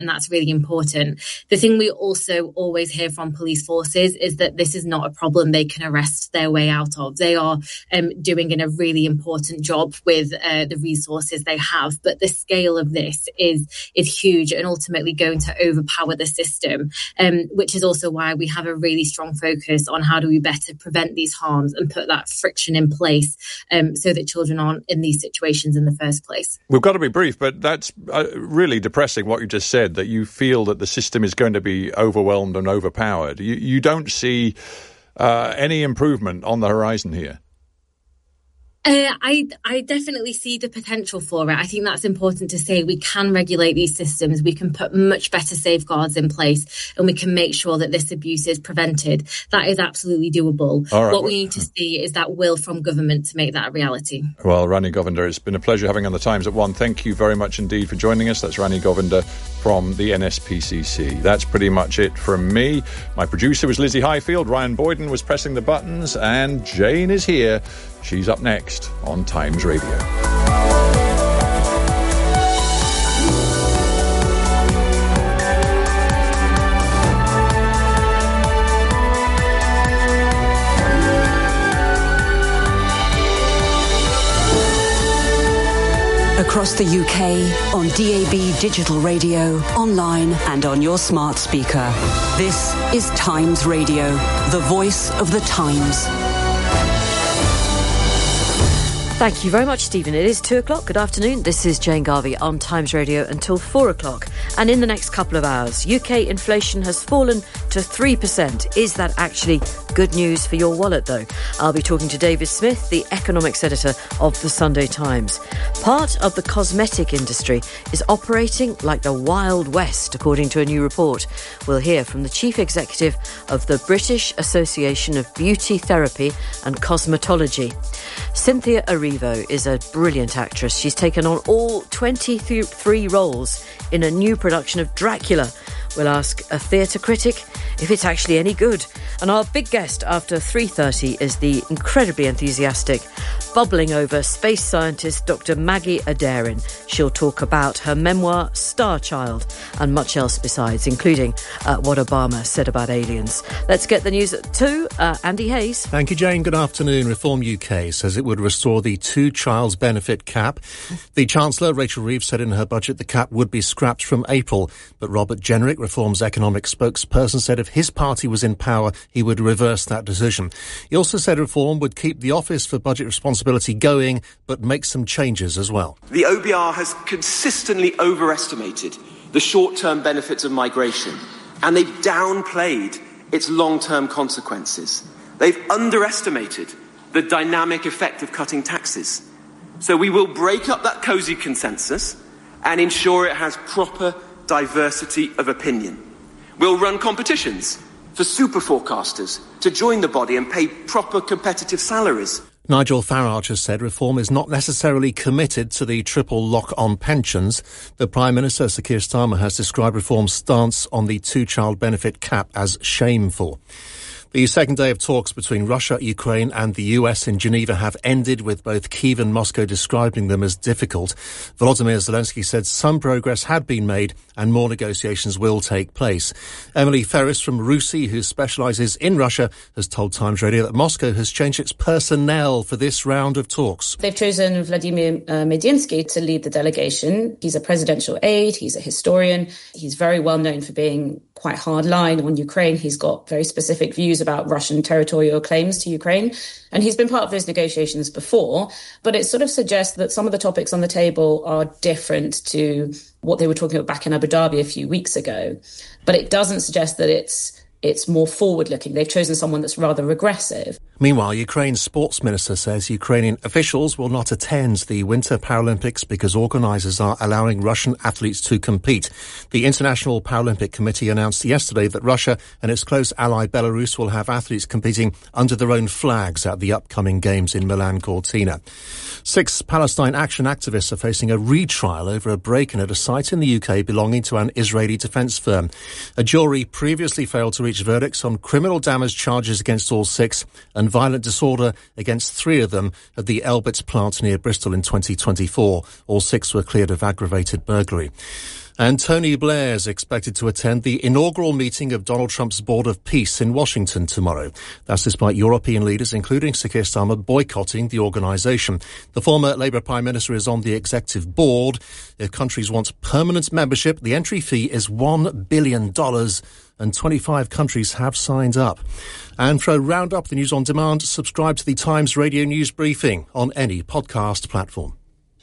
And that's really important. The thing we also always hear from police forces is that this is not a problem they can arrest their way out of. They are doing a really important job with the resources they have. But the scale of this is huge and ultimately going to overpower the system, which is also why we have a really strong focus on how do we better prevent these harms and put that friction in place so that children aren't in these situations in the first place. We've got to be brief, but that's really depressing what you just said, that you feel that the system is going to be overwhelmed and overpowered. You don't see any improvement on the horizon here. I definitely see the potential for it. I think that's important to say. We can regulate these systems. We can put much better safeguards in place and we can make sure that this abuse is prevented. That is absolutely doable. Right. What we need to see is that will from government to make that a reality. Well, Rani Govinder, it's been a pleasure having you on The Times at 1. Thank you very much indeed for joining us. That's Rani Govinder from the NSPCC. That's pretty much it from me. My producer was Lizzie Highfield. Ryan Boyden was pressing the buttons and Jane is here. She's up next on Times Radio. Across the UK, on DAB digital radio, online and on your smart speaker. This is Times Radio, the voice of the Times. Thank you very much, Stephen. It is 2 o'clock. Good afternoon. This is Jane Garvey on Times Radio until 4 o'clock. And in the next couple of hours, UK inflation has fallen to 3%. Is that actually good news for your wallet, though? I'll be talking to David Smith, the economics editor of the Sunday Times. Part of the cosmetic industry is operating like the Wild West, according to a new report. We'll hear from the chief executive of the British Association of Beauty Therapy and Cosmetology. Cynthia Erivo is a brilliant actress. She's taken on all 23 roles in a new production of Dracula. We'll ask a theatre critic if it's actually any good. And our big guest after 3:30 is the incredibly enthusiastic, bubbling over space scientist Dr. Maggie Adarin. She'll talk about her memoir, Star Child, and much else besides, including what Obama said about aliens. Let's get the news at 2. Andy Hayes. Thank you, Jane. Good afternoon. Reform UK says it would restore the two-child benefit cap. The Chancellor, Rachel Reeves, said in her budget the cap would be scrapped from April. But Robert Jenrick, Reform's economic spokesperson, said if his party was in power, he would reverse that decision. He also said Reform would keep the Office for Budget Responsibility going, but make some changes as well. The OBR has consistently overestimated the short-term benefits of migration, and they've downplayed its long-term consequences. They've underestimated the dynamic effect of cutting taxes. So we will break up that cosy consensus and ensure it has proper diversity of opinion. We'll run competitions for super forecasters to join the body and pay proper competitive salaries. Nigel Farage has said Reform is not necessarily committed to the triple lock on pensions. The Prime Minister, Sir Keir Starmer, has described Reform's stance on the two-child benefit cap as shameful. The second day of talks between Russia, Ukraine and the US in Geneva have ended, with both Kyiv and Moscow describing them as difficult. Volodymyr Zelensky said some progress had been made and more negotiations will take place. Emily Ferris from RUSI, who specialises in Russia, has told Times Radio that Moscow has changed its personnel for this round of talks. They've chosen Vladimir Medinsky to lead the delegation. He's a presidential aide, he's a historian, he's very well known for being quite hardline on Ukraine. He's got very specific views about Russian territorial claims to Ukraine. And he's been part of those negotiations before. But it sort of suggests that some of the topics on the table are different to what they were talking about back in Abu Dhabi a few weeks ago. But it doesn't suggest that it's more forward-looking. They've chosen someone that's rather regressive. Meanwhile, Ukraine's sports minister says Ukrainian officials will not attend the Winter Paralympics because organisers are allowing Russian athletes to compete. The International Paralympic Committee announced yesterday that Russia and its close ally Belarus will have athletes competing under their own flags at the upcoming Games in Milan Cortina. 6 Palestine Action activists are facing a retrial over a break-in at a site in the UK belonging to an Israeli defence firm. A jury previously failed to reach verdicts on criminal damage charges against all 6 and violent disorder against 3 of them at the Elbit plant near Bristol in 2024. All 6 were cleared of aggravated burglary. And Tony Blair is expected to attend the inaugural meeting of Donald Trump's Board of Peace in Washington tomorrow. That's despite European leaders, including Sir Keir Starmer, boycotting the organisation. The former Labour Prime Minister is on the executive board. If countries want permanent membership, the entry fee is $1 billion. And 25 countries have signed up. And for a roundup, the news on demand, subscribe to the Times Radio News Briefing on any podcast platform.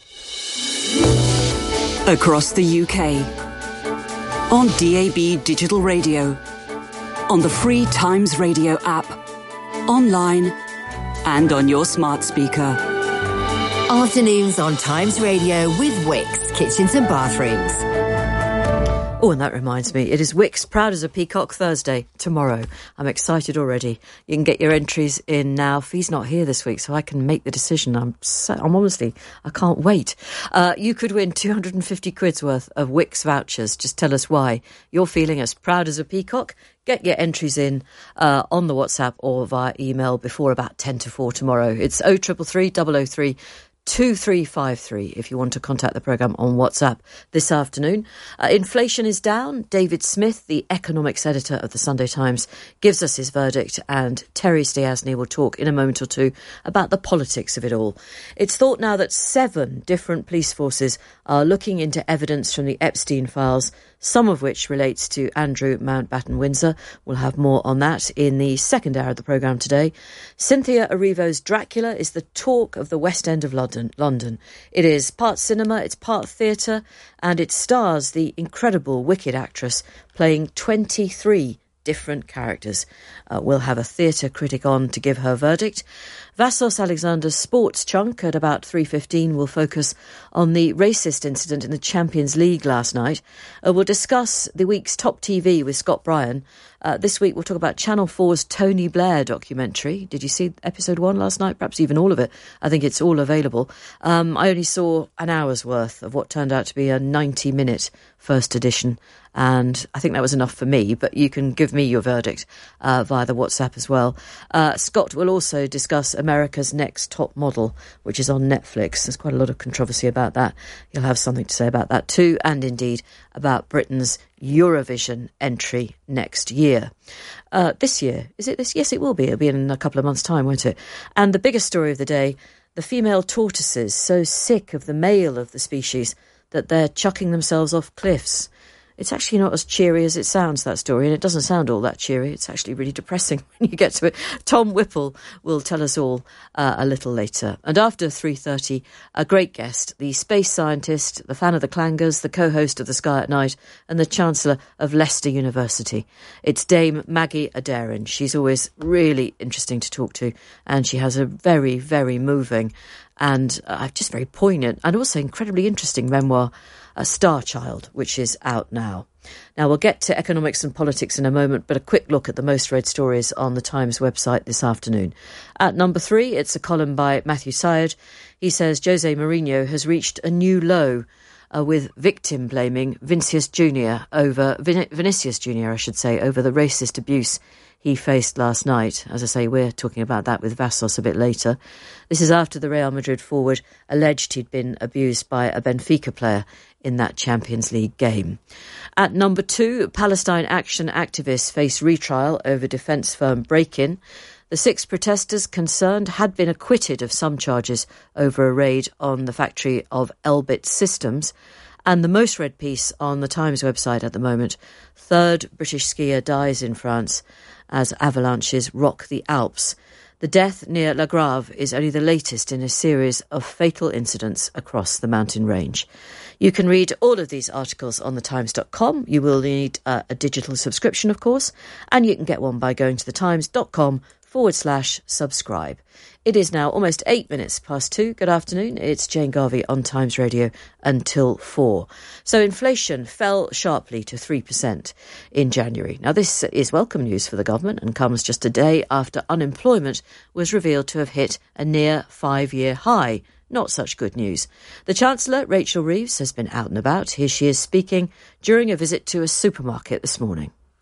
Across the UK, on DAB Digital Radio, on the free Times Radio app, online and on your smart speaker. Afternoons on Times Radio with Wickes Kitchens and Bathrooms. Oh, and that reminds me, it is Wickes Proud as a Peacock Thursday tomorrow. I'm excited already. You can get your entries in now. Fee's not here this week, so I can make the decision. I'm honestly, I can't wait. You could win 250 quid's worth of Wickes vouchers. Just tell us why you're feeling as proud as a peacock. Get your entries in on the WhatsApp or via email before about 10 to 4 tomorrow. It's 0333 003 2353 if you want to contact the programme on WhatsApp this afternoon. Inflation is down. David Smith, the economics editor of the Sunday Times, gives us his verdict, and Terry Stiasny will talk in a moment or two about the politics of it all. It's thought now that 7 different police forces are looking into evidence from the Epstein files, some of which relates to Andrew Mountbatten-Windsor. We'll have more on that in the second hour of the programme today. Cynthia Erivo's Dracula is the talk of the West End of London. It is part cinema, it's part theatre, and it stars the incredible Wicked actress playing 23 different characters. We'll have a theatre critic on to give her verdict. Vassos Alexander's sports chunk at about 3:15 will focus on the racist incident in the Champions League last night. We'll discuss the week's top TV with Scott Bryan. This week we'll talk about Channel 4's Tony Blair documentary. Did you see episode 1 last night? Perhaps even all of it. I think it's all available. I only saw an hour's worth of what turned out to be a 90-minute first edition, and I think that was enough for me, but you can give me your verdict via the WhatsApp as well. Scott will also discuss America's Next Top Model, which is on Netflix. There's quite a lot of controversy about that. You'll have something to say about that too, and indeed about Britain's Eurovision entry next year. This year, is it this? Yes, it will be. It'll be in a couple of months' time, won't it? And the biggest story of the day, the female tortoises so sick of the male of the species that they're chucking themselves off cliffs. It's actually not as cheery as it sounds, that story, and it doesn't sound all that cheery. It's actually really depressing when you get to it. Tom Whipple will tell us all a little later. And after 3:30, a great guest, the space scientist, the fan of the clangers, the co-host of The Sky at Night, and the Chancellor of Leicester University. It's Dame Maggie Adairn. She's always really interesting to talk to, and she has a very, very moving and just very poignant and also incredibly interesting memoir, Star Child, which is out now. Now, we'll get to economics and politics in a moment, but a quick look at the most read stories on the Times website this afternoon. At number 3, it's a column by Matthew Syed. He says Jose Mourinho has reached a new low with victim blaming Vinicius Jr. over the racist abuse he faced last night. As I say, we're talking about that with Vassos a bit later. This is after the Real Madrid forward alleged he'd been abused by a Benfica player in that Champions League game. At number 2, Palestine Action activists face retrial over defence firm break-in. The 6 protesters concerned had been acquitted of some charges over a raid on the factory of Elbit Systems. And the most read piece on the Times website at the moment, 3rd British skier dies in France as avalanches rock the Alps. The death near La Grave is only the latest in a series of fatal incidents across the mountain range. You can read all of these articles on thetimes.com. You will need a digital subscription, of course, and you can get one by going to thetimes.com/subscribe. It is now almost 8 minutes past 2. Good afternoon. It's Jane Garvey on Times Radio until 4. So inflation fell sharply to 3% in January. Now, this is welcome news for the government and comes just a day after unemployment was revealed to have hit a near 5-year high. Not such good news. The Chancellor, Rachel Reeves, has been out and about. Here she is speaking during a visit to a supermarket this morning.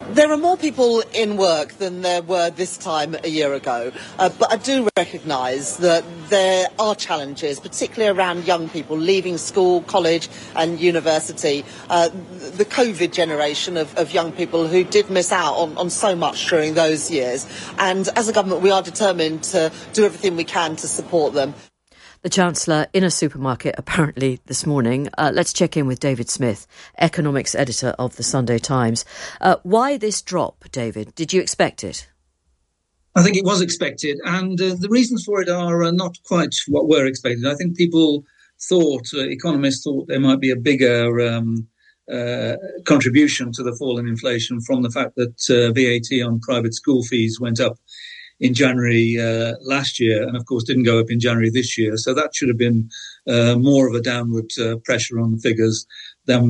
There are more people in work than there were this time a year ago, but I do recognise that there are challenges, particularly around young people leaving school, college and university. The COVID generation of young people who did miss out on so much during those years. And as a government, we are determined to do everything we can to support them. The Chancellor in a supermarket, apparently, this morning. Let's check in with David Smith, economics editor of the Sunday Times. Why this drop, David? Did you expect it? I think it was expected, and the reasons for it are not quite what were expected. I think economists thought there might be a bigger contribution to the fall in inflation from the fact that VAT on private school fees went up in January last year, and of course didn't go up in January this year. So that should have been more of a downward pressure on the figures than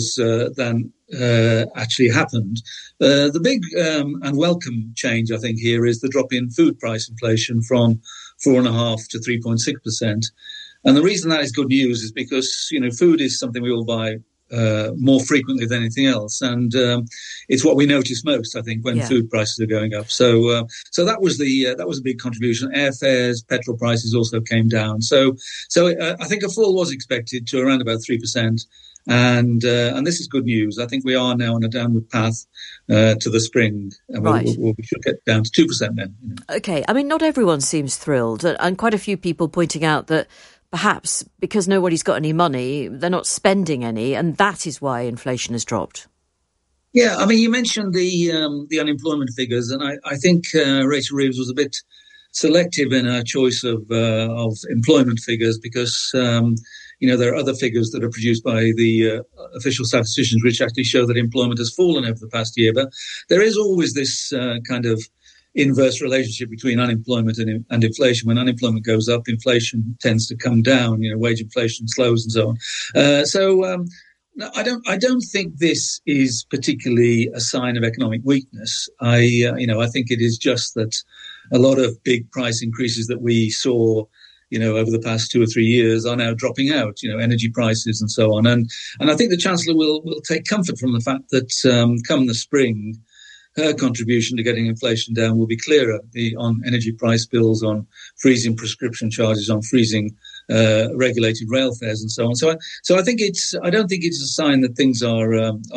actually happened. The big and welcome change, I think, here is the drop in food price inflation from 4.5% to 3.6%. And the reason that is good news is because, food is something we all buy more frequently than anything else, and it's what we notice most, I think, when food prices are going up. So that was a big contribution. Airfares, petrol prices also came down. So I think a fall was expected to around about 3%, and this is good news. I think we are now on a downward path to the spring, and we should get down to 2% then. Okay, I mean, not everyone seems thrilled, and quite a few people pointing out that perhaps because nobody's got any money, they're not spending any, and that is why inflation has dropped. Yeah, I mean, you mentioned the unemployment figures, and I think Rachel Reeves was a bit selective in her choice of employment figures because, there are other figures that are produced by the official statisticians which actually show that employment has fallen over the past year. But there is always this kind of inverse relationship between unemployment and inflation. When unemployment goes up, inflation tends to come down. Wage inflation slows and so on. No, I don't think this is particularly a sign of economic weakness. I think it is just that a lot of big price increases that we saw, over the past 2 or 3 years are now dropping out. Energy prices and so on. And I think the Chancellor will take comfort from the fact that come the spring, her contribution to getting inflation down will be clearer on energy price bills, on freezing prescription charges, on freezing regulated rail fares, and so on. So I think I don't think it's a sign that things are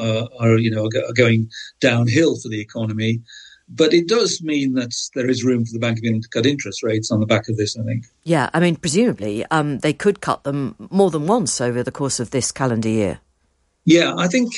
going downhill for the economy, but it does mean that there is room for the Bank of England to cut interest rates on the back of this, I think. Yeah, I mean, presumably they could cut them more than once over the course of this calendar year. Yeah, I think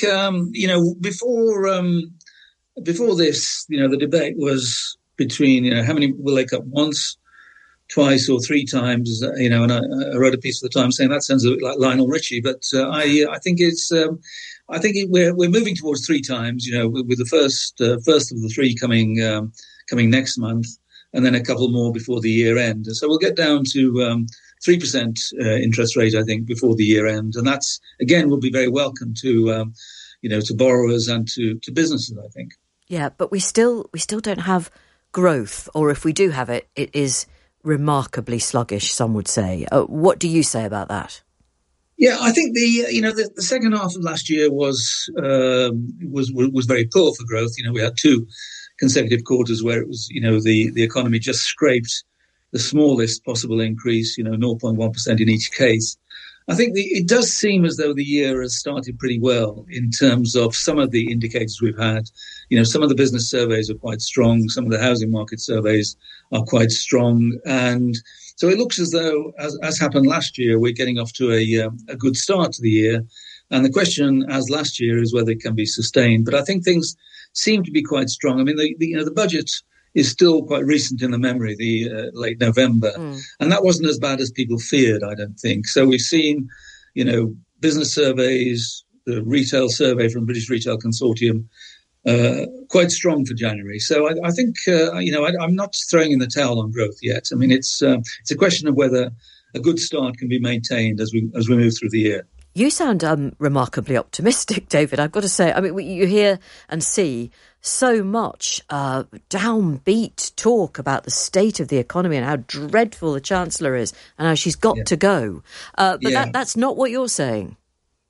before this, the debate was between, how many will they cut once, twice or three times, and I wrote a piece at the time saying that sounds a bit like Lionel Richie, but I think we're moving towards three times, with the first of the three coming next month, and then a couple more before the year end. So we'll get down to 3% interest rate, I think, before the year end, and that's again will be very welcome to borrowers and to businesses, I think. Yeah, but we still don't have growth, or if we do have it, it is remarkably sluggish, some would say. What do you say about that? Yeah, I think the second half of last year was very poor for growth. We had 2 consecutive quarters where it was, the economy just scraped the smallest possible increase, 0.1% in each case. I think it does seem as though the year has started pretty well in terms of some of the indicators we've had. Some of the business surveys are quite strong. Some of the housing market surveys are quite strong. And so it looks as though, as happened last year, we're getting off to a good start to the year. And the question, as last year, is whether it can be sustained. But I think things seem to be quite strong. I mean, the budget is still quite recent in the memory, the late November. And that wasn't as bad as people feared, I don't think. So we've seen, business surveys, the retail survey from British Retail Consortium, quite strong for January. So I think, I'm not throwing in the towel on growth yet. I mean, it's a question of whether a good start can be maintained as we move through the year. You sound remarkably optimistic, David, I've got to say. I mean, you hear and see so much downbeat talk about the state of the economy and how dreadful the Chancellor is and how she's got to go. But that's not what you're saying.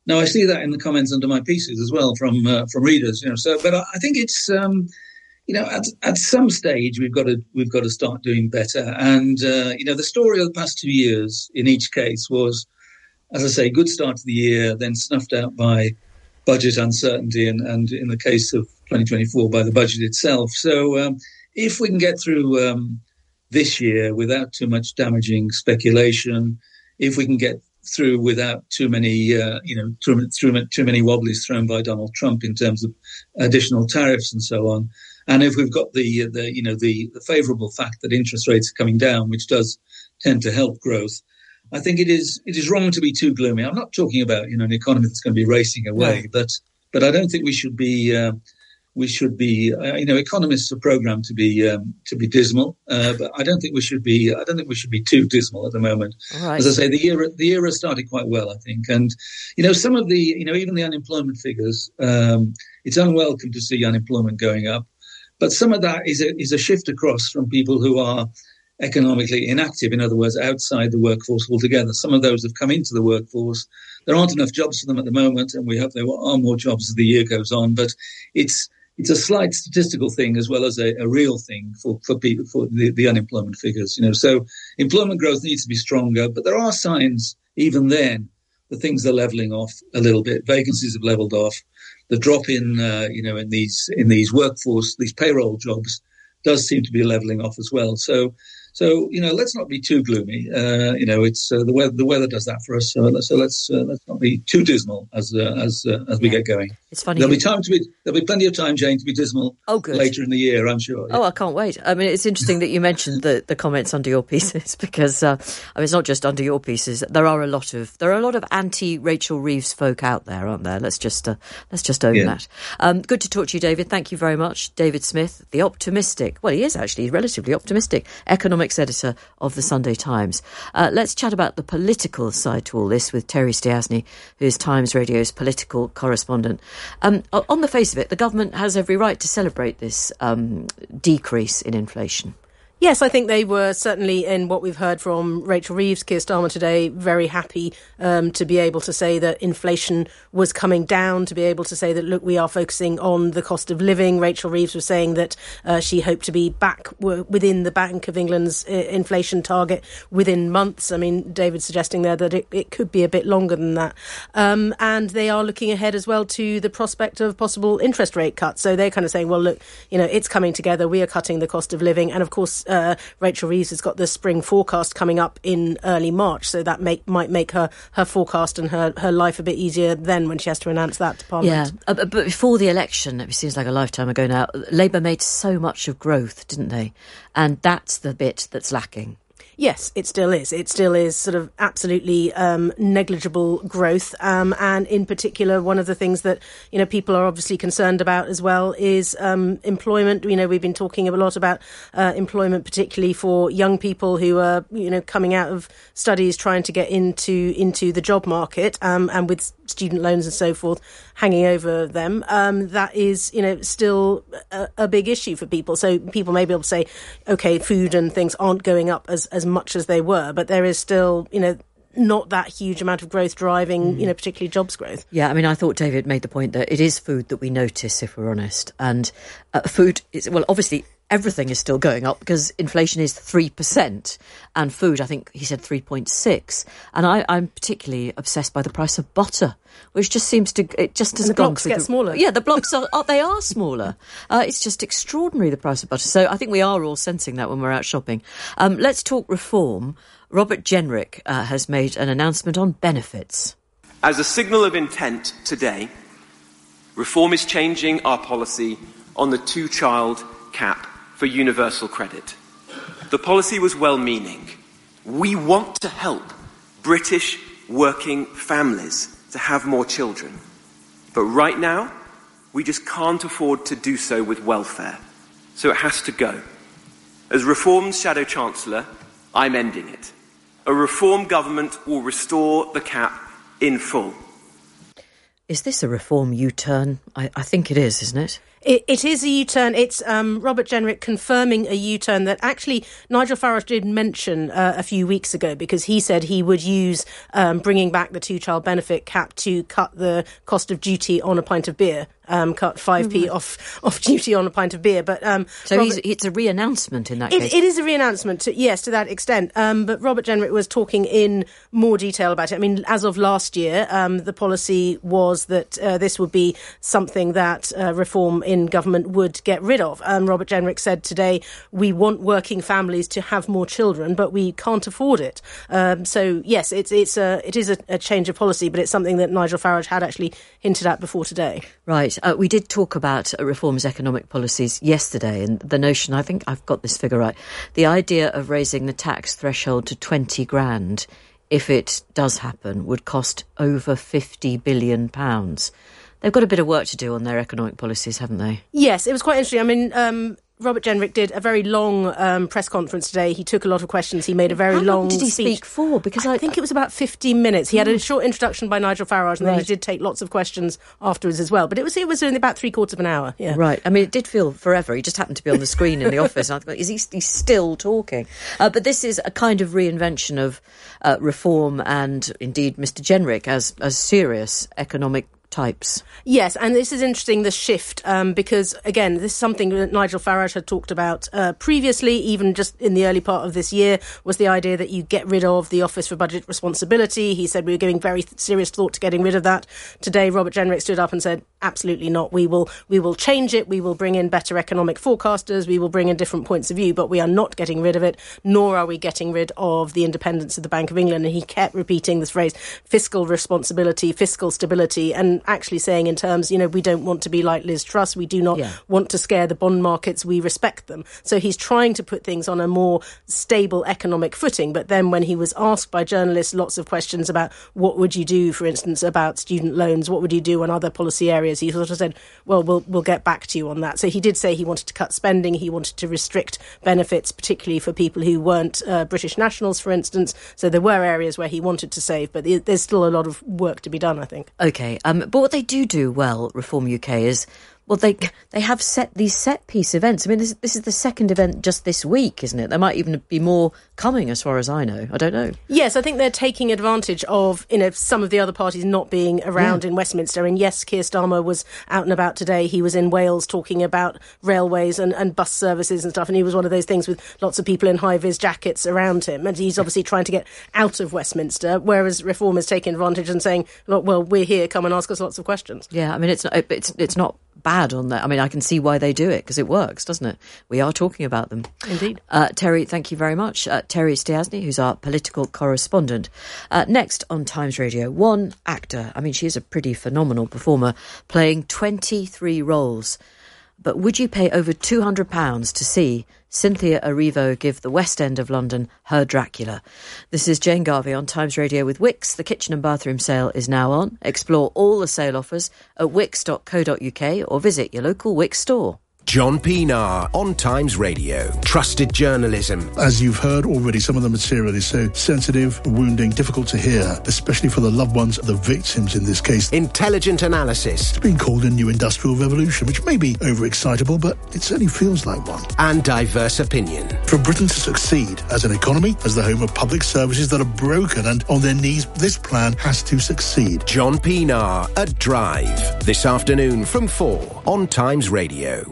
Now, I see that in the comments under my pieces as well from readers. But I think it's at some stage we've got to start doing better. And the story of the past 2 years in each case was, as I say, good start to the year, then snuffed out by budget uncertainty, and in the case of 2024 by the budget itself. So if we can get through this year without too much damaging speculation, if we can get through without too many too many wobblies thrown by Donald Trump in terms of additional tariffs and so on, and if we've got the favourable fact that interest rates are coming down, which does tend to help growth, I think it is wrong to be too gloomy. I'm not talking about an economy that's going to be racing away, but I don't think we should be. Economists are programmed to be dismal, but I don't think we should be. I don't think we should be too dismal at the moment. Right. As I say, the era started quite well, I think, and some of the even the unemployment figures. It's unwelcome to see unemployment going up, but some of that is a shift across from people who are economically inactive, in other words, outside the workforce altogether. Some of those have come into the workforce. There aren't enough jobs for them at the moment, and we hope there are more jobs as the year goes on. But it's a slight statistical thing as well as a real thing for people, for the unemployment figures. So employment growth needs to be stronger, but there are signs even then that things are levelling off a little bit. Vacancies have levelled off. The drop in in these workforce, these payroll jobs, does seem to be levelling off as well. So let's not be too gloomy. It's the weather does that for us. So let's not be too dismal as we get going. It's funny. There'll be plenty of time, Jane, to be dismal. Oh, good. Later in the year, I'm sure. Oh, I can't wait. I mean, it's interesting that you mentioned the comments under your pieces because it's not just under your pieces. There are a lot of anti Rachel Reeves folk out there, aren't there? Let's just own that. Good to talk to you, David. Thank you very much, David Smith, the optimistic. Well, he is actually relatively optimistic economics editor of the Sunday Times. Let's chat about the political side to all this with Terry Stiasny, who is Times Radio's political correspondent. On the face of it, the government has every right to celebrate this decrease in inflation. Yes, I think they were certainly, in what we've heard from Rachel Reeves, Keir Starmer today, very happy to be able to say that inflation was coming down, to be able to say that, look, we are focusing on the cost of living. Rachel Reeves was saying that she hoped to be back within the Bank of England's inflation target within months. I mean, David's suggesting there that it could be a bit longer than that. And they are looking ahead as well to the prospect of possible interest rate cuts. So they're kind of saying, well, look, it's coming together. We are cutting the cost of living. And of course, Rachel Reeves has got the spring forecast coming up in early March, so that might make her forecast and her life a bit easier then when she has to announce that to Parliament. Yeah, but before the election, it seems like a lifetime ago now, Labour made so much of growth, didn't they? And that's the bit that's lacking. Yes, it still is. It still is sort of absolutely negligible growth. And in particular, one of the things that, people are obviously concerned about as well is employment. We've been talking a lot about employment, particularly for young people who are, coming out of studies, trying to get into the job market, and with student loans and so forth hanging over them. That is, still a big issue for people. So people may be able to say, OK, food and things aren't going up as much as they were, but there is still, not that huge amount of growth driving, particularly jobs growth. Yeah, I mean, I thought David made the point that it is food that we notice, if we're honest. And food is, well, obviously, everything is still going up because inflation is 3%. And food, I think he said 3.6. And I'm particularly obsessed by the price of butter, which just seems to, it just has gone through. The blocks get smaller. Yeah, the blocks they are smaller. It's just extraordinary, the price of butter. So I think we are all sensing that when we're out shopping. Let's talk reform. Robert Jenrick has made an announcement on benefits. As a signal of intent today, Reform is changing our policy on the two-child cap for universal credit. The policy was well-meaning. We want to help British working families to have more children. But right now, we just can't afford to do so with welfare. So it has to go. As Reform's Shadow Chancellor, I'm ending it. A Reform government will restore the cap in full. Is this a reform U-turn? I think it is, isn't it? It is a U-turn. It's Robert Jenrick confirming a U-turn that actually Nigel Farage did mention a few weeks ago, because he said he would use bringing back the two-child benefit cap to cut the cost of duty on a pint of beer. Cut 5p off duty on a pint of beer. But so it's a re-announcement in that case? It is a re-announcement, to that extent. But Robert Jenrick was talking in more detail about it. I mean, as of last year, the policy was that this would be something that reform in government would get rid of. Robert Jenrick said today, we want working families to have more children, but we can't afford it. So, yes, it is a change of policy, but it's something that Nigel Farage had actually hinted at before today. Right. We did talk about reform's economic policies yesterday, and the notion, I think I've got this figure right, the idea of raising the tax threshold to 20 grand, if it does happen, would cost over £50 billion. They've got a bit of work to do on their economic policies, haven't they? Yes, it was quite interesting. I mean, Robert Jenrick did a very long press conference today. He took a lot of questions. He made a very long speech. How long did he speak for? Because I think it was about 50 minutes. He had a short introduction by Nigel Farage, and then he did take lots of questions afterwards as well. But it was in about 3/4 of an hour. Yeah. Right. I mean, it did feel forever. He just happened to be on the screen in the office. And I thought, he's still talking? But this is a kind of reinvention of reform and, indeed, Mr. Jenrick as serious economic types. Yes, and this is interesting, the shift, because, again, this is something that Nigel Farage had talked about previously, even just in the early part of this year, was the idea that you get rid of the Office for Budget Responsibility. He said we were giving very serious thought to getting rid of that. Today, Robert Jenrick stood up and said, absolutely not. We will change it. We will bring in better economic forecasters. We will bring in different points of view, but we are not getting rid of it, nor are we getting rid of the independence of the Bank of England. And he kept repeating this phrase, fiscal responsibility, fiscal stability, and actually saying in terms, we don't want to be like Liz Truss. We do not want to scare the bond markets. We respect them. So he's trying to put things on a more stable economic footing. But then when he was asked by journalists lots of questions about what would you do, for instance, about student loans, what would you do on other policy areas, he sort of said, well, we'll get back to you on that. So he did say he wanted to cut spending. He wanted to restrict benefits, particularly for people who weren't British nationals, for instance. So there were areas where he wanted to save, but there's still a lot of work to be done, I think. OK, but what they do well, Reform UK, is, well, they have these set-piece events. I mean, this is the second event just this week, isn't it? There might even be more coming, as far as I know. I don't know. Yes, I think they're taking advantage of, some of the other parties not being around in Westminster. And yes, Keir Starmer was out and about today. He was in Wales talking about railways and bus services and stuff. And he was one of those things with lots of people in high-vis jackets around him. And he's obviously trying to get out of Westminster, whereas Reform is taking advantage and saying, well, we're here, come and ask us lots of questions. Yeah, I mean, it's not bad on that. I mean, I can see why they do it, because it works, doesn't it? We are talking about them. Indeed. Terry, thank you very much. Terry Stiasny, who's our political correspondent. Next on Times Radio, one actor. I mean, she is a pretty phenomenal performer, playing 23 roles. But would you pay over £200 to see Cynthia Erivo give the West End of London her Dracula? This is Jane Garvey on Times Radio with Wickes. The kitchen and bathroom sale is now on. Explore all the sale offers at wickes.co.uk or visit your local Wickes store. John Pienaar on Times Radio. Trusted journalism. As you've heard already, some of the material is so sensitive, wounding, difficult to hear, especially for the loved ones of the victims in this case. Intelligent analysis. It's been called a new industrial revolution, which may be overexcitable, but it certainly feels like one. And diverse opinion. For Britain to succeed as an economy, as the home of public services that are broken and on their knees, this plan has to succeed. John Pienaar at Drive. This afternoon from 4 on Times Radio.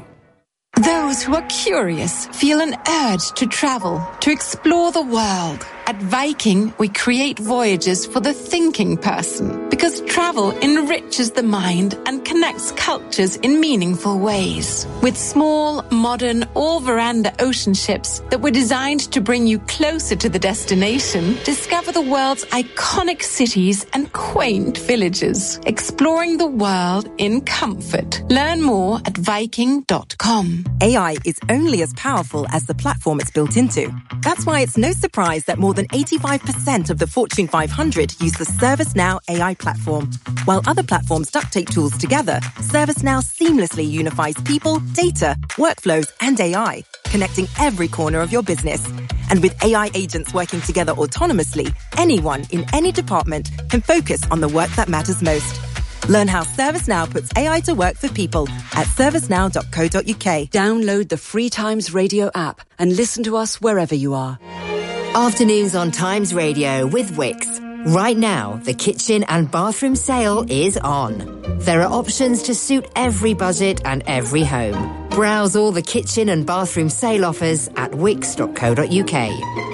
Those who are curious feel an urge to travel, to explore the world. At Viking, we create voyages for the thinking person, because travel enriches the mind and connects cultures in meaningful ways. With small, modern, all-veranda ocean ships that were designed to bring you closer to the destination, discover the world's iconic cities and quaint villages, exploring the world in comfort. Learn more at Viking.com. AI is only as powerful as the platform it's built into. That's why it's no surprise that more than 85% of the Fortune 500 use the ServiceNow AI platform. While other platforms duct tape tools together, ServiceNow seamlessly unifies people, data, workflows, and AI, connecting every corner of your business. And with AI agents working together autonomously, anyone in any department can focus on the work that matters most. Learn how ServiceNow puts AI to work for people at servicenow.co.uk. Download the Free Times Radio app and listen to us wherever you are. Afternoons on Times Radio with Wix. Right now, the kitchen and bathroom sale is on. There are options to suit every budget and every home. Browse all the kitchen and bathroom sale offers at wix.co.uk.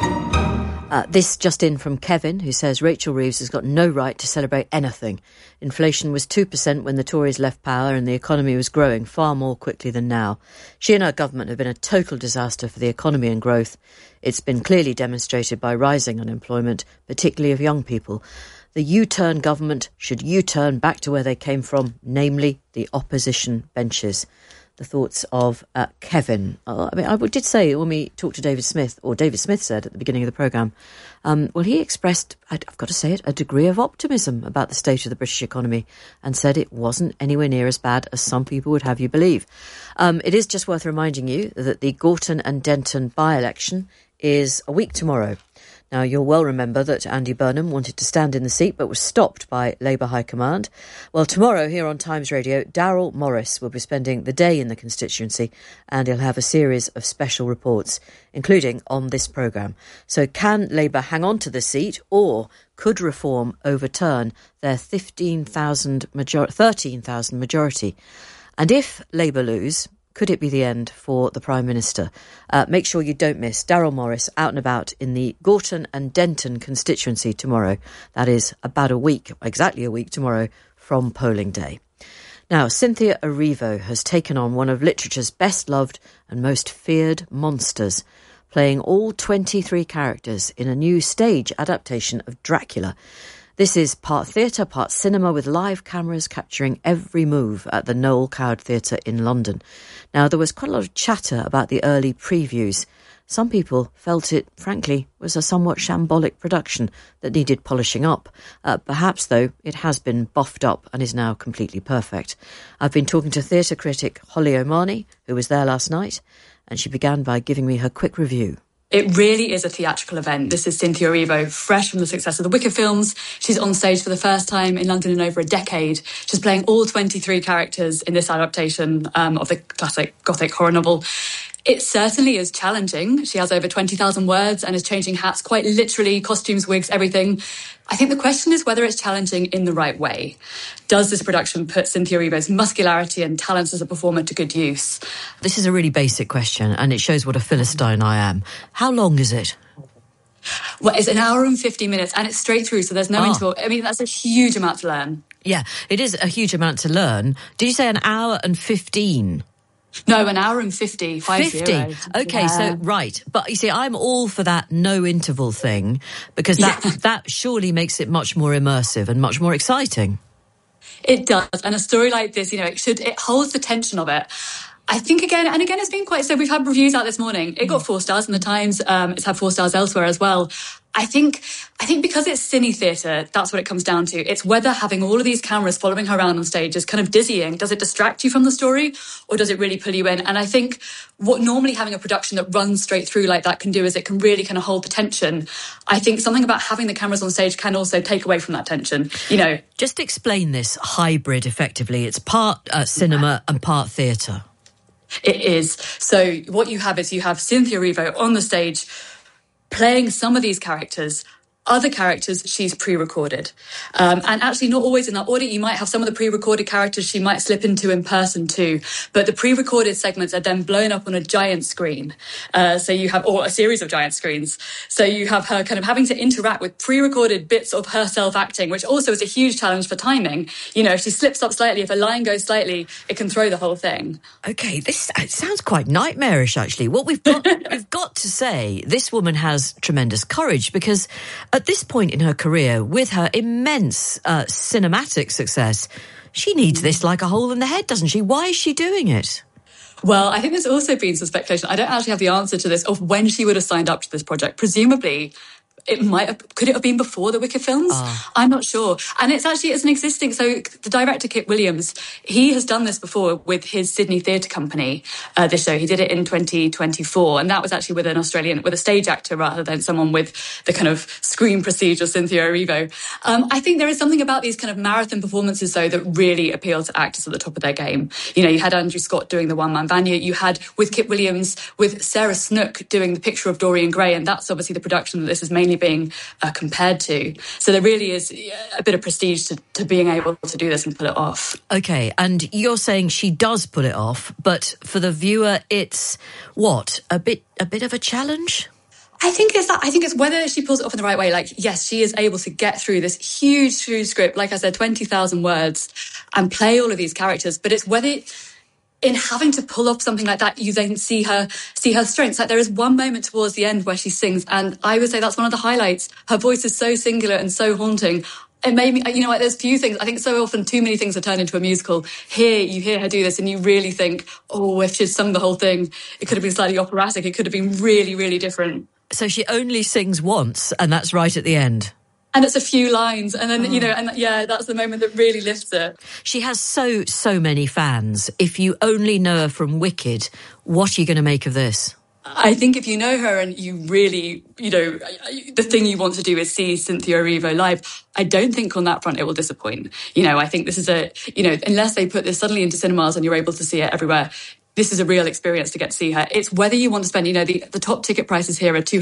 This just in from Kevin, who says Rachel Reeves has got no right to celebrate anything. Inflation was 2% when the Tories left power and the economy was growing far more quickly than now. She and her government have been a total disaster for the economy and growth. It's been clearly demonstrated by rising unemployment, particularly of young people. The U-turn government should U-turn back to where they came from, namely the opposition benches. The thoughts of Kevin. I did say when we talked to David Smith, or David Smith said at the beginning of the programme, he expressed, I've got to say it, a degree of optimism about the state of the British economy and said it wasn't anywhere near as bad as some people would have you believe. It is just worth reminding you that the Gorton and Denton by-election is a week tomorrow. Now, you'll well remember that Andy Burnham wanted to stand in the seat but was stopped by Labour High Command. Well, tomorrow here on Times Radio, Daryl Morris will be spending the day in the constituency and he'll have a series of special reports, including on this programme. So can Labour hang on to the seat or could Reform overturn their 13,000 majority? And if Labour lose, could it be the end for the Prime Minister? Make sure you don't miss Daryl Morris out and about in the Gorton and Denton constituency tomorrow. That is exactly a week tomorrow from polling day. Now, Cynthia Erivo has taken on one of literature's best-loved and most feared monsters, playing all 23 characters in a new stage adaptation of Dracula. This is part theatre, part cinema, with live cameras capturing every move at the Noel Coward Theatre in London. Now, there was quite a lot of chatter about the early previews. Some people felt it, frankly, was a somewhat shambolic production that needed polishing up. Perhaps, though, it has been buffed up and is now completely perfect. I've been talking to theatre critic Holly O'Mahony, who was there last night, and she began by giving me her quick review. It really is a theatrical event. This is Cynthia Erivo, fresh from the success of the Wicker films. She's on stage for the first time in London in over a decade. She's playing all 23 characters in this adaptation of the classic Gothic horror novel. It certainly is challenging. She has over 20,000 words and is changing hats quite literally, costumes, wigs, everything. I think the question is whether it's challenging in the right way. Does this production put Cynthia Erivo's muscularity and talents as a performer to good use? This is a really basic question, and it shows what a Philistine I am. How long is it? Well, it's an hour and 50 minutes, and it's straight through, so there's no interval. I mean, that's a huge amount to learn. Yeah, it is a huge amount to learn. Did you say an hour and 15? No, an hour and 50. 50. Okay, so, right. But you see, I'm all for that no interval thing because that surely makes it much more immersive and much more exciting. It does. And a story like this, it holds the tension of it. I think again, it's been quite so. We've had reviews out this morning. It got 4 stars in the Times. It's had 4 stars elsewhere as well. I think because it's cine theatre, that's what it comes down to. It's whether having all of these cameras following her around on stage is kind of dizzying. Does it distract you from the story or does it really pull you in? And I think what normally having a production that runs straight through like that can do is it can really kind of hold the tension. I think something about having the cameras on stage can also take away from that tension, Just explain this hybrid effectively. It's part cinema and part theatre. It is. So what you have is you have Cynthia Erivo on the stage playing some of these characters. Other characters she's pre-recorded. And actually not always in that order. You might have some of the pre-recorded characters she might slip into in person too. But the pre-recorded segments are then blown up on a giant screen. So you have, or a series of giant screens. So you have her kind of having to interact with pre-recorded bits of herself acting, which also is a huge challenge for timing. If she slips up slightly, if a line goes slightly, it can throw the whole thing. Okay, it sounds quite nightmarish actually. What we've got to say, this woman has tremendous courage because at this point in her career, with her immense cinematic success, she needs this like a hole in the head, doesn't she? Why is she doing it? Well, I think there's also been some speculation. I don't actually have the answer to this of when she would have signed up to this project. Presumably, could it have been before the Wicked films? I'm not sure. And it's an existing, so the director, Kit Williams, he has done this before with his Sydney Theatre Company, this show. He did it in 2024, and that was actually with a stage actor rather than someone with the kind of screen prestige of Cynthia Erivo. I think there is something about these kind of marathon performances, though, that really appeal to actors at the top of their game. You know, you had Andrew Scott doing the one-man Vanya, you had with Kit Williams, with Sarah Snook doing the Picture of Dorian Gray, and that's obviously the production that this is mainly being compared to. So there really is a bit of prestige to being able to do this and pull it off. Okay, and you're saying she does pull it off, but for the viewer, it's what, a bit of a challenge? I think it's whether she pulls it off in the right way. Like, yes, she is able to get through this huge script, like I said, 20,000 words, and play all of these characters. But it's whether, in having to pull off something like that, you then see her strengths. Like, there is one moment towards the end where she sings, and I would say that's one of the highlights. Her voice is so singular and so haunting. It made me, you know, there's few things. I think so often too many things are turned into a musical. Here, you hear her do this and you really think, oh, if she'd sung the whole thing, it could have been slightly operatic. It could have been really, really different. So she only sings once, and that's right at the end. And it's a few lines, and then, you know, and yeah, that's the moment that really lifts it. She has so many fans. If you only know her from Wicked, what are you going to make of this? I think if you know her and you really, you know, the thing you want to do is see Cynthia Erivo live, I don't think on that front it will disappoint. You know, I think this is unless they put this suddenly into cinemas and you're able to see it everywhere, this is a real experience to get to see her. It's whether you want to spend, you know, the top ticket prices here are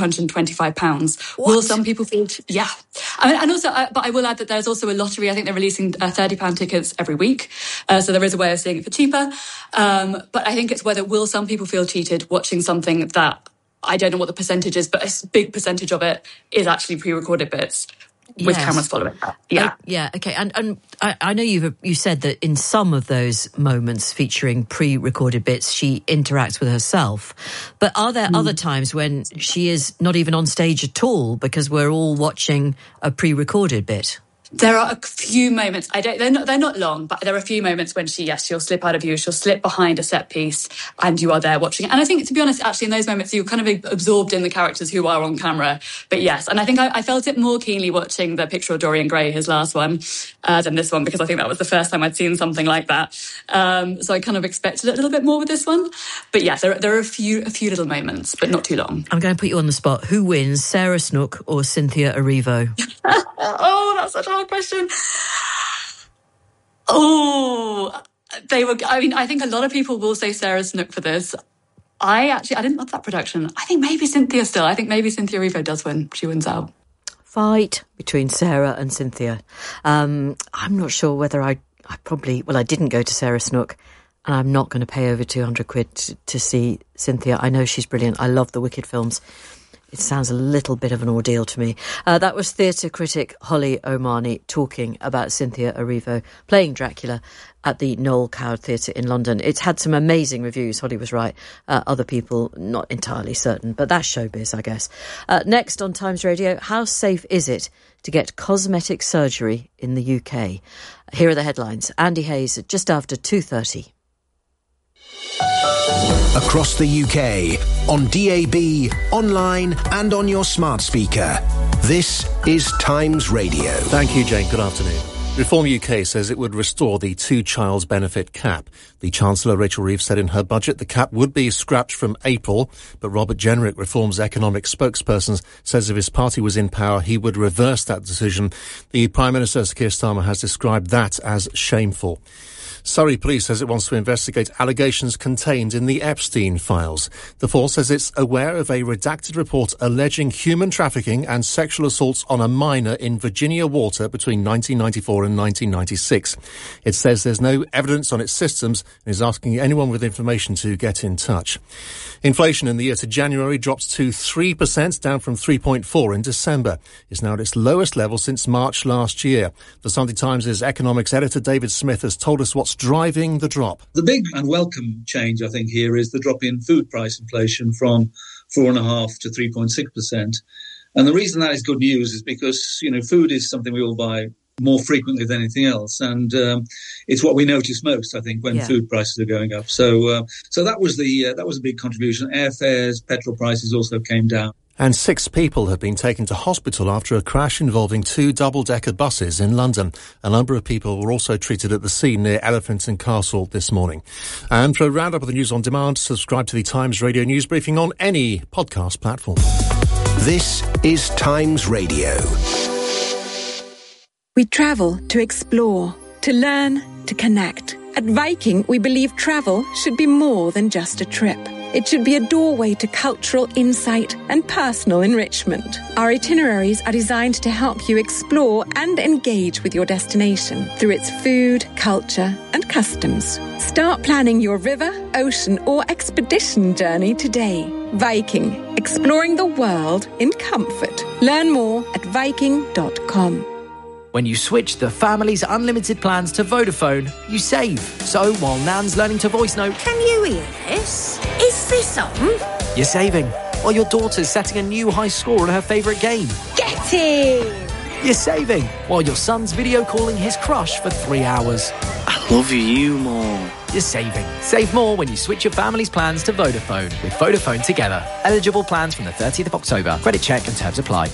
£225. What? Will some people feel... Yeah. I mean, and also, but I will add that there's also a lottery. I think they're releasing £30 tickets every week. So there is a way of seeing it for cheaper. But I think it's whether will some people feel cheated watching something that, I don't know what the percentage is, but a big percentage of it is actually pre-recorded bits. With cameras following that. Yeah. Yeah, okay. And I know you said that in some of those moments featuring pre-recorded bits, she interacts with herself. But are there other times when she is not even on stage at all because we're all watching a pre-recorded bit? There are a few moments. They're not long, but there are a few moments when she'll slip out of view. She'll slip behind a set piece, and you are there watching it. And I think, to be honest, actually, in those moments, you're kind of absorbed in the characters who are on camera. But yes, and I think I felt it more keenly watching the Picture of Dorian Gray, his last one, than this one, because I think that was the first time I'd seen something like that. So I kind of expected it a little bit more with this one. But yes, there are a few little moments, but not too long. I'm going to put you on the spot. Who wins, Sarah Snook or Cynthia Erivo? Oh, that's such a hard question. Oh, I think a lot of people will say Sarah Snook for this. I didn't love that production. I think maybe Cynthia still. I think maybe Cynthia Erivo does win. She wins out. Fight between Sarah and Cynthia. I'm not sure whether I didn't go to Sarah Snook, and I'm not going to pay over £200 to see Cynthia. I know she's brilliant. I love the Wicked films. It sounds a little bit of an ordeal to me. That was theatre critic Holly O'Mahony talking about Cynthia Erivo playing Dracula at the Noel Coward Theatre in London. It's had some amazing reviews, Holly was right. Other people, not entirely certain, but that's showbiz, I guess. Next on Times Radio, how safe is it to get cosmetic surgery in the UK? Here are the headlines. Andy Hayes, just after 2:30. Across the UK, on DAB, online and on your smart speaker. This is Times Radio. Thank you, Jane. Good afternoon. Reform UK says it would restore the two-childs benefit cap. The Chancellor, Rachel Reeves, said in her budget the cap would be scrapped from April, but Robert Jenrick, Reform's economic spokesperson, says if his party was in power, he would reverse that decision. The Prime Minister, Sir Keir Starmer, has described that as shameful. Surrey Police says it wants to investigate allegations contained in the Epstein files. The force says it's aware of a redacted report alleging human trafficking and sexual assaults on a minor in Virginia water between 1994 and 1996. It says there's no evidence on its systems and is asking anyone with information to get in touch. Inflation in the year to January dropped to 3%, down from 3.4% in December. It's now at its lowest level since March last year. The Sunday Times' economics editor David Smith has told us what's driving the drop. The big and welcome change, I think, here is the drop in food price inflation from 4.5% to 3.6%. And the reason that is good news is because, you know, food is something we all buy more frequently than anything else. And it's what we notice most, I think, when food prices are going up. So that was a big contribution. Airfares, petrol prices also came down. And 6 people have been taken to hospital after a crash involving 2 double-decker buses in London. A number of people were also treated at the scene near Elephant and Castle this morning. And for a roundup of the news on demand, subscribe to the Times Radio News Briefing on any podcast platform. This is Times Radio. We travel to explore, to learn, to connect. At Viking, we believe travel should be more than just a trip. It should be a doorway to cultural insight and personal enrichment. Our itineraries are designed to help you explore and engage with your destination through its food, culture, and customs. Start planning your river, ocean, or expedition journey today. Viking, exploring the world in comfort. Learn more at Viking.com. When you switch the family's unlimited plans to Vodafone, you save. So while Nan's learning to voice note, "Can you hear this? Is this on?" you're saving. While your daughter's setting a new high score on her favourite game. Get in! You're saving. While your son's video calling his crush for 3 hours. I love you more. You're saving. Save more when you switch your family's plans to Vodafone with Vodafone Together. Eligible plans from the 30th of October. Credit check and terms apply.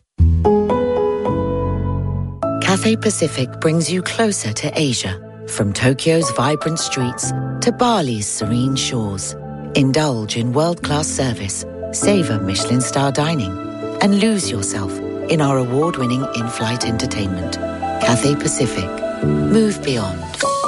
Cathay Pacific brings you closer to Asia. From Tokyo's vibrant streets to Bali's serene shores. Indulge in world-class service, savor Michelin-star dining, and lose yourself in our award-winning in-flight entertainment. Cathay Pacific. Move beyond.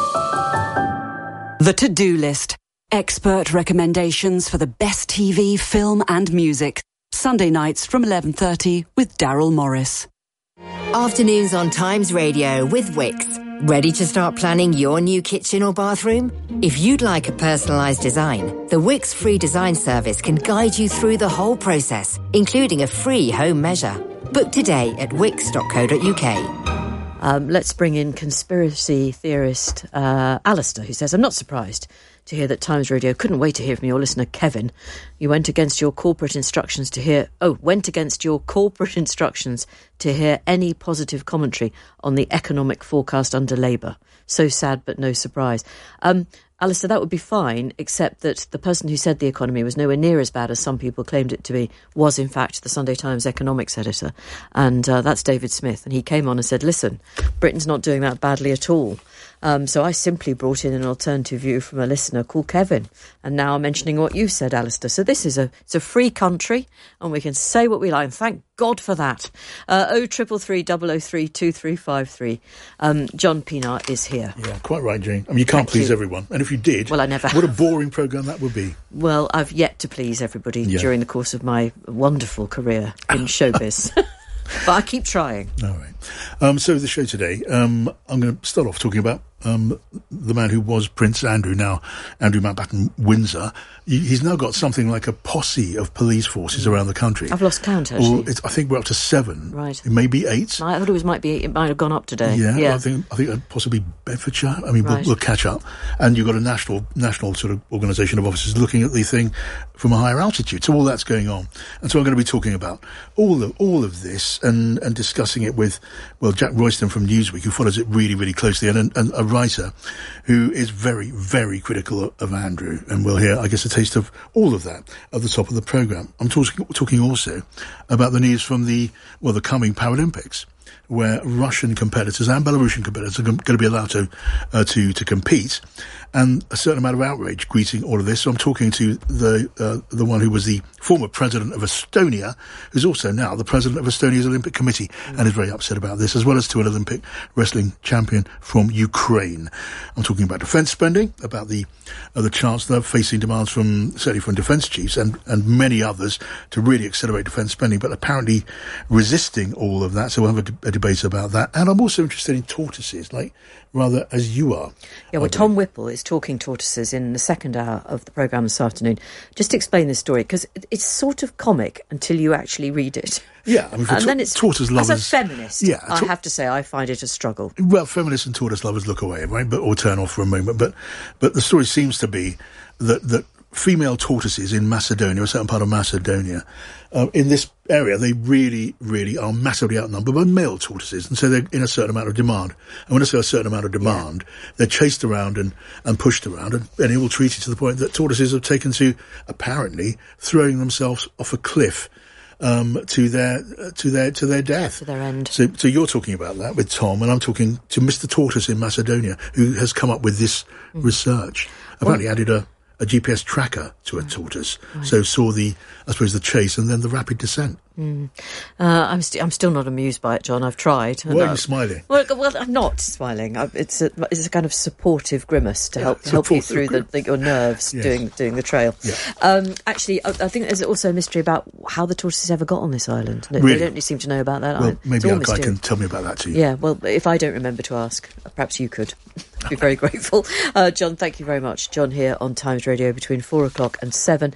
The To-Do List. Expert recommendations for the best TV, film and music. Sunday nights from 11:30 with Daryl Morris. Afternoons on Times Radio with Wix. Ready to start planning your new kitchen or bathroom? If you'd like a personalised design, the Wix free design service can guide you through the whole process, including a free home measure. Book today at wix.co.uk. Let's bring in conspiracy theorist Alistair, who says, "I'm not surprised to hear that Times Radio couldn't wait to hear from your listener Kevin. You went against your corporate instructions to hear any positive commentary on the economic forecast under Labour. So sad, but no surprise." Alistair, that would be fine, except that the person who said the economy was nowhere near as bad as some people claimed it to be was, in fact, the Sunday Times economics editor. And that's David Smith. And he came on and said, listen, Britain's not doing that badly at all. So I simply brought in an alternative view from a listener called Kevin. And now I'm mentioning what you said, Alistair. So this is it's a free country, and we can say what we like. And thank God for that. 0333 003 2353. John Pienaar is here. Yeah, quite right, Jane. I mean, you can't please everyone. And if you did, well, I never what a boring programme that would be. Well, I've yet to please everybody during the course of my wonderful career in showbiz. But I keep trying. All right. So the show today, I'm going to start off talking about the man who was Prince Andrew, now Andrew Mountbatten Windsor. He's now got something like a posse of police forces around the country. I've lost count, actually. Well, I think we're up to 7. Right. Maybe 8. I thought it might have gone up today. Yeah. Well, I think possibly Bedfordshire. I mean, we'll catch up. And you've got a national sort of organisation of officers looking at the thing from a higher altitude. So all that's going on. And so I'm going to be talking about all of this and discussing it with, well, Jack Royston from Newsweek, who follows it really, really closely, and a writer who is very, very critical of Andrew. And we'll hear, I guess, a taste of all of that at the top of the programme. I'm talking also about the news from the coming Paralympics, where Russian competitors and Belarusian competitors are going to be allowed to compete, and a certain amount of outrage greeting all of this. So I'm talking to the one who was the former president of Estonia, who's also now the president of Estonia's Olympic Committee, and is very upset about this, as well as to an Olympic wrestling champion from Ukraine. I'm talking about defence spending, about the Chancellor facing demands certainly from defence chiefs and many others to really accelerate defence spending, but apparently resisting all of that. So we'll have a debate about that. And I'm also interested in tortoises, rather as you are. Yeah, well, Tom Whipple is talking tortoises in the second hour of the programme this afternoon. Just to explain this story, because it's sort of comic until you actually read it. Yeah, I mean, then it's tortoise lovers. As a feminist, I have to say I find it a struggle. Well, feminists and tortoise lovers look away, right, or turn off for a moment. But the story seems to be that female tortoises in Macedonia, a certain part of Macedonia, in this area, they really, really are massively outnumbered by male tortoises, and so they're in a certain amount of demand. And when I say a certain amount of demand, they're chased around and pushed around and ill-treated to the point that tortoises have taken to, apparently, throwing themselves off a cliff to their death, to their end. So you're talking about that with Tom, and I'm talking to Mr. Tortoise in Macedonia, who has come up with this research. Apparently, added a GPS tracker to a tortoise, so saw the chase and then the rapid descent. I'm still not amused by it, John. I've tried. Why are you smiling? Well, I'm not smiling. It's a kind of supportive grimace to help you through your nerves doing the trail. Yeah. Actually, I think there's also a mystery about how the tortoises ever got on this island. Really? They don't seem to know about that. Well, maybe a guy can tell me about that too. Yeah. Well, if I don't remember to ask, perhaps you could. I'd be very grateful. John, thank you very much. John here on Times Radio between 4 o'clock and 7.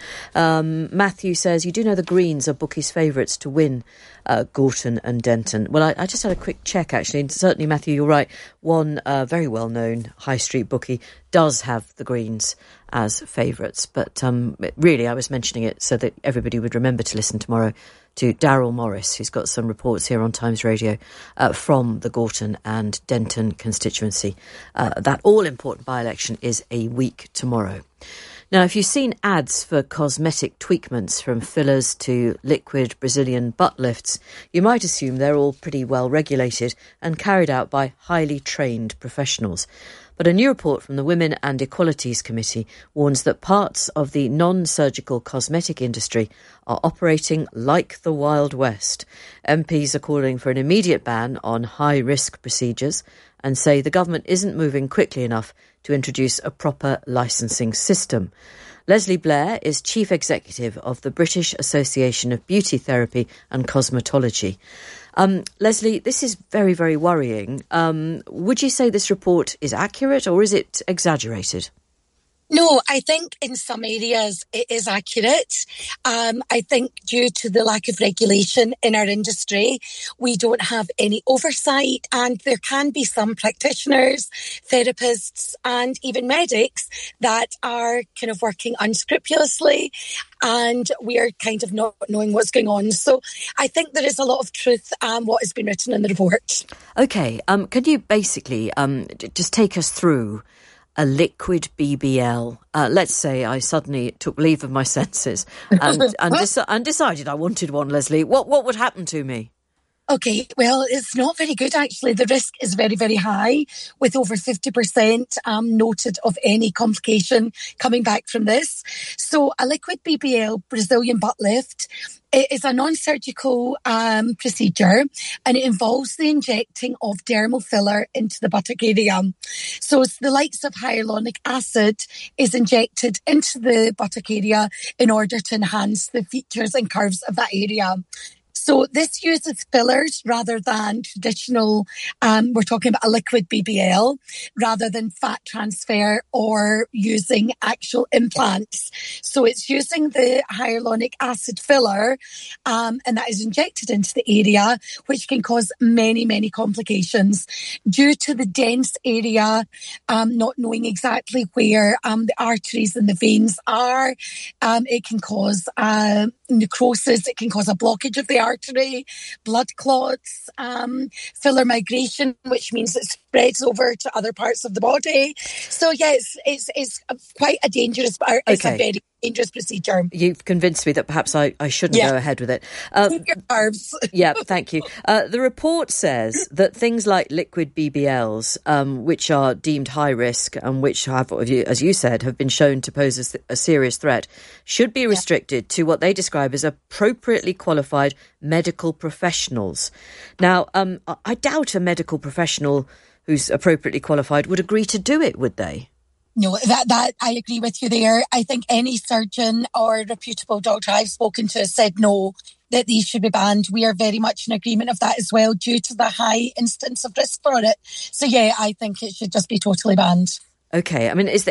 Matthew says, you do know the Greens are bookies' favourites to win Gorton and Denton. Well, I just had a quick check, actually, and certainly, Matthew, you're right. One very well-known high street bookie does have the Greens as favourites. But really, I was mentioning it so that everybody would remember to listen tomorrow to Daryl Morris, who's got some reports here on Times Radio from the Gorton and Denton constituency. That all-important by-election is a week tomorrow. Now, if you've seen ads for cosmetic tweakments from fillers to liquid Brazilian butt lifts, you might assume they're all pretty well regulated and carried out by highly trained professionals. But a new report from the Women and Equalities Committee warns that parts of the non-surgical cosmetic industry are operating like the Wild West. MPs are calling for an immediate ban on high-risk procedures and say the government isn't moving quickly enough to introduce a proper licensing system. Leslie Blair is Chief Executive of the British Association of Beauty Therapy and Cosmetology. Leslie, this is very, very worrying. Would you say this report is accurate or is it exaggerated? No, I think in some areas it is accurate. I think due to the lack of regulation in our industry, we don't have any oversight, and there can be some practitioners, therapists and even medics that are kind of working unscrupulously, and we are kind of not knowing what's going on. So I think there is a lot of truth what has been written in the report. OK, can you basically just take us through a liquid BBL? Let's say I suddenly took leave of my senses and decided I wanted one, Leslie. What would happen to me? Okay, well, it's not very good, actually. The risk is very, very high, with over 50% noted of any complication coming back from this. So a liquid BBL, Brazilian butt lift, it is a non-surgical procedure, and it involves the injecting of dermal filler into the buttock area. So it's the likes of hyaluronic acid is injected into the buttock area in order to enhance the features and curves of that area. So this uses fillers rather than traditional, we're talking about a liquid BBL, rather than fat transfer or using actual implants. So it's using the hyaluronic acid filler, and that is injected into the area, which can cause many, many complications. Due to the dense area, not knowing exactly where the arteries and the veins are, it can cause necrosis, it can cause a blockage of the artery, blood clots, filler migration, which means it spreads over to other parts of the body. So yes, it's quite a dangerous, it's a very dangerous procedure. You've convinced me that perhaps I shouldn't go ahead with it. Keep your nerves. Yeah, thank you. The report says that things like liquid BBLs, which are deemed high risk and which have, as you said, have been shown to pose a serious threat, should be restricted to what they describe as appropriately qualified medical professionals. Now, I doubt a medical professional who's appropriately qualified would agree to do it, would they? No, that I agree with you there. I think any surgeon or reputable doctor I've spoken to said no, that these should be banned. We are very much in agreement of that as well, due to the high instance of risk for it. So yeah, I think it should just be totally banned. Okay, I mean, would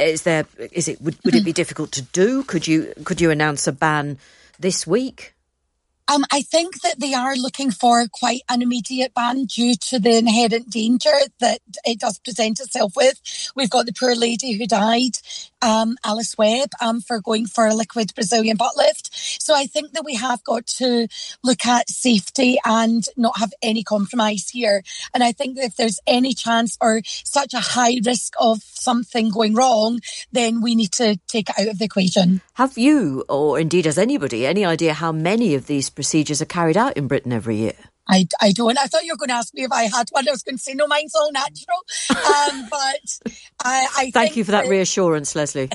it be difficult to do? Could you announce a ban this week? I think that they are looking for quite an immediate ban due to the inherent danger that it does present itself with. We've got the poor lady who died, Alice Webb, for going for a liquid Brazilian butt lift. So I think that we have got to look at safety and not have any compromise here. And I think that if there's any chance or such a high risk of something going wrong, then we need to take it out of the equation. Have you, or indeed has anybody, any idea how many of these procedures are carried out in Britain every year? I don't. I thought you were going to ask me if I had one. I was going to say, no, mine's all natural. But I Thank you for that reassurance, Leslie.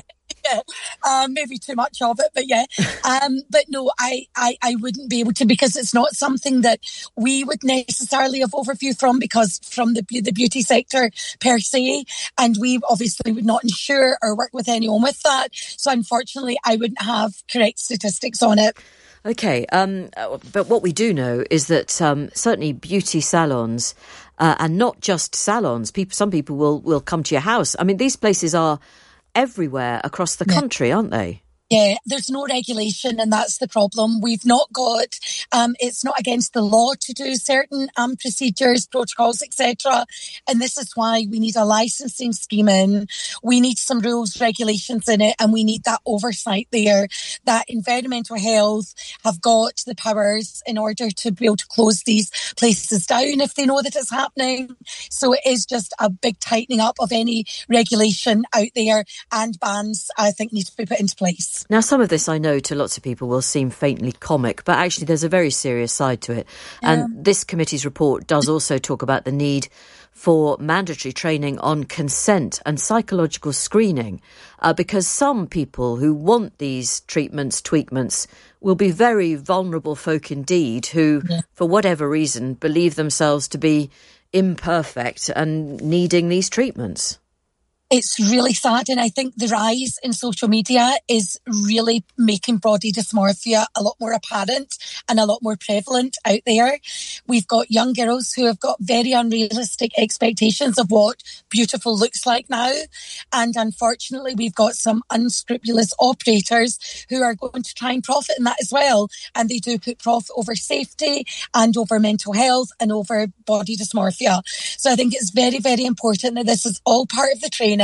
Yeah, maybe too much of it, but yeah. But no, I wouldn't be able to, because it's not something that we would necessarily have overview from, because from the beauty sector per se, and we obviously would not insure or work with anyone with that. So unfortunately, I wouldn't have correct statistics on it. Okay, but what we do know is that certainly beauty salons, and not just salons, some people will come to your house. I mean, these places are everywhere across the country, aren't they? Yeah, there's no regulation, and that's the problem. We've not got, it's not against the law to do certain procedures, protocols, etc. And this is why we need a licensing scheme in. We need some rules, regulations in it, and we need that oversight there, that environmental health have got the powers in order to be able to close these places down if they know that it's happening. So it is just a big tightening up of any regulation out there, and bans, I think, need to be put into place. Now, some of this I know to lots of people will seem faintly comic, but actually there's a very serious side to it. And this committee's report does also talk about the need for mandatory training on consent and psychological screening, because some people who want these treatments, tweakments, will be very vulnerable folk indeed who, for whatever reason, believe themselves to be imperfect and needing these treatments. It's really sad, and I think the rise in social media is really making body dysmorphia a lot more apparent and a lot more prevalent out there. We've got young girls who have got very unrealistic expectations of what beautiful looks like now, and unfortunately we've got some unscrupulous operators who are going to try and profit in that as well, and they do put profit over safety and over mental health and over body dysmorphia. So I think it's very, very important that this is all part of the training,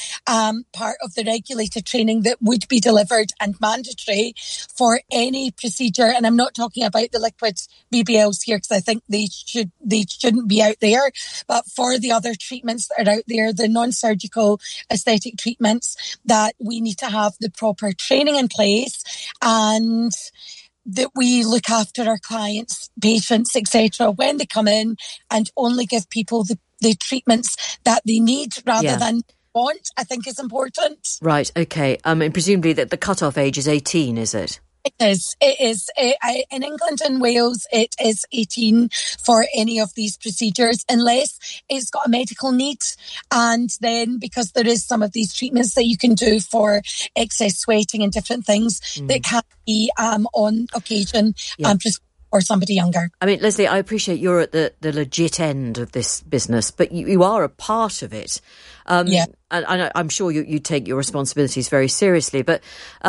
part of the regulated training that would be delivered and mandatory for any procedure. And I'm not talking about the liquid BBLs here, because I think they shouldn't be out there. But for the other treatments that are out there, the non-surgical aesthetic treatments, that we need to have the proper training in place, and that we look after our clients, patients, etc. when they come in, and only give people the treatments that they need rather than want, I think is important. Right, okay. And presumably that the cut-off age is 18, is it? It is. In England and Wales, it is 18 for any of these procedures, unless it's got a medical need. And then, because there is some of these treatments that you can do for excess sweating and different things that can be on occasion or somebody younger. I mean, Leslie, I appreciate you're at the legit end of this business, but you are a part of it. And I'm sure you take your responsibilities very seriously. But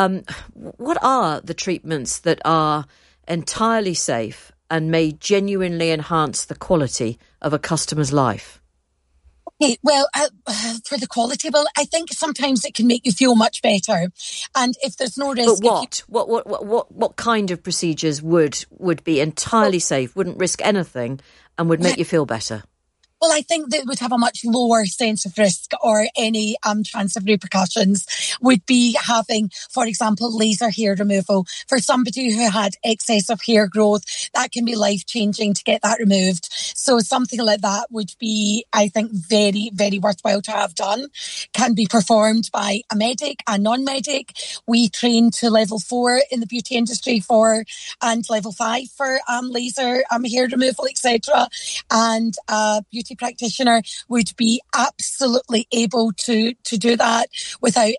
what are the treatments that are entirely safe and may genuinely enhance the quality of a customer's life? Okay, well, for the quality, well, I think sometimes it can make you feel much better, and if there's no risk. But what kind of procedures would be entirely safe, wouldn't risk anything, and would make you feel better? Well, I think that would have a much lower sense of risk or any chance of repercussions would be having, for example, laser hair removal. For somebody who had excess of hair growth, that can be life-changing to get that removed. So something like that would be, I think, very, very worthwhile to have done. Can be performed by a medic, a non-medic. We train to level 4 in the beauty industry and level 5 for laser hair removal, etc. And beauty practitioner would be absolutely able to do that without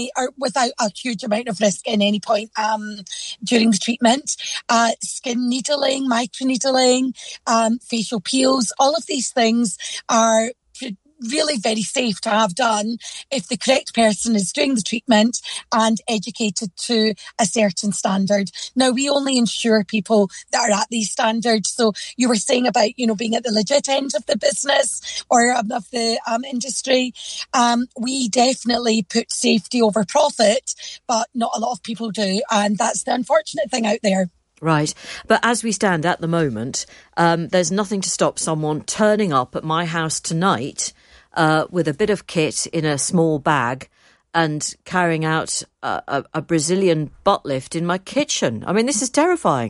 a huge amount of risk in any point during the treatment. Skin needling, microneedling, facial peels, all of these things are really very safe to have done if the correct person is doing the treatment and educated to a certain standard. Now, we only insure people that are at these standards. So you were saying about, being at the legit end of the business or of the industry. We definitely put safety over profit, but not a lot of people do. And that's the unfortunate thing out there. Right. But as we stand at the moment, there's nothing to stop someone turning up at my house tonight with a bit of kit in a small bag and carrying out a Brazilian butt lift in my kitchen. I mean, this is terrifying.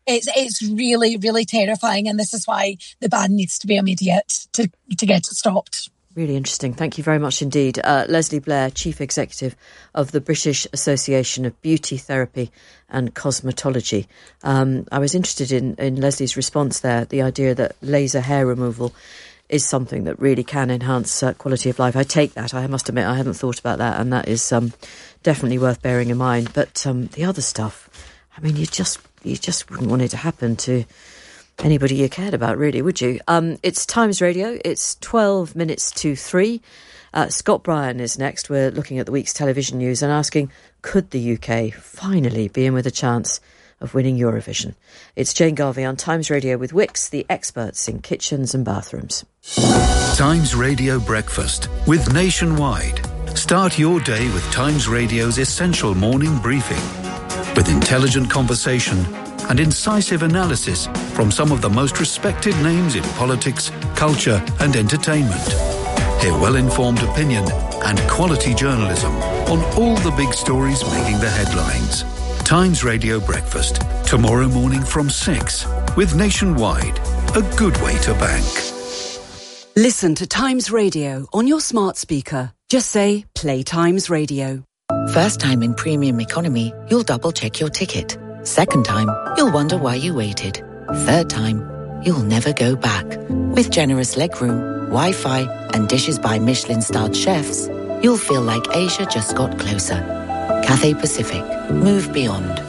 It's really, really terrifying, and this is why the ban needs to be immediate to get it stopped. Really interesting. Thank you very much indeed. Leslie Blair, Chief Executive of the British Association of Beauty Therapy and Cosmetology. I was interested in Leslie's response there, the idea that laser hair removal is something that really can enhance quality of life. I take that. I must admit, I hadn't thought about that, and that is definitely worth bearing in mind. But the other stuff, I mean, you just wouldn't want it to happen to anybody you cared about, really, would you? It's Times Radio. It's 12 minutes to 3. Scott Bryan is next. We're looking at the week's television news and asking, could the UK finally be in with a chance of winning Eurovision? It's Jane Garvey on Times Radio with Wix, the experts in kitchens and bathrooms. Times Radio Breakfast with Nationwide. Start your day with Times Radio's essential morning briefing with intelligent conversation and incisive analysis from some of the most respected names in politics, culture and entertainment. Hear well-informed opinion and quality journalism on all the big stories making the headlines. Times Radio Breakfast, tomorrow morning from 6 with Nationwide, a good way to bank. Listen to Times Radio on your smart speaker. Just say, play Times Radio. First time in premium economy, you'll double-check your ticket. Second time, you'll wonder why you waited. Third time, you'll never go back. With generous legroom, Wi-Fi and dishes by Michelin-starred chefs, you'll feel like Asia just got closer. Cathay Pacific. Move beyond.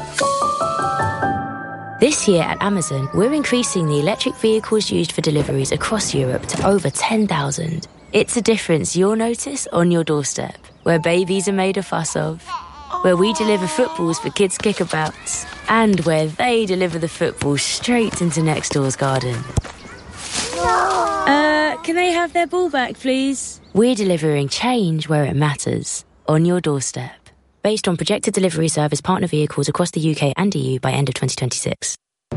This year at Amazon, we're increasing the electric vehicles used for deliveries across Europe to over 10,000. It's a difference you'll notice on your doorstep, where babies are made a fuss of, where we deliver footballs for kids' kickabouts, and where they deliver the football straight into next door's garden. Can they have their ball back, please? We're delivering change where it matters, on your doorstep. Based on projected delivery service partner vehicles across the UK and EU by end of 2026.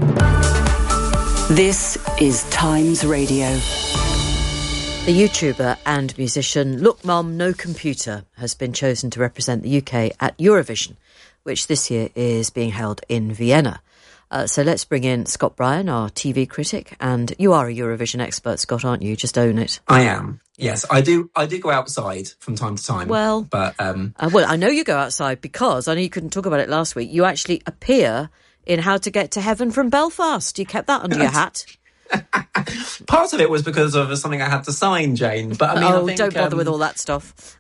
This is Times Radio. The YouTuber and musician Look Mum No Computer has been chosen to represent the UK at Eurovision, which this year is being held in Vienna. So let's bring in Scott Bryan, our TV critic, and you are a Eurovision expert, Scott, aren't you? Just own it. I am. Yes, I do go outside from time to time. Well, but well, I know you go outside because I know you couldn't talk about it last week. You actually appear in How to Get to Heaven from Belfast. You kept that under your hat. Part of it was because of something I had to sign, Jane. But I mean, I think, don't bother with all that stuff.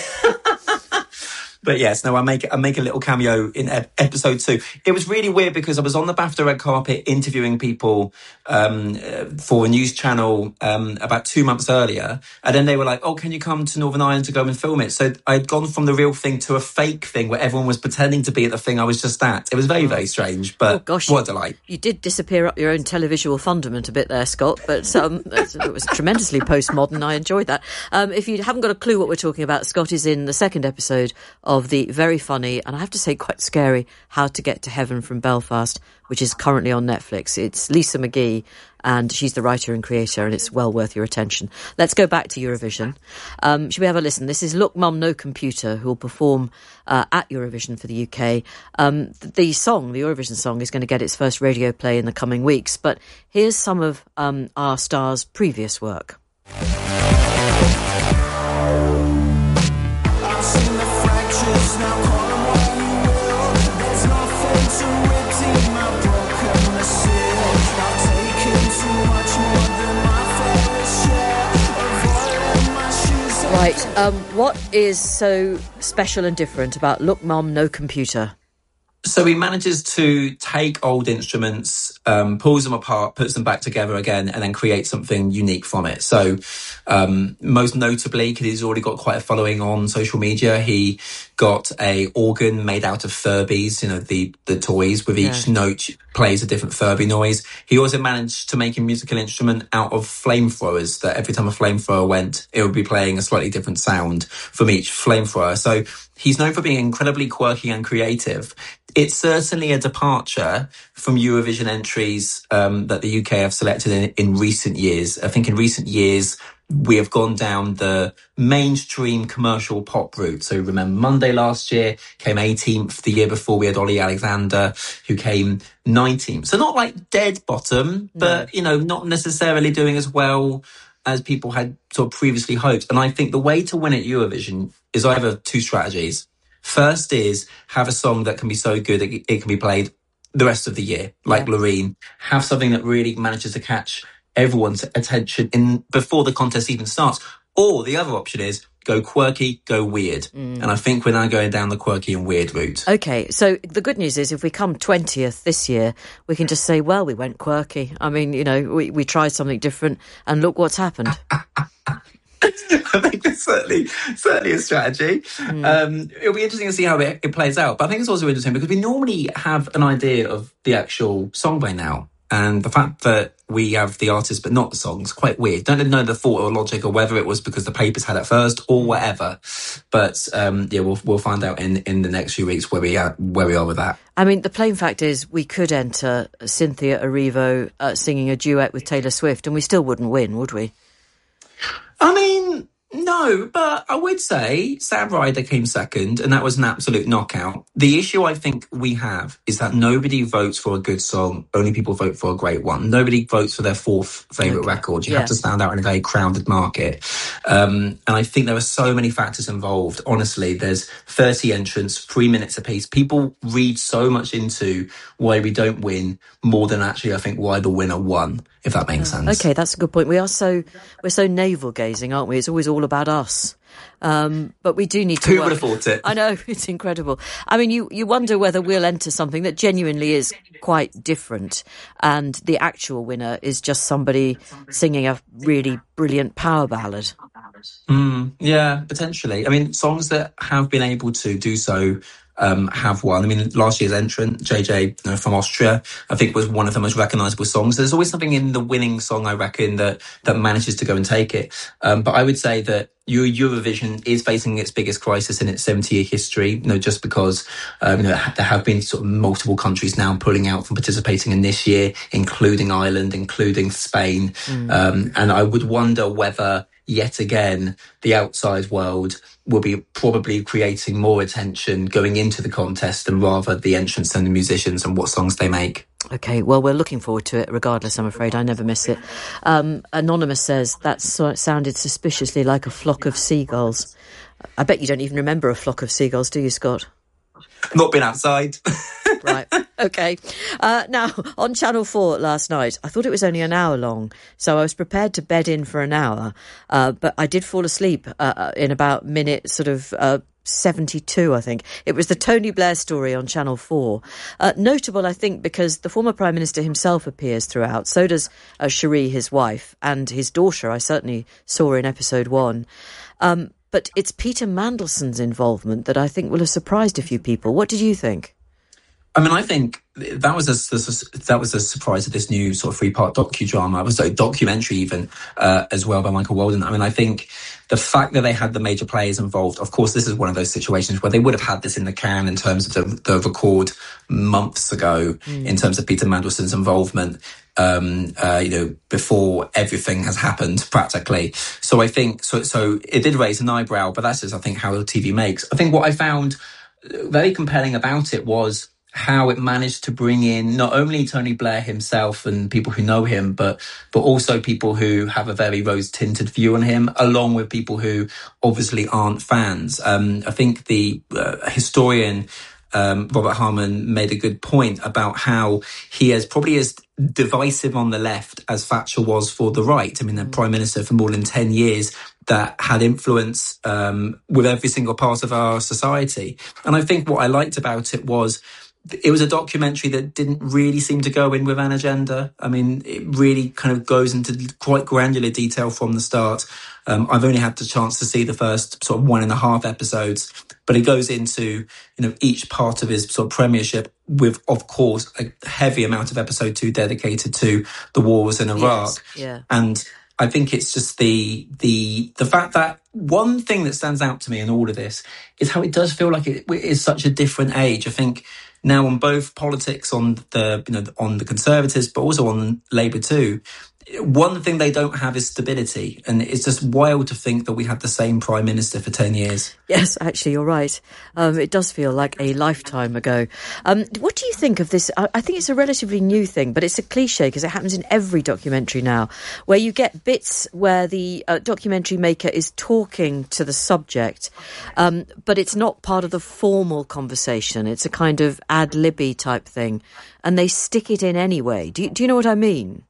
But yes, no, I make a little cameo in episode 2. It was really weird because I was on the BAFTA red carpet interviewing people for a news channel about 2 months earlier, and then they were like, "Oh, can you come to Northern Ireland to go and film it?" So I'd gone from the real thing to a fake thing where everyone was pretending to be at the thing I was just at. It was very, very strange, but what a delight. You did disappear up your own televisual fundament a bit there, Scott, but it was tremendously postmodern. I enjoyed that. If you haven't got a clue what we're talking about, Scott is in the second episode of the very funny, and I have to say quite scary, How to Get to Heaven from Belfast, which is currently on Netflix. It's Lisa McGee, and she's the writer and creator, and it's well worth your attention. Let's go back to Eurovision. Should we have a listen? This is Look Mum No Computer, who will perform at Eurovision for the UK. The Eurovision song, is going to get its first radio play in the coming weeks, but here's some of our star's previous work. Right, what is so special and different about Look Mum No Computer? So he manages to take old instruments, pulls them apart, puts them back together again, and then create something unique from it. So most notably, because he's already got quite a following on social media, he got a organ made out of Furbies, the toys, with each note plays a different Furby noise. He also managed to make a musical instrument out of flamethrowers, that every time a flamethrower went, it would be playing a slightly different sound from each flamethrower. So he's known for being incredibly quirky and creative. It's certainly a departure from Eurovision entries that the UK have selected in recent years. I think in recent years, we have gone down the mainstream commercial pop route. So remember Monday last year came 18th. The year before we had Ollie Alexander, who came 19th. So not like dead bottom, but, not necessarily doing as well as people had sort of previously hoped. And I think the way to win at Eurovision is either two strategies. First is have a song that can be so good that it can be played the rest of the year, like Loreen. Have something that really manages to catch everyone's attention before the contest even starts. Or the other option is go quirky, go weird. And I think we're now going down the quirky and weird route. Okay, so the good news is if we come 20th this year, we can just say, well, we went quirky. I mean, we tried something different and look what's happened. I think that's certainly a strategy. It'll be interesting to see how it plays out. But I think it's also interesting because we normally have an idea of the actual song by now. And the fact that we have the artist but not the songs, quite weird. Don't know the thought or logic or whether it was because the papers had it first or whatever. But we'll find out in the next few weeks where we are with that. I mean, the plain fact is we could enter Cynthia Erivo singing a duet with Taylor Swift and we still wouldn't win, would we? I mean, no, but I would say Sam Ryder came second, and that was an absolute knockout. The issue I think we have is that nobody votes for a good song, only people vote for a great one. Nobody votes for their fourth favourite record. You have to stand out in a very crowded market. And I think there are so many factors involved. Honestly, there's 30 entrants, 3 minutes apiece. People read so much into why we don't win more than actually, I think, why the winner won, if that makes sense. Okay, that's a good point. We're so navel-gazing, aren't we? It's always all about us. But we do need to Who would have thought it? I know, it's incredible. I mean, you wonder whether we'll enter something that genuinely is quite different and the actual winner is just somebody singing a really brilliant power ballad. Yeah, potentially. I mean, songs that have been able to do so have won. I mean, last year's entrant, JJ from Austria, I think was one of the most recognisable songs. There's always something in the winning song, I reckon, that manages to go and take it. But I would say that Eurovision is facing its biggest crisis in its 70-year history, just because there have been sort of multiple countries now pulling out from participating in this year, including Ireland, including Spain. And I would wonder whether, yet again, the outside world will be probably creating more attention going into the contest than rather the entrants and the musicians and what songs they make. Okay, well, we're looking forward to it regardless, I'm afraid. I never miss it. Anonymous says that sounded suspiciously like a flock of seagulls. I bet you don't even remember a flock of seagulls, do you, Scott? Not been outside. Right, okay. Now, on Channel 4 last night, I thought it was only an hour long, so I was prepared to bed in for an hour, but I did fall asleep in about minute 72, I think. It was the Tony Blair story on Channel 4. Notable, I think, because the former Prime Minister himself appears throughout. So does Cherie, his wife, and his daughter, I certainly saw in episode 1. But it's Peter Mandelson's involvement that I think will have surprised a few people. What did you think? I mean, I think that was a surprise of this new sort of 3-part docudrama. It was a documentary even as well by Michael Walden. I mean, I think the fact that they had the major players involved, of course, this is one of those situations where they would have had this in the can in terms of the record months ago in terms of Peter Mandelson's involvement, before everything has happened practically. So I think, so it did raise an eyebrow, but that's just, I think, how the TV makes. I think what I found very compelling about it was how it managed to bring in not only Tony Blair himself and people who know him, but also people who have a very rose-tinted view on him, along with people who obviously aren't fans. I think the historian Robert Harmon made a good point about how he is probably as divisive on the left as Thatcher was for the right. I mean, the Prime Minister for more than 10 years that had influence with every single part of our society. And I think what I liked about it was a documentary that didn't really seem to go in with an agenda. I mean, it really kind of goes into quite granular detail from the start. I've only had the chance to see the first sort of 1.5 episodes, but it goes into, each part of his sort of premiership with, of course, a heavy amount of episode 2 dedicated to the wars in Iraq. Yes, yeah. And I think it's just the fact that one thing that stands out to me in all of this is how it does feel like it is such a different age. I think now on both politics, on the Conservatives, but also on Labour too, one thing they don't have is stability. And it's just wild to think that we had the same Prime Minister for 10 years. Yes, actually, you're right. It does feel like a lifetime ago. What do you think of this? I think it's a relatively new thing, but it's a cliche because it happens in every documentary now, where you get bits where the documentary maker is talking to the subject, but it's not part of the formal conversation. It's a kind of ad-libby type thing, and they stick it in anyway. Do you know what I mean?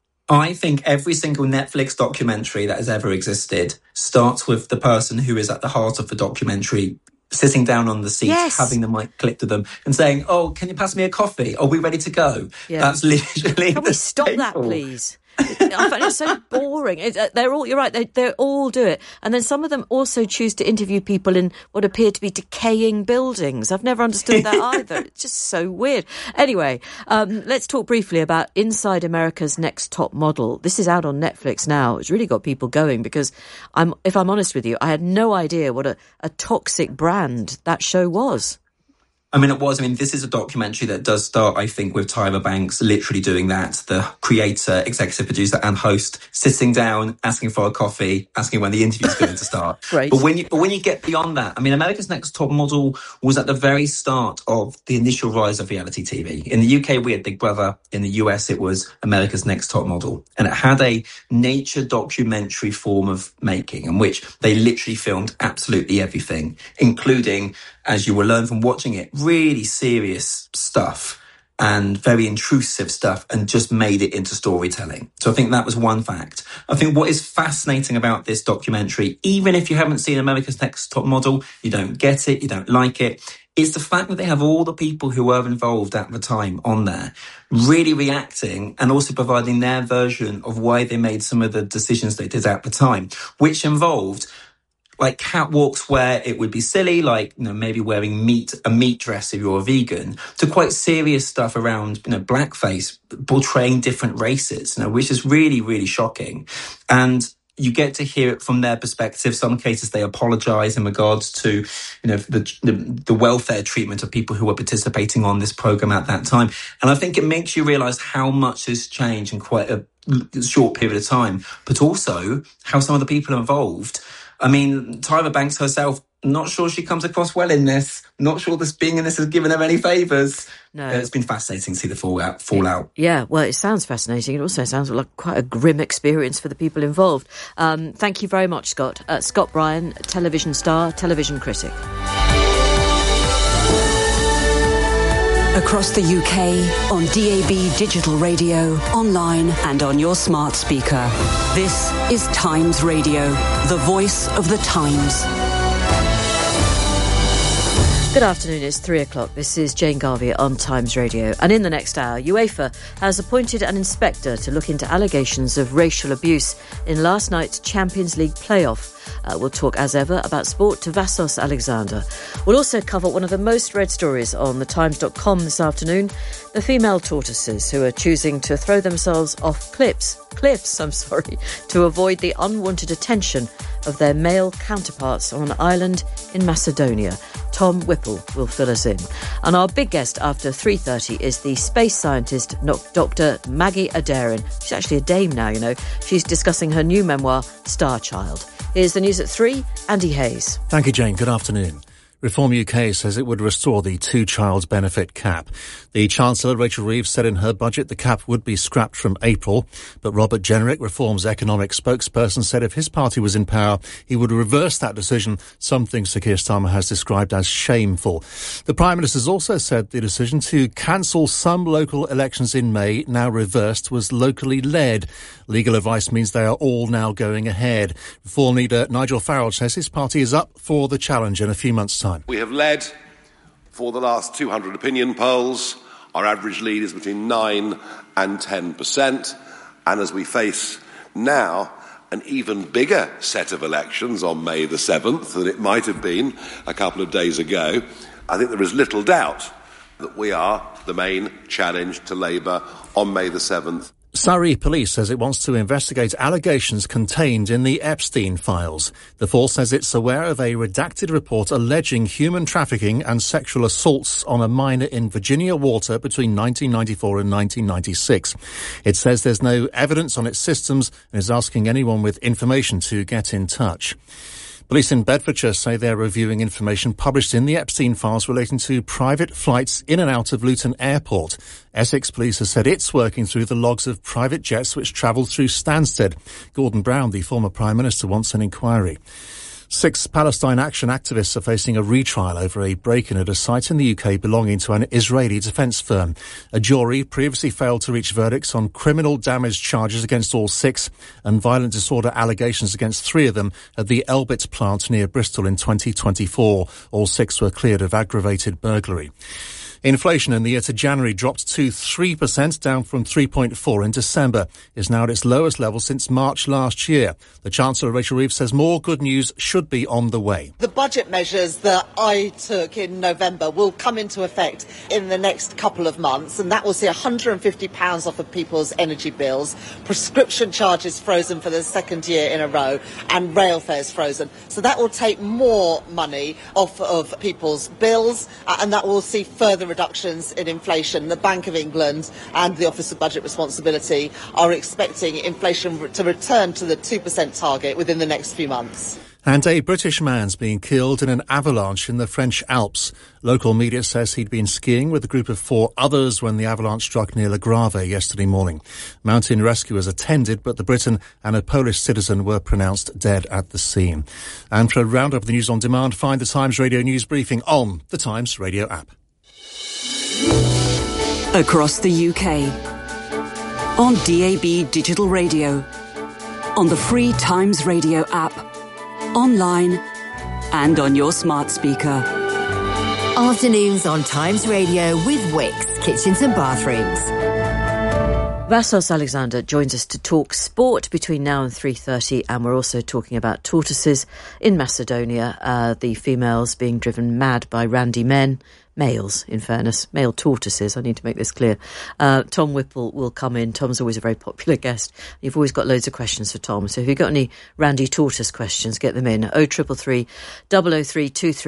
I think every single Netflix documentary that has ever existed starts with the person who is at the heart of the documentary sitting down on the seat, yes, having the mic clipped to them and saying, "Oh, can you pass me a coffee? Are we ready to go?" Yeah. That's literally Can we stop that, please? I find it so boring. They're all, you're right, they all do it. And then some of them also choose to interview people in what appear to be decaying buildings. I've never understood that either. It's just so weird. Anyway, let's talk briefly about Inside America's Next Top Model. This is out on Netflix now. It's really got people going because, if I'm honest with you, I had no idea what a toxic brand that show was. I mean, it was. I mean, this is a documentary that does start, I think, with Tyra Banks literally doing that. The creator, executive producer and host sitting down, asking for a coffee, asking when the interview's going to start. Right. But when you get beyond that, I mean, America's Next Top Model was at the very start of the initial rise of reality TV. In the UK, we had Big Brother. In the US, it was America's Next Top Model. And it had a nature documentary form of making in which they literally filmed absolutely everything, including, as you will learn from watching it, really serious stuff and very intrusive stuff, and just made it into storytelling. So I think that was one fact. I think what is fascinating about this documentary, even if you haven't seen America's Next Top Model, you don't get it, you don't like it, is the fact that they have all the people who were involved at the time on there, really reacting and also providing their version of why they made some of the decisions they did at the time, which involved like catwalks where it would be silly, like, you know, maybe wearing a meat dress if you're a vegan, to quite serious stuff around, you know, blackface, portraying different races, you know, which is really, really shocking. And you get to hear it from their perspective. Some cases they apologise in regards to, you know, the welfare treatment of people who were participating on this programme at that time. And I think it makes you realise how much has changed in quite a short period of time, but also how some of the people involved. I mean, Tyra Banks herself, not sure she comes across well in this. Not sure this being in this has given her any favours. No. It's been fascinating to see the fallout. Yeah, well, it sounds fascinating. It also sounds like quite a grim experience for the people involved. Thank you very much, Scott. Scott Bryan, television star, television critic. Across the UK, on DAB digital radio, online and on your smart speaker. This is Times Radio, the voice of the Times. Good afternoon, it's 3 o'clock. This is Jane Garvey on Times Radio. And in the next hour, UEFA has appointed an inspector to look into allegations of racial abuse in last night's Champions League playoff. We'll talk, as ever, about sport to Vassos Alexander. We'll also cover one of the most read stories on thetimes.com this afternoon, the female tortoises who are choosing to throw themselves off cliffs, to avoid the unwanted attention of their male counterparts on an island in Macedonia. Tom Whipple will fill us in. And our big guest after 3:30 is the space scientist Dr. Maggie Adarin. She's actually a dame now, you know. She's discussing her new memoir, Star Child. Here's the news at 3, Andy Hayes. Thank you, Jane. Good afternoon. Reform UK says it would restore the two-child benefit cap. The Chancellor, Rachel Reeves, said in her budget the cap would be scrapped from April, but Robert Jenrick, Reform's economic spokesperson, said if his party was in power, he would reverse that decision, something Sir Keir Starmer has described as shameful. The Prime Minister's also said the decision to cancel some local elections in May, now reversed, was locally led. Legal advice means they are all now going ahead. Reform leader Nigel Farage says his party is up for the challenge in a few months' time. We have led for the last 200 opinion polls. Our average lead is between 9 and 10%. And as we face now an even bigger set of elections on May the 7th than it might have been a couple of days ago, I think there is little doubt that we are the main challenge to Labour on May the 7th. Surrey Police says it wants to investigate allegations contained in the Epstein files. The force says it's aware of a redacted report alleging human trafficking and sexual assaults on a minor in Virginia Water between 1994 and 1996. It says there's no evidence on its systems and is asking anyone with information to get in touch. Police in Bedfordshire say they're reviewing information published in the Epstein files relating to private flights in and out of Luton Airport. Essex Police has said it's working through the logs of private jets which travelled through Stansted. Gordon Brown, the former Prime Minister, wants an inquiry. 6 Palestine Action activists are facing a retrial over a break-in at a site in the UK belonging to an Israeli defence firm. A jury previously failed to reach verdicts on criminal damage charges against all 6 and violent disorder allegations against 3 of them at the Elbit plant near Bristol in 2024. All 6 were cleared of aggravated burglary. Inflation in the year to January dropped to 3%, down from 3.4% in December. It's now at its lowest level since March last year. The Chancellor, Rachel Reeves, says more good news should be on the way. The budget measures that I took in November will come into effect in the next couple of months, and that will see £150 off of people's energy bills, prescription charges frozen for the second year in a row, and rail fares frozen. So that will take more money off of people's bills, and that will see further reductions in inflation. The Bank of England and the Office of Budget Responsibility are expecting inflation to return to the 2% target within the next few months. And a British man's being killed in an avalanche in the French Alps. Local media says he'd been skiing with a group of 4 others when the avalanche struck near Le Grave yesterday morning. Mountain rescuers attended, but the Briton and a Polish citizen were pronounced dead at the scene. And for a roundup of the news on demand, find the Times Radio News Briefing on the Times Radio app. Across the UK, on DAB Digital Radio, on the free Times Radio app, online and on your smart speaker. Afternoons on Times Radio with Wix Kitchens and Bathrooms. Vassos Alexander joins us to talk sport between now and 3:30, and we're also talking about tortoises in Macedonia, the females being driven mad by randy men. Males, in fairness, male tortoises. I need to make this clear. Tom Whipple will come in. Tom's always a very popular guest. You've always got loads of questions for Tom. So if you've got any randy tortoise questions, get them in. 0333 003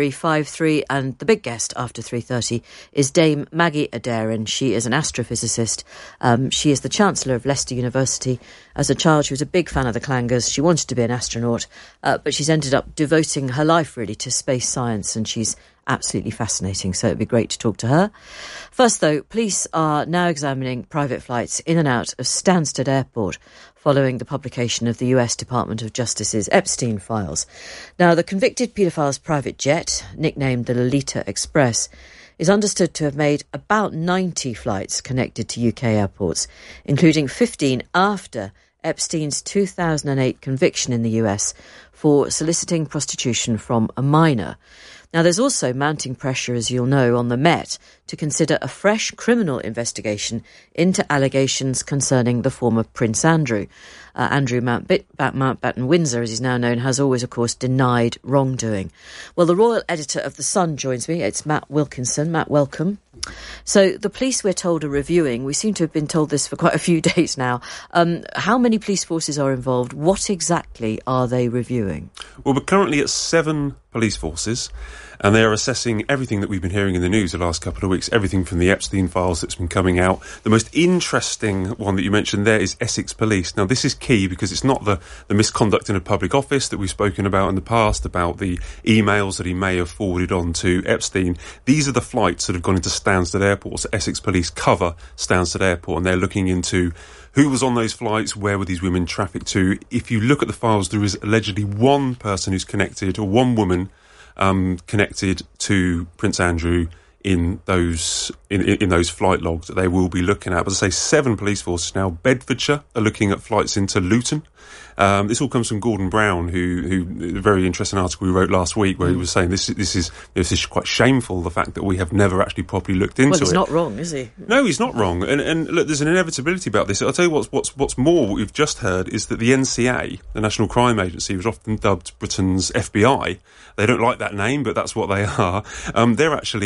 2353. And the big guest after 3:30 is Dame Maggie Adair, and she is an astrophysicist. She is the Chancellor of Leicester University. As a child, she was a big fan of the clangers. She wanted to be an astronaut, but she's ended up devoting her life really to space science, and she's absolutely fascinating, so it'd be great to talk to her. First, though, police are now examining private flights in and out of Stansted Airport following the publication of the US Department of Justice's Epstein files. Now, the convicted paedophile's private jet, nicknamed the Lolita Express, is understood to have made about 90 flights connected to UK airports, including 15 after Epstein's 2008 conviction in the US for soliciting prostitution from a minor. Now, there's also mounting pressure, as you'll know, on the Met to consider a fresh criminal investigation into allegations concerning the former Prince Andrew. Andrew Mountbatten-Windsor, as he's now known, has always, of course, denied wrongdoing. Well, the royal editor of The Sun joins me. It's Matt Wilkinson. Matt, welcome. So the police, we're told, are reviewing. We seem to have been told this for quite a few days now. How many police forces are involved? What exactly are they reviewing? Well, we're currently at 7 police forces, and they are assessing everything that we've been hearing in the news the last couple of weeks, everything from the Epstein files that's been coming out. The most interesting one that you mentioned there is Essex Police. Now, this is key because it's not the misconduct in a public office that we've spoken about in the past, about the emails that he may have forwarded on to Epstein. These are the flights that have gone into Stansted Airport. So Essex Police cover Stansted Airport, and they're looking into who was on those flights, where were these women trafficked to. If you look at the files, there is allegedly one person who's connected, or one woman connected to Prince Andrew in those flight logs that they will be looking at. But as I say, 7 police forces now. Bedfordshire are looking at flights into Luton. This all comes from Gordon Brown, who a very interesting article he wrote last week, where he was saying this is quite shameful, the fact that we have never actually properly looked into it. Well, he's not wrong, is he? No, he's not wrong. And look, there's an inevitability about this. I'll tell you what's more, what we've just heard is that the NCA, the National Crime Agency, was often dubbed Britain's FBI. They don't like that name, but that's what they are. They're actually now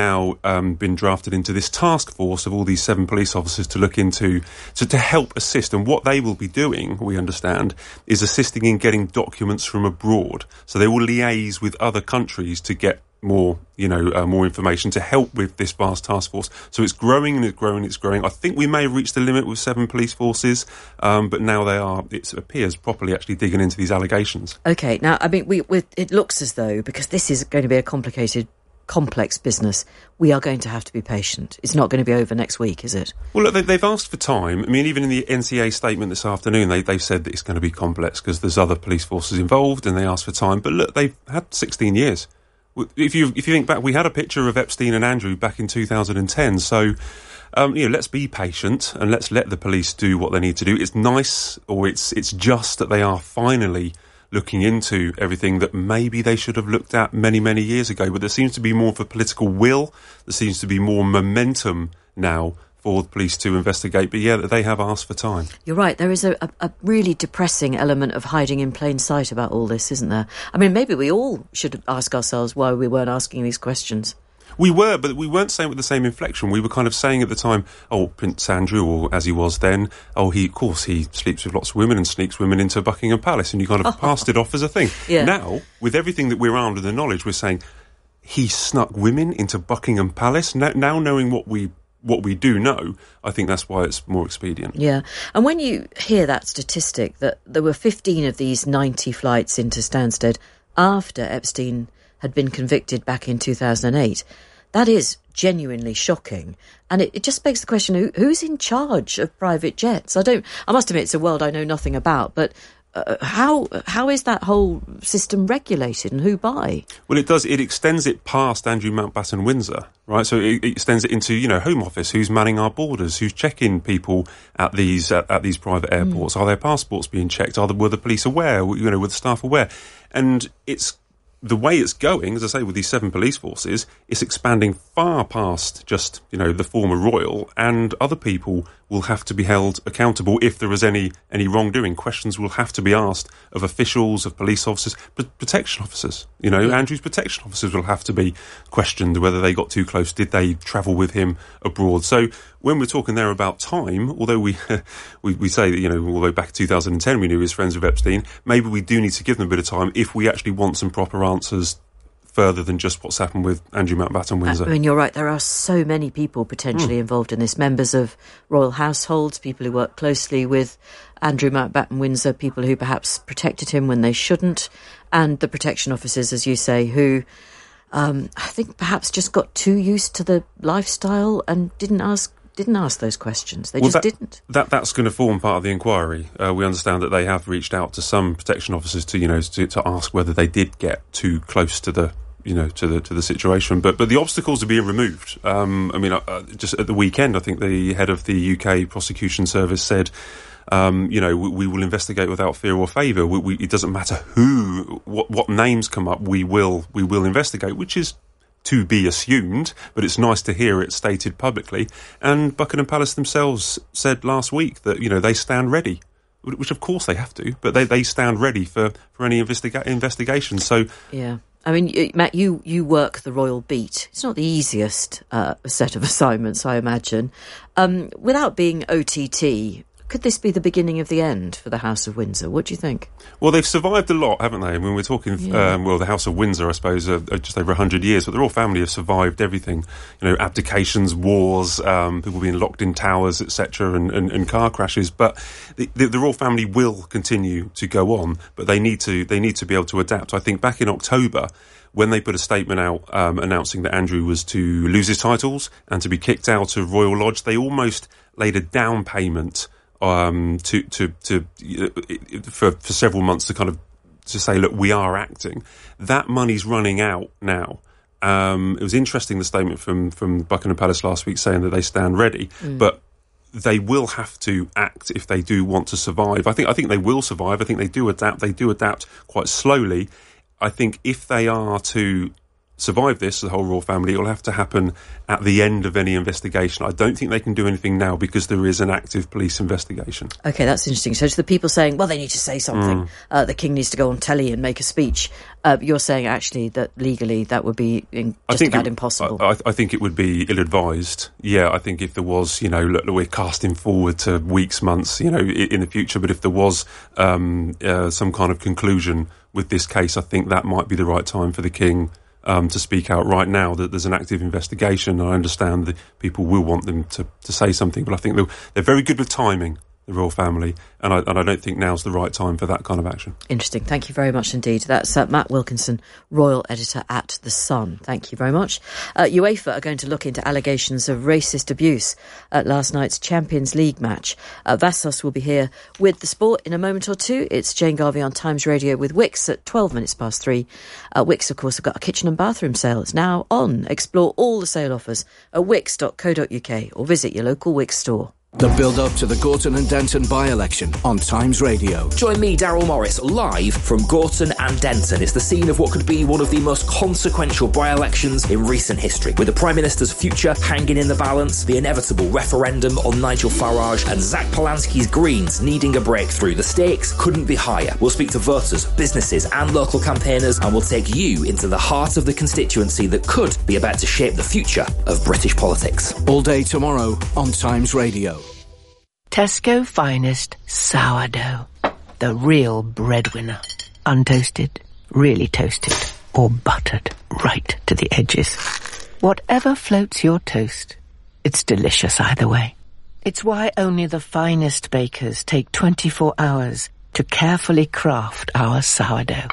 now been drafted into this task force of all these 7 police officers to look into, to help assist. And what they will be doing, we understand, is assisting in getting documents from abroad. So they will liaise with other countries to get more information to help with this vast task force. So it's growing and it's growing, it's growing. I think we may have reached the limit with 7 police forces, but now they are, it appears, properly actually digging into these allegations. OK, now, I mean, it looks as though, because this is going to be a complicated, complex business, we are going to have to be patient. It's not going to be over next week, is it? Well, look, they've asked for time. I mean, even in the NCA statement this afternoon, they've said that it's going to be complex because there's other police forces involved and they asked for time. But look, they've had 16 years. If you think back, we had a picture of Epstein and Andrew back in 2010. So, let's be patient and let's let the police do what they need to do. It's nice, or it's just that they are finally looking into everything that maybe they should have looked at many, many years ago. But there seems to be more of a political will. There seems to be more momentum now for the police to investigate. But yeah, they have asked for time. You're right. There is a really depressing element of hiding in plain sight about all this, isn't there? I mean, maybe we all should ask ourselves why we weren't asking these questions. We were, but we weren't saying it with the same inflection. We were kind of saying at the time, oh, Prince Andrew, or as he was then, of course he sleeps with lots of women and sneaks women into Buckingham Palace, and you kind of passed it off as a thing. Yeah. Now, with everything that we're armed with the knowledge, we're saying he snuck women into Buckingham Palace. Now knowing what we do know, I think that's why it's more expedient. Yeah. And when you hear that statistic that there were 15 of these 90 flights into Stansted after Epstein had been convicted back in 2008, that is genuinely shocking. And it just begs the question, who's in charge of private jets? I must admit, it's a world I know nothing about, but how is that whole system regulated and who by? Well, it does. It extends it past Andrew Mountbatten Windsor, right? So it extends it into, Home Office, who's manning our borders, who's checking people at these private airports. Are their passports being checked? Were the police aware? Were the staff aware? And it's the way it's going, as I say, with these 7 police forces, it's expanding far past just, the former royal, and other people will have to be held accountable if there is any wrongdoing. Questions will have to be asked of officials, of police officers, protection officers. Andrew's protection officers will have to be questioned whether they got too close. Did they travel with him abroad? So when we're talking there about time, although we say that, although back in 2010 we knew he was friends with Epstein, maybe we do need to give them a bit of time if we actually want some proper answers further than just what's happened with Andrew Mountbatten Windsor. I mean, you're right, there are so many people potentially involved in this. Members of royal households, people who work closely with Andrew Mountbatten Windsor, people who perhaps protected him when they shouldn't, and the protection officers, as you say, who I think perhaps just got too used to the lifestyle and didn't ask those questions. They didn't. That's going to form part of the inquiry. We understand that they have reached out to some protection officers to ask whether they did get too close to the to the situation, but the obstacles are being removed. Just at the weekend, I think the head of the UK Prosecution Service said, we will investigate without fear or favour. It doesn't matter what names come up, we will investigate, which is to be assumed, but it's nice to hear it stated publicly. And Buckingham Palace themselves said last week that, they stand ready, which of course they have to, but they stand ready for any investigation. So yeah. I mean, Matt, you work the royal beat. It's not the easiest set of assignments, I imagine. Without being OTT, could this be the beginning of the end for the House of Windsor? What do you think? Well, they've survived a lot, haven't they? I mean, we're talking, the House of Windsor, I suppose, just over 100 years, but the royal family have survived everything. Abdications, wars, people being locked in towers, etc., and car crashes. But the royal family will continue to go on, but they need to be able to adapt. I think back in October, when they put a statement out announcing that Andrew was to lose his titles and to be kicked out of Royal Lodge, they almost laid a down payment for several months to say, look, we are acting. That money's running out now. It was interesting, the statement from Buckingham Palace last week saying that they stand ready, but they will have to act if they do want to survive. I think they will survive. I think they do adapt. They do adapt quite slowly. I think if they are to survive this, the whole royal family, it will have to happen at the end of any investigation. I don't think they can do anything now because there is an active police investigation. OK, that's interesting. So to the people saying, well, they need to say something, the king needs to go on telly and make a speech, you're saying actually that legally that would be about impossible. I think it would be ill-advised. Yeah, I think if there was, look, we're casting forward to weeks, months, in the future, but if there was some kind of conclusion with this case, I think that might be the right time for the king to speak out. Right now that there's an active investigation. I understand that people will want them to say something, but I think they're very good with timing, the royal family, and I don't think now's the right time for that kind of action. Interesting. Thank you very much indeed. That's Matt Wilkinson, royal editor at The Sun. Thank you very much. UEFA are going to look into allegations of racist abuse at last night's Champions League match. Vassos will be here with the sport in a moment or two. It's Jane Garvey on Times Radio with Wickes at 12 minutes past 3. Wickes, of course, have got a kitchen and bathroom sale. It's now on. Explore all the sale offers at wickes.co.uk or visit your local Wickes store. The build-up to the Gorton and Denton by-election on Times Radio. Join me, Daryl Morris, live from Gorton and Denton. It's the scene of what could be one of the most consequential by-elections in recent history, with the Prime Minister's future hanging in the balance, the inevitable referendum on Nigel Farage, and Zach Polanski's Greens needing a breakthrough. The stakes couldn't be higher. We'll speak to voters, businesses and local campaigners, and we'll take you into the heart of the constituency that could be about to shape the future of British politics. All day tomorrow on Times Radio. Tesco Finest sourdough. The real breadwinner. Untoasted, really toasted, or buttered right to the edges. Whatever floats your toast, it's delicious either way. It's why only the finest bakers take 24 hours to carefully craft our sourdough.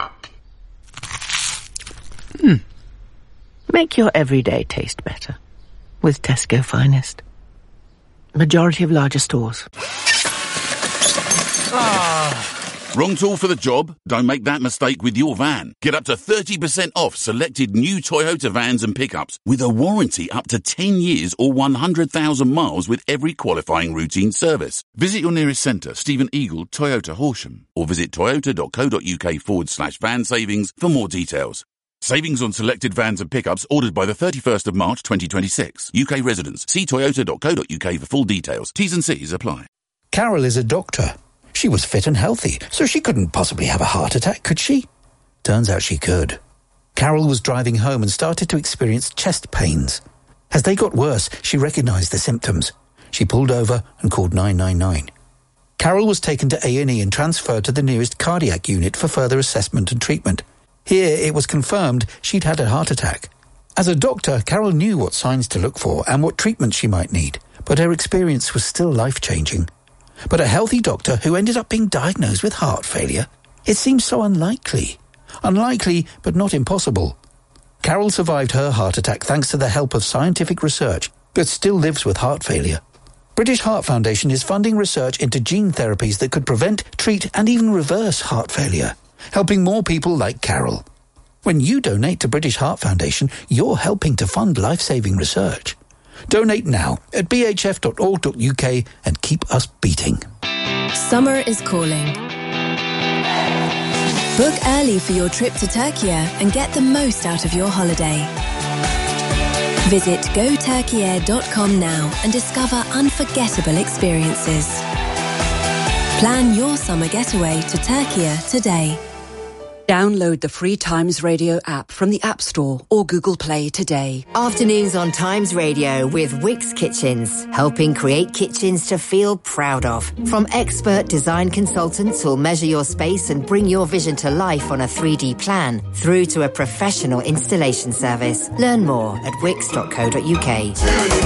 Make your everyday taste better with Tesco Finest. Majority of larger stores. Wrong tool for the job? Don't make that mistake with your van. Get up to 30% off selected new Toyota vans and pickups with a warranty up to 10 years or 100,000 miles with every qualifying routine service. Visit your nearest centre, Stephen Eagle, Toyota Horsham, or visit toyota.co.uk/van savings for more details. Savings on selected vans and pickups ordered by the 31st of March 2026. UK residents. See toyota.co.uk for full details. T's and C's apply. Carol is a doctor. She was fit and healthy, so she couldn't possibly have a heart attack, could she? Turns out she could. Carol was driving home and started to experience chest pains. As they got worse, she recognised the symptoms. She pulled over and called 999. Carol was taken to A&E and transferred to the nearest cardiac unit for further assessment and treatment. Here, it was confirmed she'd had a heart attack. As a doctor, Carol knew what signs to look for and what treatment she might need, but her experience was still life-changing. But a healthy doctor who ended up being diagnosed with heart failure? It seems so unlikely. Unlikely, but not impossible. Carol survived her heart attack thanks to the help of scientific research, but still lives with heart failure. British Heart Foundation is funding research into gene therapies that could prevent, treat and even reverse heart failure, helping more people like Carol. When you donate to British Heart Foundation, you're helping to fund life-saving research. Donate now at bhf.org.uk and keep us beating. Summer is calling. Book early for your trip to Turkey and get the most out of your holiday. Visit goturkeyair.com now and discover unforgettable experiences. Plan your summer getaway to Turkey today. Download the free Times Radio app from the App Store or Google Play today. Afternoons on Times Radio with Wickes Kitchens, helping create kitchens to feel proud of. From expert design consultants who'll measure your space and bring your vision to life on a 3D plan, through to a professional installation service. Learn more at wickes.co.uk.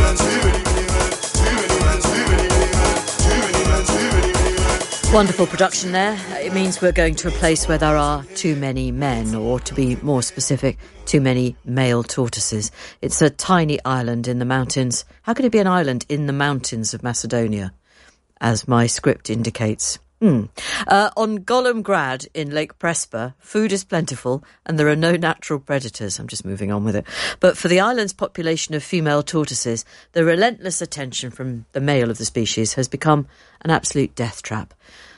Wonderful production there. It means we're going to a place where there are too many men, or to be more specific, too many male tortoises. It's a tiny island in the mountains. How can it be an island in the mountains of Macedonia, as my script indicates? On Gollum Grad in Lake Prespa, food is plentiful and there are no natural predators. I'm just moving on with it. But for the island's population of female tortoises, the relentless attention from the male of the species has become an absolute death trap.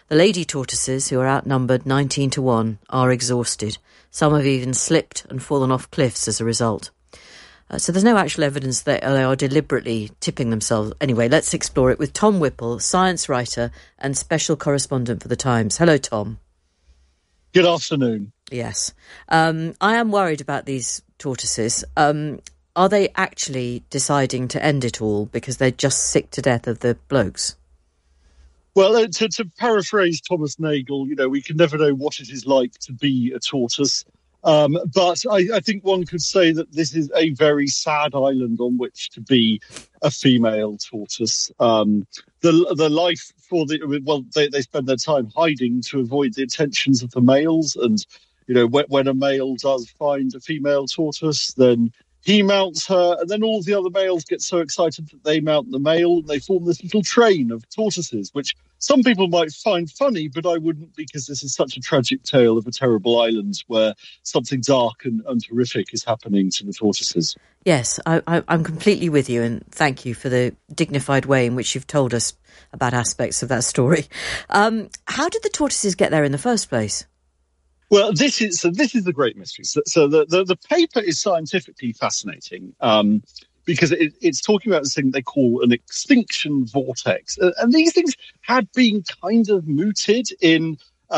The lady tortoises, who are outnumbered 19-1, are exhausted. Some have even slipped and fallen off cliffs as a result. So there's no actual evidence that they are deliberately tipping themselves. Anyway, let's explore it with Tom Whipple, science writer and special correspondent for The Times. Hello, Tom. Good afternoon. Yes. I am worried about these tortoises. Are they actually deciding to end it all because they're just sick to death of the blokes? Well, to paraphrase Thomas Nagel, we can never know what it is like to be a tortoise. But I think one could say that this is a very sad island on which to be a female tortoise. The life they spend their time hiding to avoid the attentions of the males. And, when a male does find a female tortoise, then he mounts her, and then all the other males get so excited that they mount the male, and they form this little train of tortoises, which some people might find funny, but I wouldn't, because this is such a tragic tale of a terrible island where something dark and horrific is happening to the tortoises. Yes, I'm completely with you, and thank you for the dignified way in which you've told us about aspects of that story. How did the tortoises get there in the first place? Well, this is the great mystery. So the paper is scientifically fascinating because it's talking about this thing they call an extinction vortex, and these things had been kind of mooted in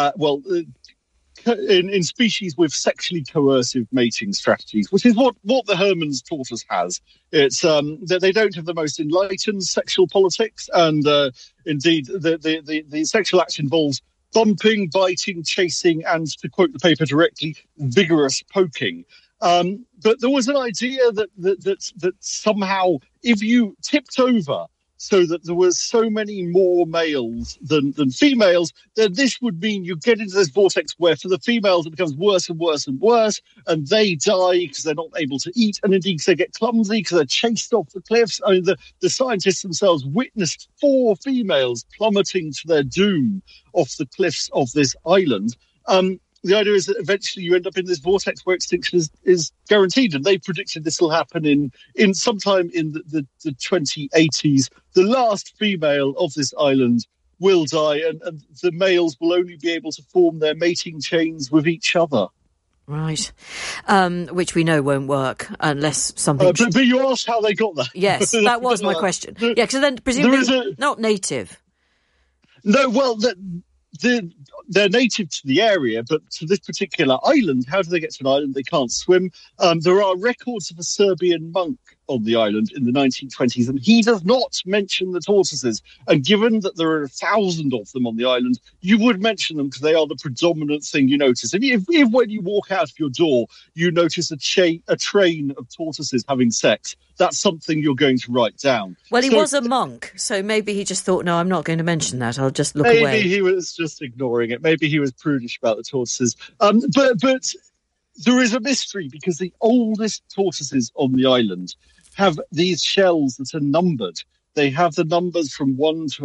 species with sexually coercive mating strategies, which is what the Hermann's tortoise has. It's that they don't have the most enlightened sexual politics, and indeed the sexual act involves bumping, biting, chasing, and, to quote the paper directly, vigorous poking. But there was an idea that somehow, if you tipped over so that there was so many more males than females, then this would mean you get into this vortex where for the females it becomes worse and worse and worse, and they die because they're not able to eat, and indeed they get clumsy because they're chased off the cliffs. I mean, the scientists themselves witnessed 4 females plummeting to their doom off the cliffs of this island. The idea is that eventually you end up in this vortex where extinction is guaranteed, and they predicted this will happen in sometime in the 2080s. The last female of this island will die, and the males will only be able to form their mating chains with each other. Right, which we know won't work unless something... But you asked how they got there. Yes, that was my question. Yeah, because then presumably not native. No, well... They're native to the area, but to this particular island, how do they get to an island? They can't swim. There are records of a Serbian monk on the island in the 1920s, and he does not mention the tortoises. And given that there are 1,000 of them on the island, you would mention them because they are the predominant thing you notice. And if when you walk out of your door, you notice a train of tortoises having sex, that's something you're going to write down. Well, he was a monk, so maybe he just thought, no, I'm not going to mention that. I'll just look away. Maybe he was just ignoring it. Maybe he was prudish about the tortoises. But there is a mystery because the oldest tortoises on the island have these shells that are numbered. They have the numbers from 1 to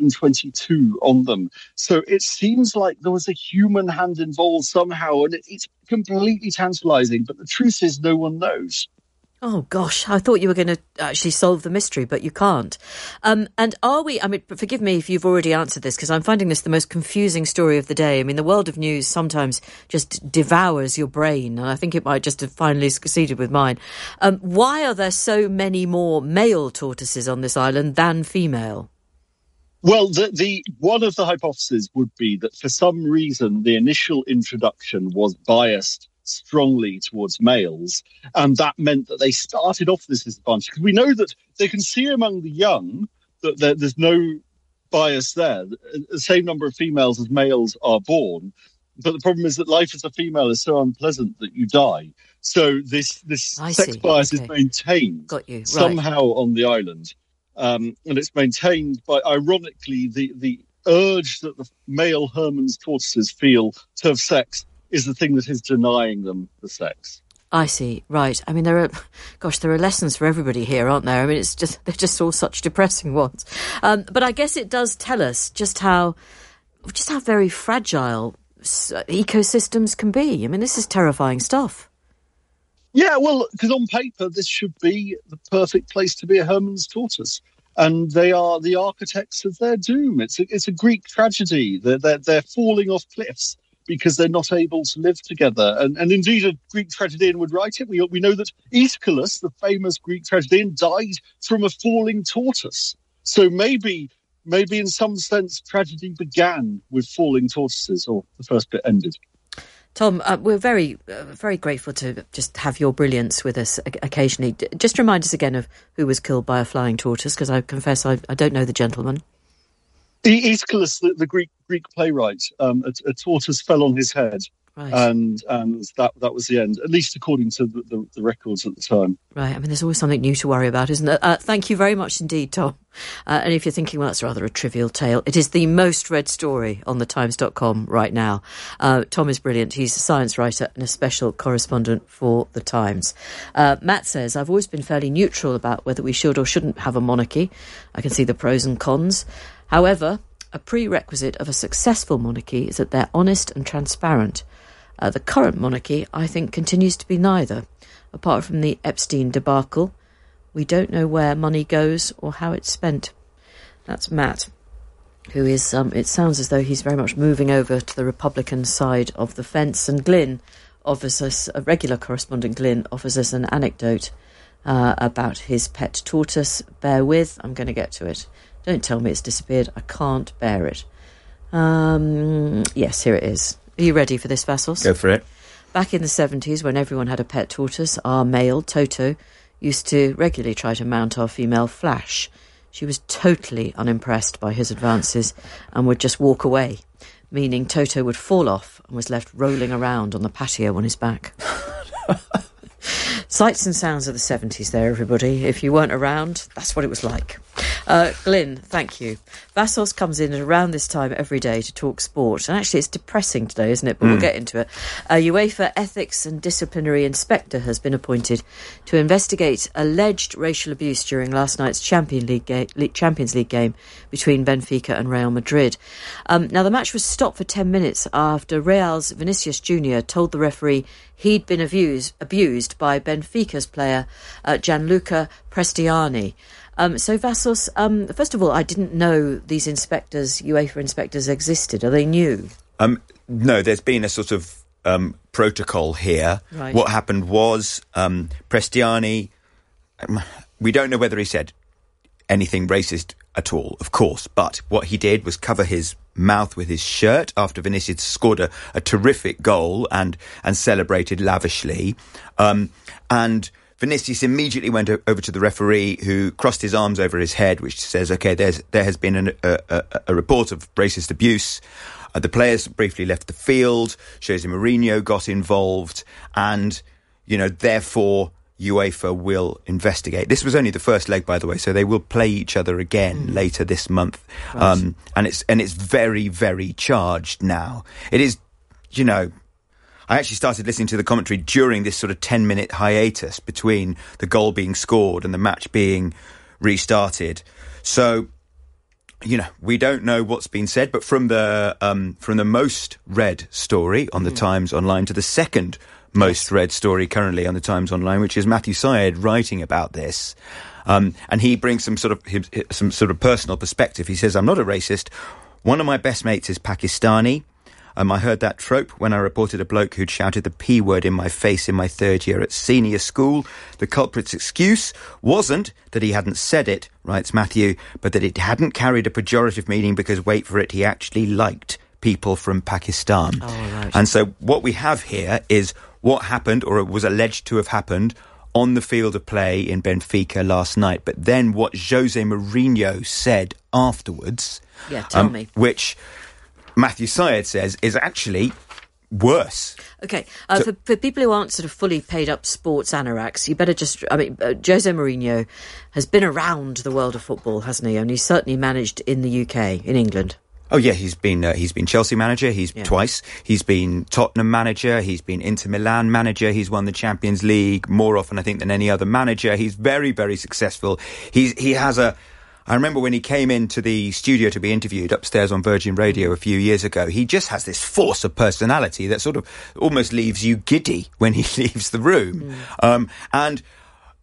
122 on them. So it seems like there was a human hand involved somehow, and it's completely tantalising. But the truth is no one knows. Oh, gosh, I thought you were going to actually solve the mystery, but you can't. And are we, forgive me if you've already answered this, because I'm finding this the most confusing story of the day. I mean, the world of news sometimes just devours your brain, and I think it might just have finally succeeded with mine. Why are there so many more male tortoises on this island than female? Well, the one of the hypotheses would be that for some reason the initial introduction was biased strongly towards males, and that meant that they started off this disadvantage. Because we know that they can see among the young that there's no bias there. The same number of females as males are born, but the problem is that life as a female is so unpleasant that you die. So this sex bias is maintained somehow on the island, and it's maintained by, ironically, the urge that the male Hermann's tortoises feel to have sex is the thing that is denying them the sex. I see, right. I mean, there are lessons for everybody here, aren't there? I mean, they're just all such depressing ones. But I guess it does tell us just how very fragile ecosystems can be. I mean, this is terrifying stuff. Yeah, well, because on paper, this should be the perfect place to be a Hermann's tortoise. and they are the architects of their doom. It's a Greek tragedy. They're falling off cliffs because they're not able to live together. And indeed, a Greek tragedian would write it. We know that Aeschylus, the famous Greek tragedian, died from a falling tortoise. So maybe in some sense, tragedy began with falling tortoises, or the first bit ended. Tom, we're very, very grateful to just have your brilliance with us occasionally. Just remind us again of who was killed by a flying tortoise, because I confess I don't know the gentleman. Aeschylus, the Greek playwright, a tortoise fell on his head, right. and that was the end, at least according to the records at the time. Right, I mean, there's always something new to worry about, isn't there? Thank you very much indeed, Tom. And if you're thinking, well, that's rather a trivial tale, it is the most read story on thetimes.com right now. Tom is brilliant. He's a science writer and a special correspondent for The Times. Matt says, I've always been fairly neutral about whether we should or shouldn't have a monarchy. I can see the pros and cons. However, a prerequisite of a successful monarchy is that they're honest and transparent. The current monarchy, I think, continues to be neither. Apart from the Epstein debacle, we don't know where money goes or how it's spent. That's Matt, who is, it sounds as though he's very much moving over to the Republican side of the fence. And Glyn offers us, a regular correspondent Glyn, offers us an anecdote about his pet tortoise. Bear with, I'm going to get to it. Don't tell me it's disappeared. I can't bear it. Yes, here it is. Are you ready for this, Vassos? Go for it. Back in the 70s, when everyone had a pet tortoise, our male, Toto, used to regularly try to mount our female, Flash. She was totally unimpressed by his advances and would just walk away, meaning Toto would fall off and was left rolling around on the patio on his back. Sights and sounds of the 70s there, everybody. If you weren't around, that's what it was like. Glyn, thank you. Vassos comes in at around this time every day to talk sport. And actually, it's depressing today, isn't it? But we'll get into it. A UEFA Ethics and Disciplinary Inspector has been appointed to investigate alleged racial abuse during last night's Champions League game between Benfica and Real Madrid. Now, the match was stopped for 10 minutes after Real's Vinicius Jr. told the referee he'd been abused by Benfica's player Gianluca Prestiani. So, Vassos, first of all, I didn't know these inspectors, UEFA inspectors, existed. Are they new? No, there's been a sort of protocol here. Right. What happened was Prestiani, we don't know whether he said anything racist at all, of course, but what he did was cover his mouth with his shirt after Vinicius scored a terrific goal and celebrated lavishly. And Vinicius immediately went over to the referee, who crossed his arms over his head, which says, OK, there has been a report of racist abuse. The players briefly left the field. Jose Mourinho got involved. And, therefore, UEFA will investigate. This was only the first leg, by the way, so they will play each other again later this month. Right. And it's very, very charged now. It is, I actually started listening to the commentary during this sort of 10-minute hiatus between the goal being scored and the match being restarted. So, we don't know what's been said, but from the most read story on the Times Online to the second most read story currently on the Times Online, which is Matthew Syed writing about this. And he brings some sort of personal perspective. He says, I'm not a racist. One of my best mates is Pakistani. I heard that trope when I reported a bloke who'd shouted the P word in my face in my third year at senior school. The culprit's excuse wasn't that he hadn't said it, writes Matthew, but that it hadn't carried a pejorative meaning because, wait for it, he actually liked people from Pakistan. Oh, right. And so what we have here is what happened, or it was alleged to have happened, on the field of play in Benfica last night. But then what Jose Mourinho said afterwards, tell me, which Matthew Syed says is actually worse. Okay, for people who aren't sort of fully paid up sports anoraks, you better just, Jose Mourinho has been around the world of football, hasn't he? And he's certainly managed in the UK, in England. Oh yeah, he's been Chelsea manager. Twice. He's been Tottenham manager. He's been Inter Milan manager. He's won the Champions League more often, I think, than any other manager. He's very, very successful. He has I remember when he came into the studio to be interviewed upstairs on Virgin Radio a few years ago, he just has this force of personality that sort of almost leaves you giddy when he leaves the room. And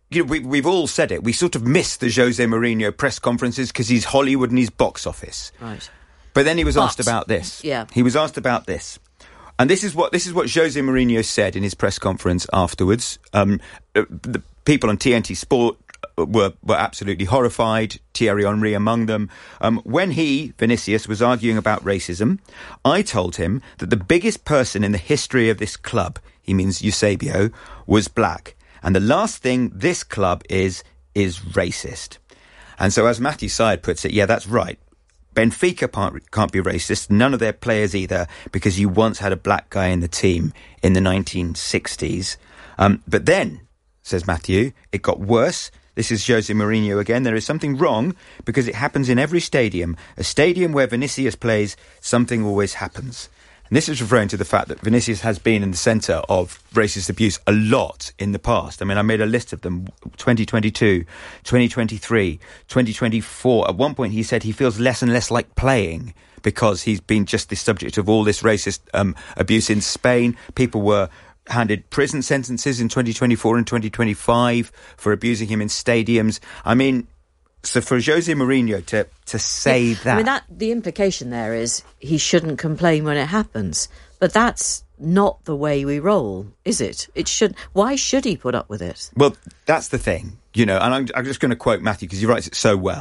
we've all said it. We sort of miss the Jose Mourinho press conferences because he's Hollywood and he's box office. Right. But then he was asked about this. Yeah. He was asked about this. And this is what Jose Mourinho said in his press conference afterwards. The people on TNT Sport were absolutely horrified, Thierry Henry among them. When Vinicius, was arguing about racism, I told him that the biggest person in the history of this club, he means Eusebio, was black. And the last thing this club is racist. And so as Matthew Syed puts it, yeah, that's right. Benfica can't be racist, none of their players either, because you once had a black guy in the team in the 1960s. But then, says Matthew, it got worse. This is Jose Mourinho again. There is something wrong because it happens in every stadium. A stadium where Vinicius plays, something always happens. And this is referring to the fact that Vinicius has been in the centre of racist abuse a lot in the past. I mean, I made a list of them, 2022, 2023, 2024. At one point he said he feels less and less like playing because he's been just the subject of all this racist abuse in Spain. People were handed prison sentences in 2024 and 2025 for abusing him in stadiums. I mean, so for Jose Mourinho to say that... I mean, the implication there is he shouldn't complain when it happens. But that's not the way we roll, is it? Why should he put up with it? Well, that's the thing, and I'm just going to quote Matthew because he writes it so well,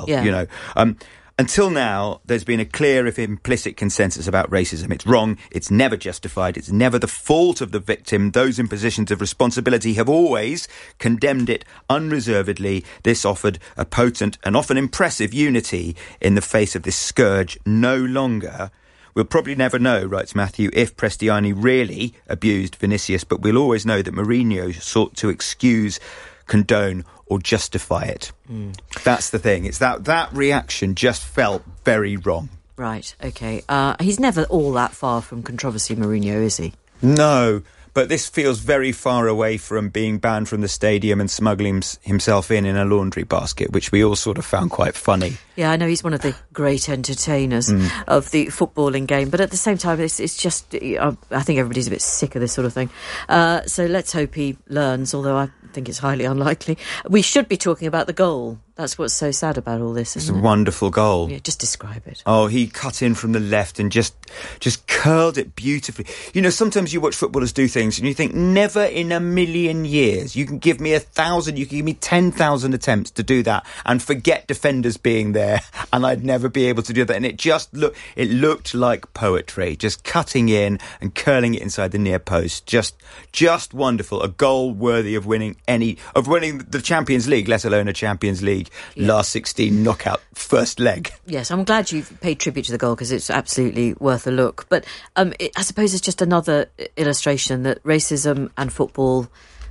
Until now, there's been a clear, if implicit, consensus about racism. It's wrong, it's never justified, it's never the fault of the victim. Those in positions of responsibility have always condemned it unreservedly. This offered a potent and often impressive unity in the face of this scourge. No longer. We'll probably never know, writes Matthew, if Prestiani really abused Vinicius, but we'll always know that Mourinho sought to excuse, condone or justify it. That's the thing. It's that reaction just felt very wrong. Right, OK. He's never all that far from controversy, Mourinho, is he? No, but this feels very far away from being banned from the stadium and smuggling himself in a laundry basket, which we all sort of found quite funny. Yeah, I know he's one of the great entertainers of the footballing game, but at the same time, it's just, I think everybody's a bit sick of this sort of thing. So let's hope he learns, although I think it's highly unlikely. We should be talking about the goal. That's what's so sad about all this, isn't it? It's a wonderful goal. Yeah, just describe it. Oh, he cut in from the left and just curled it beautifully. Sometimes you watch footballers do things and you think, never in a million years. You can give me 1,000, you can give me 10,000 attempts to do that and forget defenders being there and I'd never be able to do that. And it looked like poetry, just cutting in and curling it inside the near post. Just wonderful. A goal worthy of winning the Champions League, let alone a Champions League last 16 knockout first leg. Yes, I'm glad you've paid tribute to the goal because it's absolutely worth a look. But I suppose it's just another illustration that racism and football,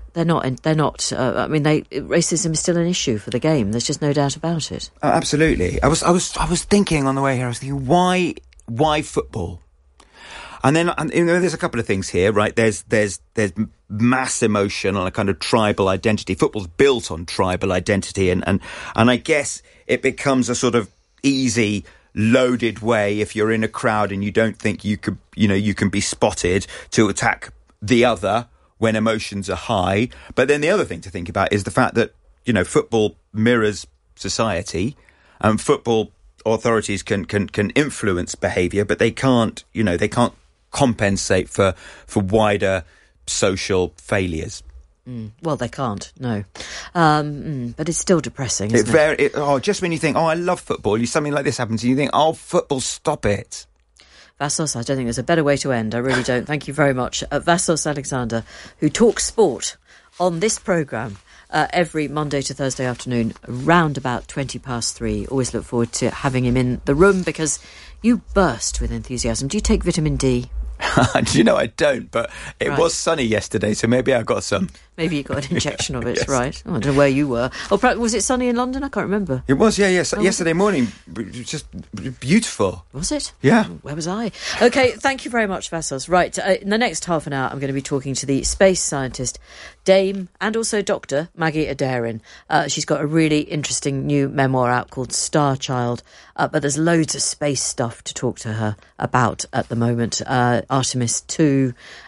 racism is still an issue for the game. There's just no doubt about it. Absolutely. I was thinking on the way here, why football? And then there's a couple of things here, right? There's mass emotion on a kind of tribal identity. Football's built on tribal identity, and I guess it becomes a sort of easy, loaded way if you're in a crowd and you don't think you can be spotted to attack the other when emotions are high. But then the other thing to think about is the fact that football mirrors society, and football authorities can influence behaviour, but they can't compensate for wider social failures. Well, they can't, no. But it's still depressing, isn't it? Just when you think, I love football, something like this happens, and you think, football, stop it. Vassos, I don't think there's a better way to end. I really don't. Thank you very much. Vassos Alexander, who talks sport on this programme every Monday to Thursday afternoon, around about 3:20. Always look forward to having him in the room because you burst with enthusiasm. Do you take vitamin D? Do you know I don't, but it was sunny yesterday, so maybe I got some. Maybe you got an injection of it, Yes. Right? I don't know where you were. Was it sunny in London? I can't remember. It was, yeah. Yesterday morning, it was just beautiful. Was it? Yeah. Where was I? OK, thank you very much, Vassos. Right, in the next half an hour, I'm going to be talking to the space scientist, Dame, and also Dr. Maggie Adarin. She's got a really interesting new memoir out called Star Child, but there's loads of space stuff to talk to her about at the moment. Artemis 2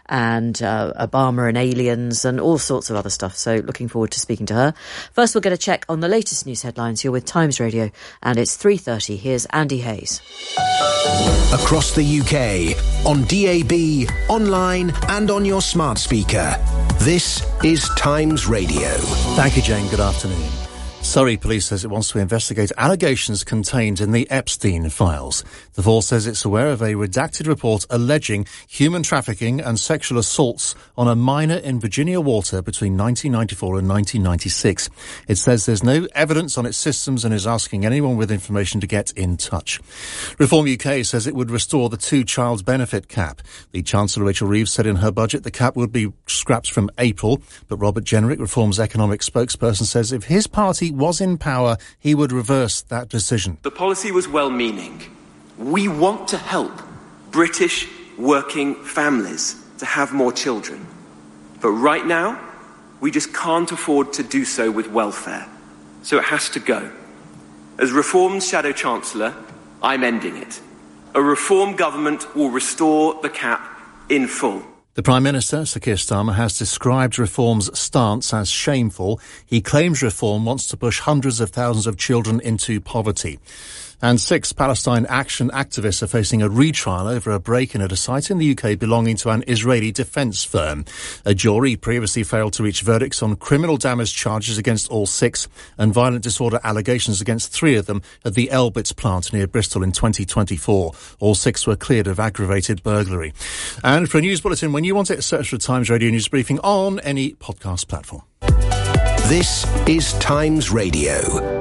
and Obama and aliens and all sorts of other stuff. So looking forward to speaking to her. First, we'll get a check on the latest news headlines. You're with Times Radio, and it's 3:30. Here's Andy Hayes. Across the UK, on DAB, online and on your smart speaker. This is Times Radio. Thank you, Jane. Good afternoon. Surrey Police says it wants to investigate allegations contained in the Epstein files. The force says it's aware of a redacted report alleging human trafficking and sexual assaults on a minor in Virginia Water between 1994 and 1996. It says there's no evidence on its systems and is asking anyone with information to get in touch. Reform UK says it would restore the two-child benefit cap. The Chancellor Rachel Reeves said in her budget the cap would be scrapped from April, but Robert Jenrick, Reform's economic spokesperson, says if his party was in power, he would reverse that decision. The policy was well-meaning. We want to help British working families to have more children. But right now, we just can't afford to do so with welfare. So it has to go. As Reform's Shadow Chancellor, I'm ending it. A Reform government will restore the cap in full. The Prime Minister, Sir Keir Starmer, has described Reform's stance as shameful. He claims Reform wants to push hundreds of thousands of children into poverty. And 6 Palestine Action activists are facing a retrial over a break-in at a site in the UK belonging to an Israeli defence firm. A jury previously failed to reach verdicts on criminal damage charges against all 6 and violent disorder allegations against 3 of them at the Elbit plant near Bristol in 2024. All 6 were cleared of aggravated burglary. And for a news bulletin, when you want it, search for Times Radio News Briefing on any podcast platform. This is Times Radio.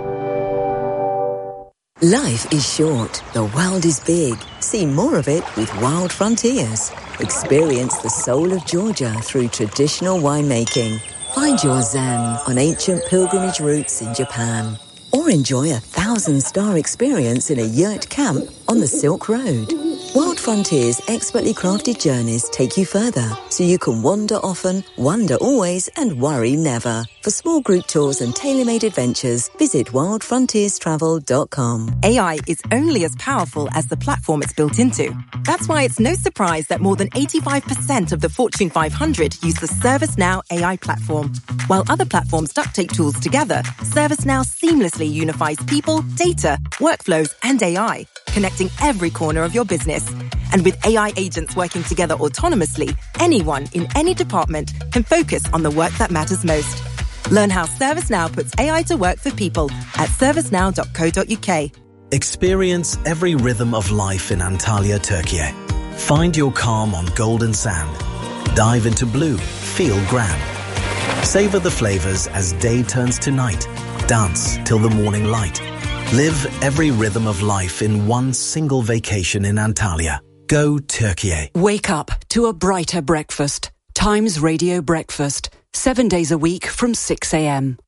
Life is short, the world is big. See more of it with Wild Frontiers. Experience the soul of Georgia through traditional winemaking. Find your zen on ancient pilgrimage routes in Japan. Or enjoy a 1,000-star experience in a yurt camp on the Silk Road. Wild Frontiers' expertly crafted journeys take you further, so you can wander often, wonder always, and worry never. For small group tours and tailor-made adventures, visit wildfrontierstravel.com. AI is only as powerful as the platform it's built into. That's why it's no surprise that more than 85% of the Fortune 500 use the ServiceNow AI platform. While other platforms duct tape tools together, ServiceNow seamlessly unifies people, data, workflows, and AI, connecting every corner of your business. And with AI agents working together autonomously, anyone in any department can focus on the work that matters most. Learn how ServiceNow puts AI to work for people at servicenow.co.uk. Experience every rhythm of life in Antalya, Turkey. Find your calm on golden sand. Dive into blue, feel grand. Savor the flavors as day turns to night. Dance till the morning light. Live every rhythm of life in one single vacation in Antalya. Go Turkey. Wake up to a brighter breakfast. Times Radio Breakfast. 7 days a week from 6 a.m.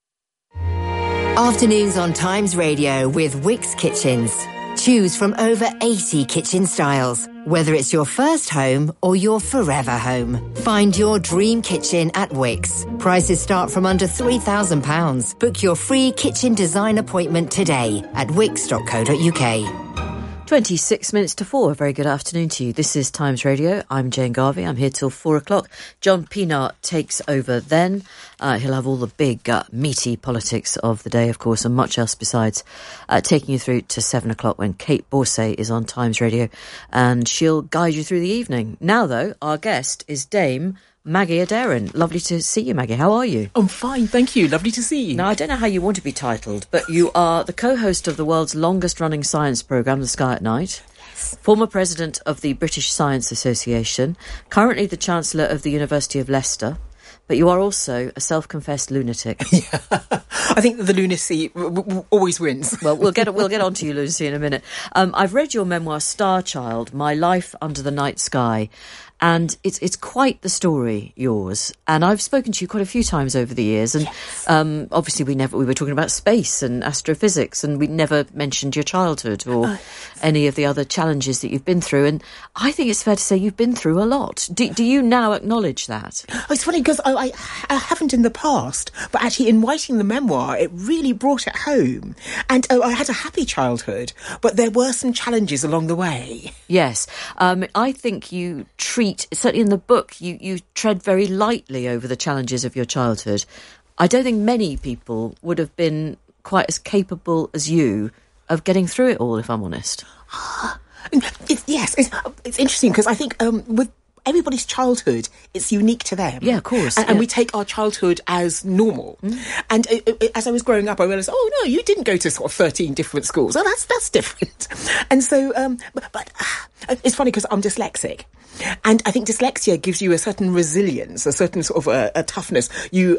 Afternoons on Times Radio with Wickes Kitchens. Choose from over 80 kitchen styles. Whether it's your first home or your forever home. Find your dream kitchen at Wickes. Prices start from under £3,000. Book your free kitchen design appointment today at wickes.co.uk. 26 minutes to 4. A very good afternoon to you. This is Times Radio. I'm Jane Garvey. I'm here till 4 o'clock. John Pienaar takes over then. He'll have all the big, meaty politics of the day, of course, and much else besides, taking you through to 7 o'clock when Kate Borsay is on Times Radio, and she'll guide you through the evening. Now, though, our guest is Dame Maggie Adairn. Lovely to see you, Maggie. How are you? I'm fine, thank you. Lovely to see you. Now, I don't know how you want to be titled, but you are the co-host of the world's longest-running science programme, The Sky at Night. Yes. Former president of the British Science Association. Currently the Chancellor of the University of Leicester. But you are also a self-confessed lunatic. Yeah, I think the lunacy always wins. Well, we'll get on to you, lunacy, in a minute. I've read your memoir, Star Child, My Life Under the Night Sky. And it's quite the story, yours. And I've spoken to you quite a few times over the years. And obviously we were talking about space and astrophysics, and we never mentioned your childhood or any of the other challenges that you've been through. And I think it's fair to say you've been through a lot. Do you now acknowledge that? It's funny because I haven't in the past, but actually in writing the memoir, it really brought it home. And I had a happy childhood, but there were some challenges along the way. Yes. I think you treat treat, certainly in the book, you tread very lightly over the challenges of your childhood. I don't think many people would have been quite as capable as you of getting through it all, if I'm honest. It's interesting because I think with everybody's childhood, it's unique to them. Yeah, of course. And we take our childhood as normal. And as I was growing up, I realised, oh, no, you didn't go to sort of 13 different schools. Oh, that's different. And so, but it's funny because I'm dyslexic. And I think dyslexia gives you a certain resilience, a certain sort of a toughness. You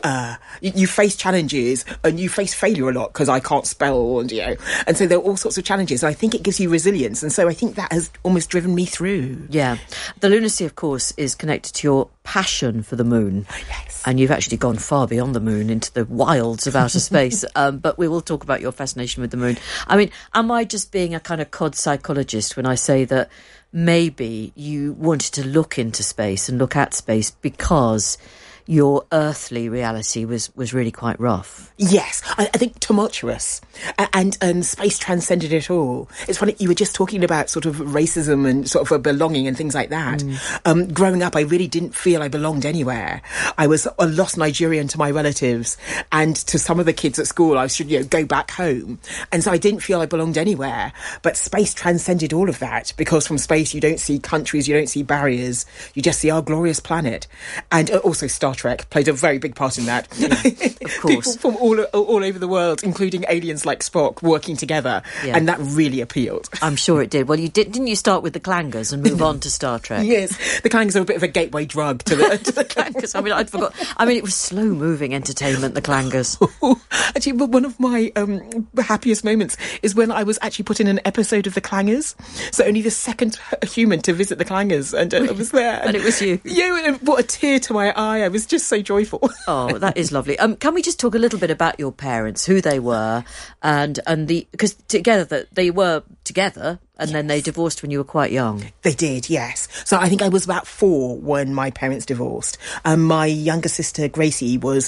face challenges and you face failure a lot because I can't spell, and so there are all sorts of challenges. And I think it gives you resilience, and so I think that has almost driven me through. Yeah, the lunacy, of course, is connected to your passion for the moon. Yes, and you've actually gone far beyond the moon into the wilds of outer space. But we will talk about your fascination with the moon. I mean, am I just being a kind of cod psychologist when I say that maybe you wanted to look into space and look at space because your earthly reality was really quite rough? Yes, I think tumultuous, and space transcended it all. It's funny, you were just talking about sort of racism and sort of a belonging and things like that. Growing up, I really didn't feel I belonged anywhere. I was a lost Nigerian to my relatives, and to some of the kids at school, I should go back home. And so I didn't feel I belonged anywhere. But space transcended all of that, because from space you don't see countries, you don't see barriers, you just see our glorious planet. And also Star Trek played a very big part in that. Yeah, of course. People from all over the world, including aliens like Spock, working together, and that really appealed. I'm sure it did. Well, didn't you start with the Clangers and move on to Star Trek? Yes, the Clangers are a bit of a gateway drug to the Clangers. I mean, I'd forgot. I mean, it was slow-moving entertainment, the Clangers. Actually, but one of my happiest moments is when I was actually put in an episode of the Clangers. So only the second human to visit the Clangers, and I was there. And it was you. Yeah, and it brought a tear to my eye. I was just so joyful. Oh, that is lovely. Can we just talk a little bit about your parents, who they were, and because they were together, and then they divorced when you were quite young. They did, yes. So I think I was about 4 when my parents divorced. My younger sister Gracie was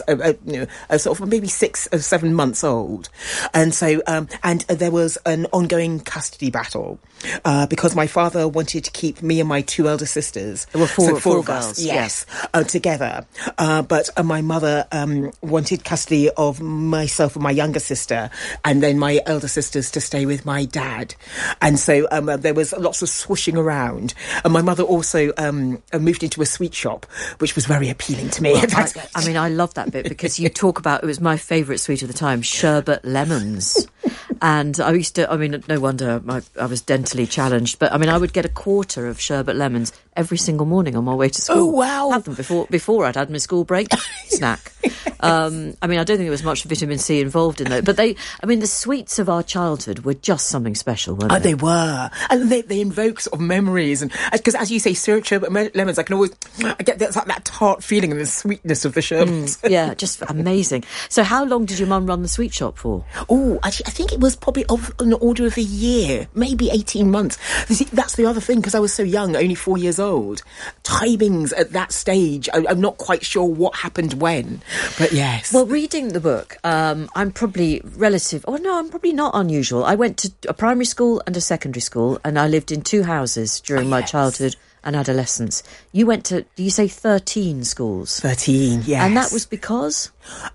a sort of maybe 6 or 7 months old, and so and there was an ongoing custody battle because my father wanted to keep me and my 2 elder sisters. There were four of girls, us, yes, together. But my mother wanted custody of myself and my younger sister, and then my elder sisters to stay with my dad. And so there was lots of swooshing around. And my mother also moved into a sweet shop, which was very appealing to me. Well, I mean, I love that bit because you talk about, it was my favourite sweet of the time, sherbet lemons. And I used to, I mean, no wonder I was dentally challenged, but I mean, I would get a quarter of sherbet lemons every single morning on my way to school. Oh, wow. Had them before I'd had my school break snack. I mean, I don't think there was much vitamin C involved in that, but the sweets of our childhood were just something special, weren't they? They were. And they invoke sort of memories. And because, as you say, sherbet lemons, I get that tart feeling and the sweetness of the sherbet. Yeah, just amazing. So how long did your mum run the sweet shop for? Oh, actually, I think it was probably of an order of a year, maybe 18 months. See, that's the other thing, because I was so young, only 4 years old. Timings at that stage, I'm not quite sure what happened when, but yes. Well, reading the book, I'm probably not unusual. I went to a primary school and a secondary school, and I lived in 2 houses during my childhood and adolescence. You went to, do you say 13 schools? 13, yes. And that was because?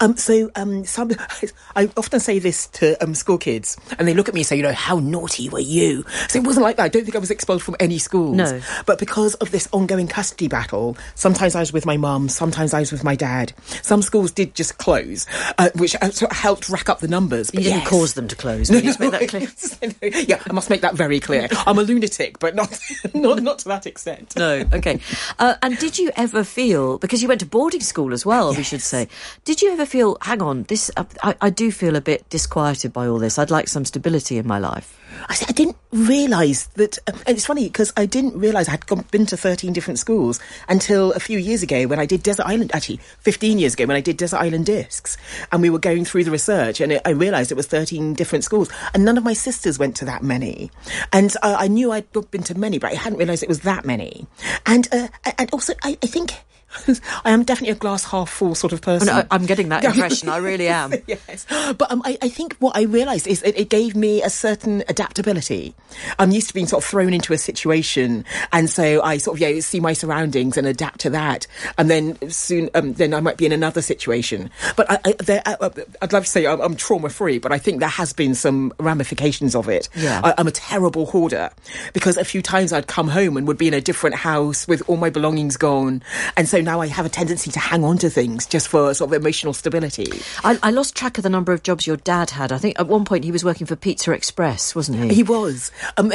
I often say this to school kids, and they look at me and say, how naughty were you? So it wasn't like that. I don't think I was expelled from any schools. No. But because of this ongoing custody battle, sometimes I was with my mum, sometimes I was with my dad. Some schools did just close, which sort of helped rack up the numbers. But you didn't cause them to close. Did you just make that clear? Yeah, I must make that very clear. I'm a lunatic, but not to that extent. No, okay. And did you ever feel, because you went to boarding school as well, we should say, did you ever feel, hang on, this? I do feel a bit disquieted by all this. I'd like some stability in my life. I didn't realise that, and it's funny because I didn't realise I had been to 13 different schools until a few years ago when I did Desert Island, actually 15 years ago when I did Desert Island Discs, and we were going through the research, and I realised it was 13 different schools, and none of my sisters went to that many. And I knew I'd been to many, but I hadn't realised it was that many. And also, I think I am definitely a glass half full sort of person. I'm getting that impression. I really am. Yes. But I think what I realised is it gave me a certain adaptability. I'm used to being sort of thrown into a situation, and so I sort of see my surroundings and adapt to that. And then soon, then I might be in another situation. But I'd love to say I'm trauma-free, but I think there has been some ramifications of it. Yeah. I'm a terrible hoarder, because a few times I'd come home and would be in a different house with all my belongings gone. And so now I have a tendency to hang on to things just for sort of emotional stability. I lost track of the number of jobs your dad had. I think at one point he was working for Pizza Express, wasn't he? He was.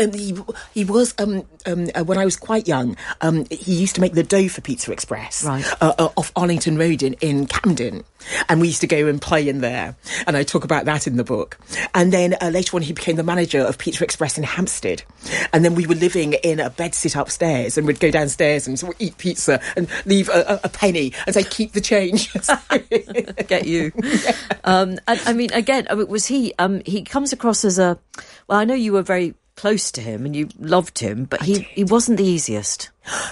He was, when I was quite young, he used to make the dough for Pizza Express. Right. Off Arlington Road in Camden. And we used to go and play in there. And I talk about that in the book. And then later on, he became the manager of Pizza Express in Hampstead. And then we were living in a bedsit upstairs, and we'd go downstairs and sort of eat pizza and leave a penny and say, keep the change. Get you. Yeah. I mean, again, was he comes across as well, I know you were very close to him and you loved him, but he wasn't the easiest.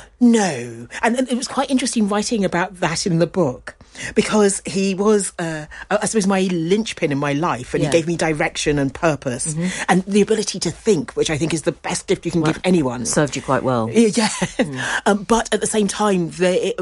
No. And it was quite interesting writing about that in the book, because he was, I suppose, my linchpin in my life, and he gave me direction and purpose and the ability to think, which I think is the best gift you can give anyone. Served you quite well. Yeah. But at the same time,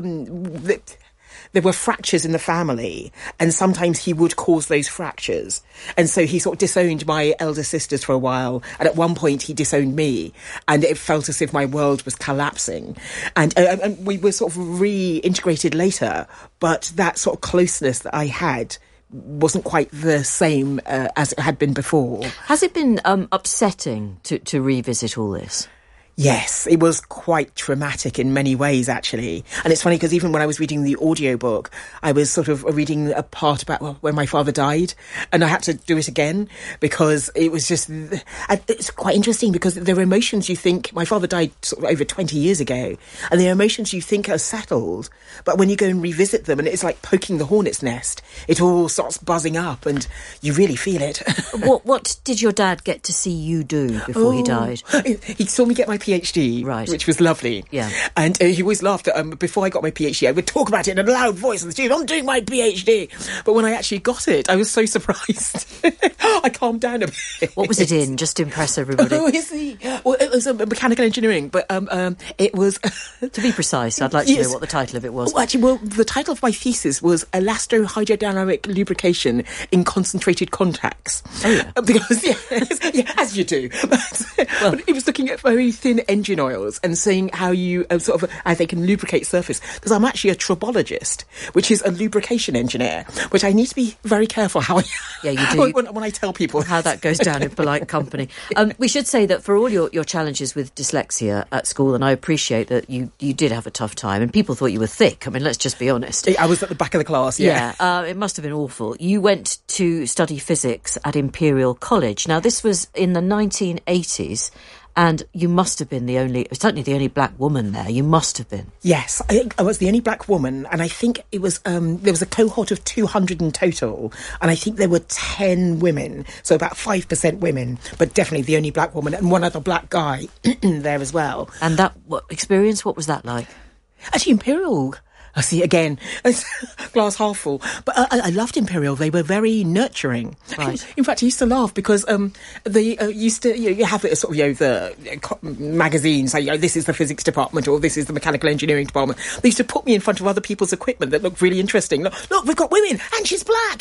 there were fractures in the family, and sometimes he would cause those fractures. And so he sort of disowned my elder sisters for a while, and at one point he disowned me, and it felt as if my world was collapsing. And we were sort of reintegrated later, but that sort of closeness that I had wasn't quite the same as it had been before. Has it been upsetting to revisit all this? Yes, it was quite traumatic in many ways, actually. And it's funny because even when I was reading the audiobook, I was sort of reading a part about when my father died, and I had to do it again because it was just... It's quite interesting because there are emotions you think... My father died sort of over 20 years ago, and there are emotions you think are settled, but when you go and revisit them, and it's like poking the hornet's nest, it all starts buzzing up and you really feel it. What did your dad get to see you do before he died? He saw me get my PhD, right, which was lovely. Yeah. And he always laughed at, before I got my PhD, I would talk about it in a loud voice in the studio, I'm doing my PhD. But when I actually got it, I was so surprised. I calmed down a bit. What was it in, just to impress everybody? Well, it was mechanical engineering, but it was... To be precise, I'd like to know what the title of it was. Well, the title of my thesis was Elasto-Hydrodynamic Lubrication in Concentrated Contacts. Oh, yeah. Because, as you do. But it was looking at very thin engine oils and seeing how you how they can lubricate surface. Because I'm actually a tribologist, which is a lubrication engineer, which I need to be very careful how you do. when I tell people how that goes down in polite company. We should say that for all your challenges with dyslexia at school, and I appreciate that you did have a tough time, and people thought you were thick. I mean, let's just be honest. I was at the back of the class. Yeah. It must have been awful. You went to study physics at Imperial College. Now, this was in the 1980s. And you must have been certainly the only black woman there. You must have been. Yes, I think I was the only black woman, and I think it was there was a cohort of 200 in total, and I think there were 10 women, so about 5% women, but definitely the only black woman, and one other black guy there as well. And that experience, what was that like? Actually, Imperial... I see, again, glass half full. But I loved Imperial. They were very nurturing. Right. In fact, I used to laugh because they used to, you have it sort of, the magazines say, this is the physics department or this is the mechanical engineering department. They used to put me in front of other people's equipment that looked really interesting. Look, we've got women and she's black.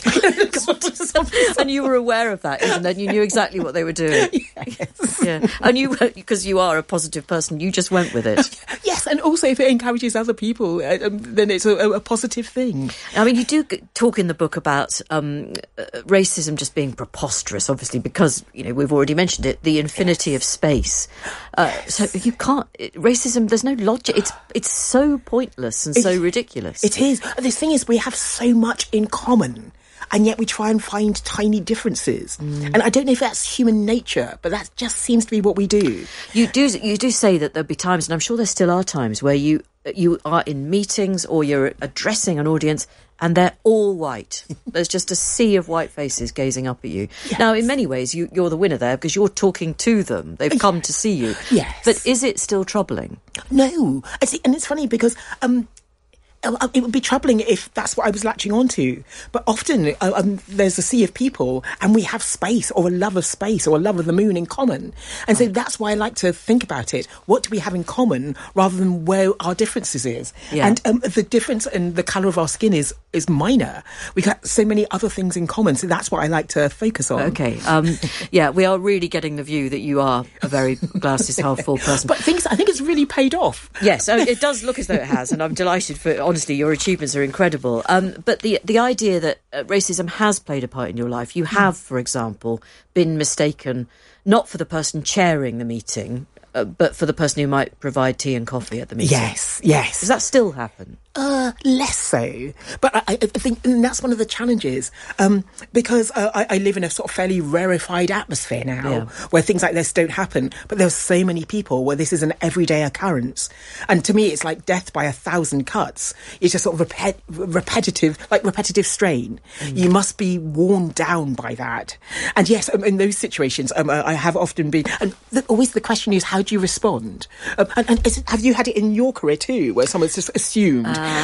And you were aware of that, even then you knew exactly what they were doing. Yes. Yeah. And you, because you are a positive person, you just went with it. Yes, and also if it encourages other people, then it's a positive thing. I mean, you do talk in the book about racism just being preposterous, obviously, because, we've already mentioned it, the infinity of space. So you can't... Racism, there's no logic. It's so pointless and so ridiculous. It is. The thing is, we have so much in common, and yet we try and find tiny differences. And I don't know if that's human nature, but that just seems to be what we do. You do say that there'll be times, and I'm sure there still are times, where you are in meetings or you're addressing an audience and they're all white. There's just a sea of white faces gazing up at you. Yes. Now, in many ways, you're the winner there because you're talking to them. They've come to see you. Yes. But is it still troubling? No. And it's funny because... it would be troubling if that's what I was latching onto. But often there's a sea of people and we have space or a love of space or a love of the moon in common. And so that's why I like to think about it. What do we have in common rather than where our differences is? Yeah. And the difference in the colour of our skin is minor. We've got so many other things in common. So that's what I like to focus on. Okay. Yeah, we are really getting the view that you are a very glasses half full person. But I think it's really paid off. Yes, it does look as though it has, and I'm delighted for, honestly, your achievements are incredible. But the idea that racism has played a part in your life, you have, for example, been mistaken not for the person chairing the meeting, but for the person who might provide tea and coffee at the meeting. Yes. Does that still happen? Less so. But I think that's one of the challenges, because I live in a sort of fairly rarefied atmosphere now, where things like this don't happen. But there's so many people where this is an everyday occurrence. And to me, it's like death by 1,000 cuts. It's just sort of repetitive strain. You must be worn down by that. And yes, in those situations, I have often been... And always the question is, how do you respond? Have you had it in your career too, where someone's just assumed...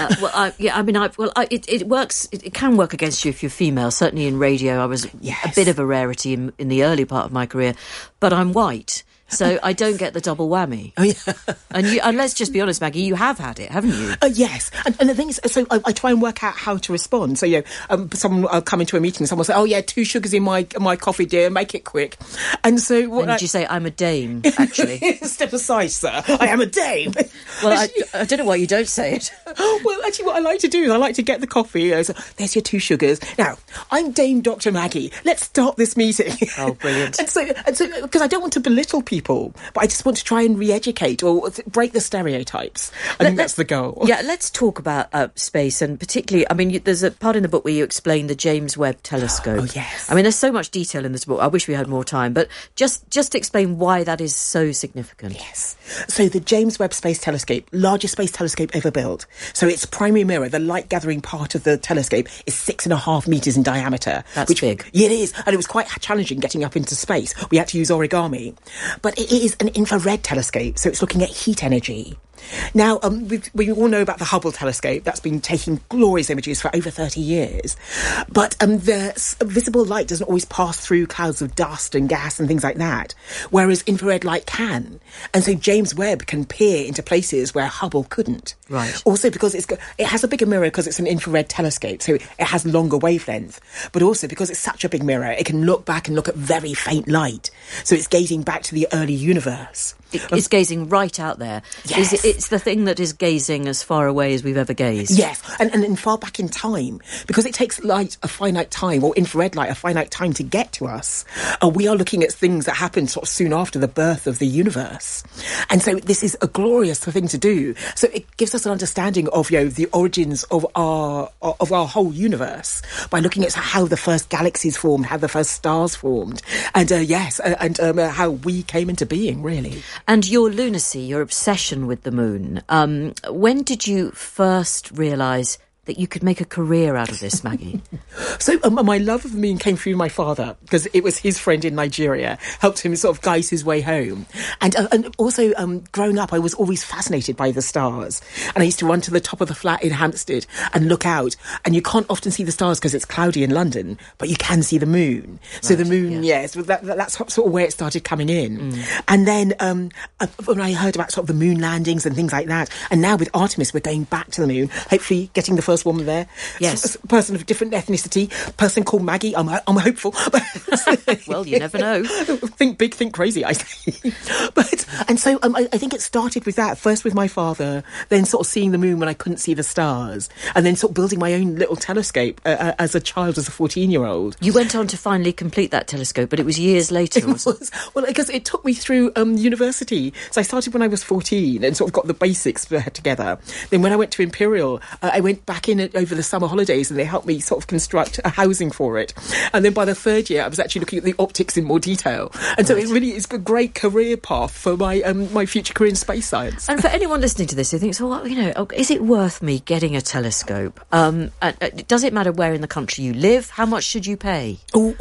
It works. It can work against you if you're female. Certainly in radio, I was a bit of a rarity in the early part of my career, but I'm white. So I don't get the double whammy. Oh, yeah. And let's just be honest, Maggie, you have had it, haven't you? Yes. And the thing is, so I try and work out how to respond. So, someone will come into a meeting, someone will say, oh, yeah, 2 sugars in my coffee, dear, make it quick. And so... When did you say, I'm a dame, actually? Step aside, sir. I am a dame. Well, I don't know why you don't say it. Well, actually, what I like to do is I like to get the coffee. So, there's your 2 sugars. Now, I'm Dame Dr. Maggie. Let's start this meeting. Oh, brilliant. and so, because I don't want to belittle people, but I just want to try and re-educate or break the stereotypes. I think that's the goal. Yeah, let's talk about space, and particularly, I mean, there's a part in the book where you explain the James Webb Telescope. Oh, yes. I mean, there's so much detail in this book. I wish we had more time, but just explain why that is so significant. Yes. So the James Webb Space Telescope, largest space telescope ever built. So its primary mirror, the light-gathering part of the telescope, is 6.5 metres in diameter. That's big. Yeah, it is. And it was quite challenging getting up into space. We had to use origami. But it is an infrared telescope, so it's looking at heat energy. Now, we all know about the Hubble telescope. That's been taking glorious images for over 30 years. But the visible light doesn't always pass through clouds of dust and gas and things like that, whereas infrared light can. And so James Webb can peer into places where Hubble couldn't. Right. Also because it has a bigger mirror because it's an infrared telescope, so it has longer wavelength. But also because it's such a big mirror, it can look back and look at very faint light. So it's gazing back to the early universe. It's gazing right out there. Yes. It's the thing that is gazing as far away as we've ever gazed. Yes, and then far back in time, because it takes light a finite time, or infrared light a finite time to get to us. We are looking at things that happened sort of soon after the birth of the universe. And so this is a glorious thing to do. So it gives us an understanding of the origins of our whole universe by looking at how the first galaxies formed, how the first stars formed, and how we came into being, really. And your lunacy, your obsession with the moon, when did you first realise that you could make a career out of this, Maggie? So my love of the moon came through my father, because it was his friend in Nigeria, helped him sort of guide his way home. And also, growing up, I was always fascinated by the stars. And I used to run to the top of the flat in Hampstead and look out. And you can't often see the stars because it's cloudy in London, but you can see the moon. So the moon, yes, that's sort of where it started coming in. And then when I heard about sort of the moon landings and things like that, and now with Artemis, we're going back to the moon, hopefully getting the first woman there. Yes. A person of different ethnicity, person called Maggie. I'm hopeful. Well, you never know. Think big, think crazy, I say. And so I think it started with that, first with my father, then sort of seeing the moon when I couldn't see the stars, and then sort of building my own little telescope as a child, as a 14-year-old. You went on to finally complete that telescope, but it was years later. Well, because it took me through university. So I started when I was 14 and sort of got the basics together. Then when I went to Imperial, I went back back in it over the summer holidays, and they helped me sort of construct a housing for it. And then by the third year, I was actually looking at the optics in more detail. And so it really is a great career path for my my future career in space science. And for anyone listening to this who thinks, well, is it worth me getting a telescope? Does it matter where in the country you live? How much should you pay?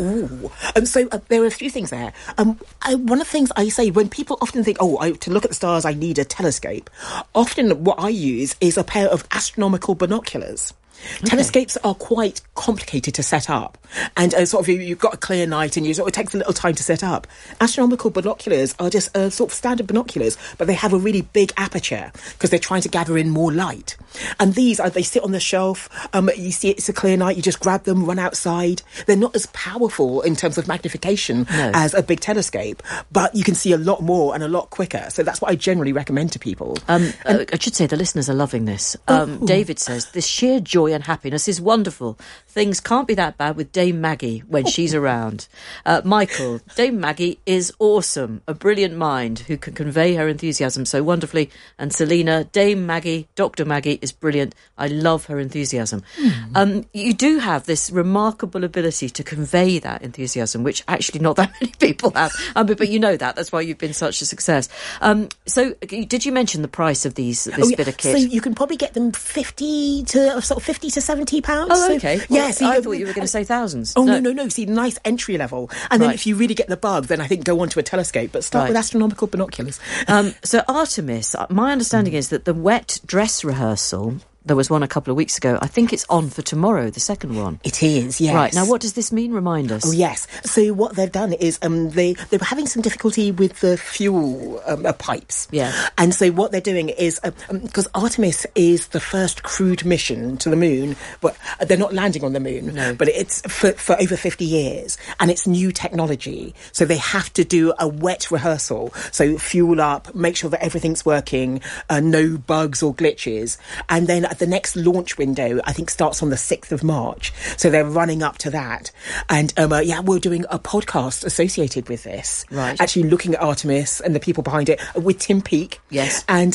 So there are a few things there. One of the things I say when people often think, to look at the stars, I need a telescope. Often what I use is a pair of astronomical binoculars. Okay. Telescopes are quite complicated to set up, and you've got a clear night and it takes a little time to set up. Astronomical binoculars are just sort of standard binoculars, but they have a really big aperture because they're trying to gather in more light. And these they sit on the shelf. You see it's a clear night, you just grab them, run outside. They're not as powerful in terms of magnification as a big telescope, but you can see a lot more and a lot quicker. So that's what I generally recommend to people. I should say the listeners are loving this. David says, the sheer joy and happiness is wonderful. Things can't be that bad with Dame Maggie when she's around. Michael, Dame Maggie is awesome. A brilliant mind who can convey her enthusiasm so wonderfully. And Selina, Dame Maggie, Dr. Maggie is brilliant. I love her enthusiasm. You do have this remarkable ability to convey that enthusiasm, which actually not that many people have. But you know that. That's why you've been such a success. So did you mention the price of this bit of kit? So you can probably get them 50 to £70 Oh, okay. Yes, I thought you were going to say thousands. Oh, no. See, nice entry level. And then if you really get the bug, then I think go on to a telescope. But start with astronomical binoculars. So Artemis, my understanding is that the wet dress rehearsal, there was one a couple of weeks ago. I think it's on for tomorrow, the second one. It is, yes. Right, now what does this mean? Remind us. Oh, yes. So what they've done is they were having some difficulty with the fuel pipes. Yeah. And so what they're doing is, because Artemis is the first crewed mission to the moon, but they're not landing on the moon, but it's for over 50 years, and it's new technology. So they have to do a wet rehearsal. So fuel up, make sure that everything's working, no bugs or glitches, and then the next launch window, I think, starts on the 6th of March. So they're running up to that. And, we're doing a podcast associated with this. Right. Actually looking at Artemis and the people behind it with Tim Peake. Yes. And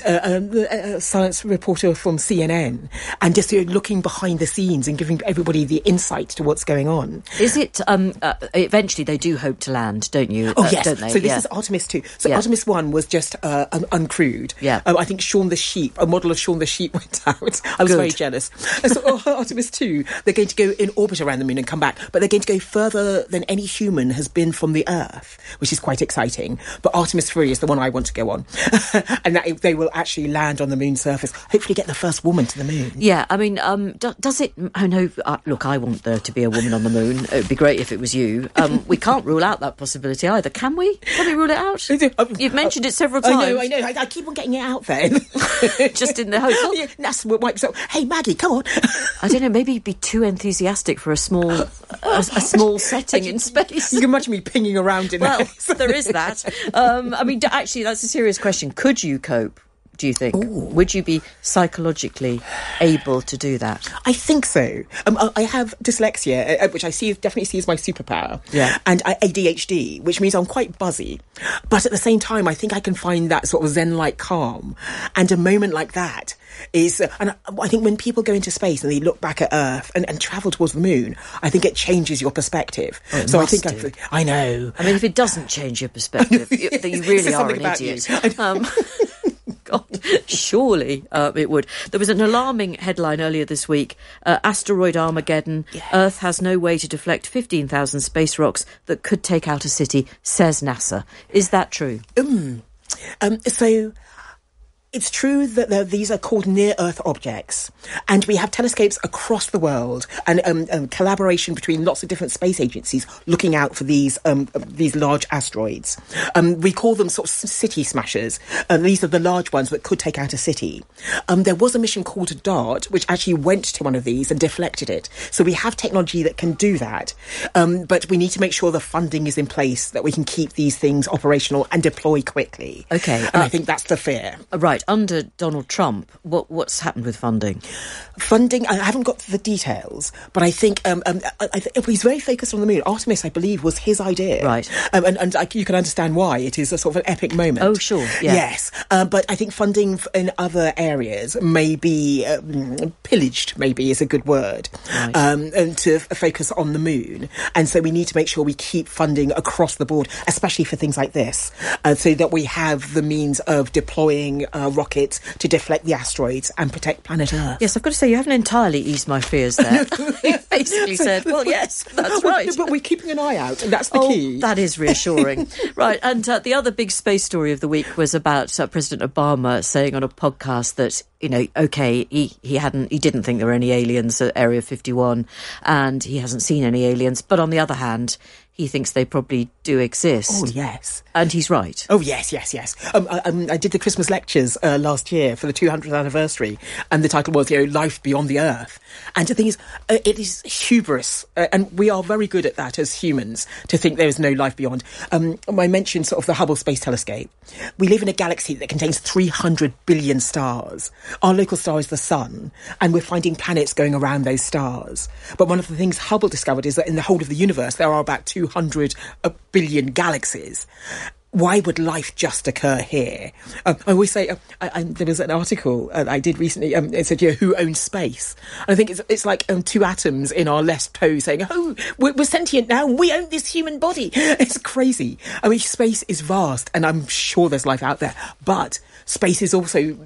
a science reporter from CNN. And just looking behind the scenes and giving everybody the insight to what's going on. Is it, eventually they do hope to land, don't you? Oh, yes. Don't they? So this is Artemis 2. So Artemis 1 was just uncrewed. Yeah. I think Shaun the Sheep, a model of Shaun the Sheep went out. I was very jealous. And so Artemis 2, they're going to go in orbit around the moon and come back, but they're going to go further than any human has been from the Earth, which is quite exciting. But Artemis 3 is the one I want to go on. And that they will actually land on the moon's surface, hopefully get the first woman to the moon. Yeah, I mean, does it... I know, look, I want there to be a woman on the moon. It would be great if it was you. We can't rule out that possibility either, can we? Can we rule it out? You've mentioned it several times. I know. I keep on getting it out there. Just in the hope. That's what might... So, hey, Maggie, come on. I don't know, maybe you'd be too enthusiastic for a small small setting in space. You can imagine me pinging around in there. Well, there is that. I mean, actually, that's a serious question. Could you cope, do you think? Ooh. Would you be psychologically able to do that? I think so. I have dyslexia, which I definitely see as my superpower. Yeah. And ADHD, which means I'm quite buzzy. But at the same time, I think I can find that sort of zen-like calm. And a moment like that is... and I think when people go into space and they look back at Earth and travel towards the moon, I think it changes your perspective. Oh, so I think I know. I mean, if it doesn't change your perspective, you really are an idiot. God, surely it would. There was an alarming headline earlier this week. Asteroid Armageddon. Yeah. Earth has no way to deflect 15,000 space rocks that could take out a city, says NASA. Is that true? So... It's true that these are called near-Earth objects, and we have telescopes across the world and collaboration between lots of different space agencies looking out for these large asteroids. We call them sort of city smashers. These are the large ones that could take out a city. There was a mission called DART, which actually went to one of these and deflected it. So we have technology that can do that, but we need to make sure the funding is in place that we can keep these things operational and deploy quickly. Okay. And I think that's the fear. Right. under Donald Trump, what's happened with funding? Funding, I haven't got the details, but I think he's very focused on the moon. Artemis, I believe, was his idea. Right. And you can understand why. It is a sort of an epic moment. Oh, sure, yeah. Yes. But I think funding in other areas may be pillaged, maybe is a good word, right. And to focus on the moon. And so we need to make sure we keep funding across the board, especially for things like this, so that we have the means of deploying rockets to deflect the asteroids and protect planet Earth. Yes, I've got to say, you haven't entirely eased my fears there. You basically said, well, yes, that's right. But we're keeping an eye out, and that's the key. That is reassuring. Right, and the other big space story of the week was about President Obama saying on a podcast that, you know, okay, he didn't think there were any aliens at Area 51, and he hasn't seen any aliens, but on the other hand, he thinks they probably do exist. Oh, yes. And he's right. Oh, yes. I did the Christmas lectures last year for the 200th anniversary, and the title was, Life Beyond the Earth. And the thing is, it is hubris, and we are very good at that as humans, to think there is no life beyond. I mentioned sort of the Hubble Space Telescope. We live in a galaxy that contains 300 billion stars. Our local star is the Sun, and we're finding planets going around those stars. But one of the things Hubble discovered is that in the whole of the universe, there are about 200 billion galaxies. Why would life just occur here? I always say, there was an article I did recently, it said, who owns space? And I think it's like two atoms in our left toe saying, we're sentient now, we own this human body. It's crazy. I mean, space is vast, and I'm sure there's life out there, but space is also...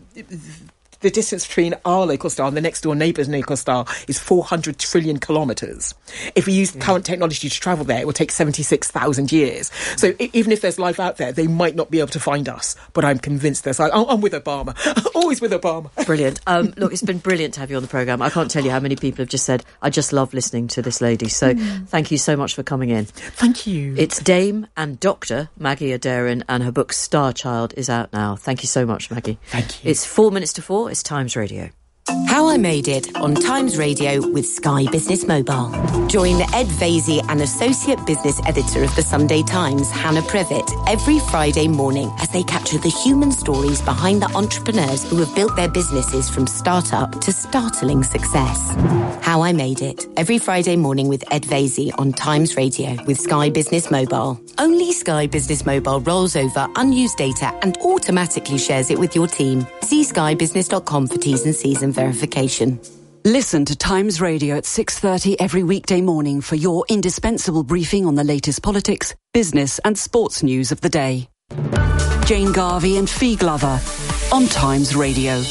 The distance between our local star and the next door neighbour's local star is 400 trillion kilometres. If we use current technology to travel there, it will take 76,000 years. So even if there's life out there, they might not be able to find us. But I'm convinced there's life. I'm with Obama. Always with Obama. Brilliant. Look, it's been brilliant to have you on the programme. I can't tell you how many people have just said, I just love listening to this lady. So thank you so much for coming in. Thank you. It's Dame and Dr. Maggie Aderin, and her book Star Child is out now. Thank you so much, Maggie. Thank you. It's 4 minutes to 4. It's Times Radio. How I Made It on Times Radio with Sky Business Mobile. Join Ed Vasey and Associate Business Editor of the Sunday Times, Hannah Previtt, every Friday morning as they capture the human stories behind the entrepreneurs who have built their businesses from start-up to startling success. How I Made It, every Friday morning with Ed Vasey on Times Radio with Sky Business Mobile. Only Sky Business Mobile rolls over unused data and automatically shares it with your team. See skybusiness.com for T's and C's and verification. Listen to Times Radio at 6:30 every weekday morning for your indispensable briefing on the latest politics, business and sports news of the day. Jane Garvey and Fee Glover on Times Radio.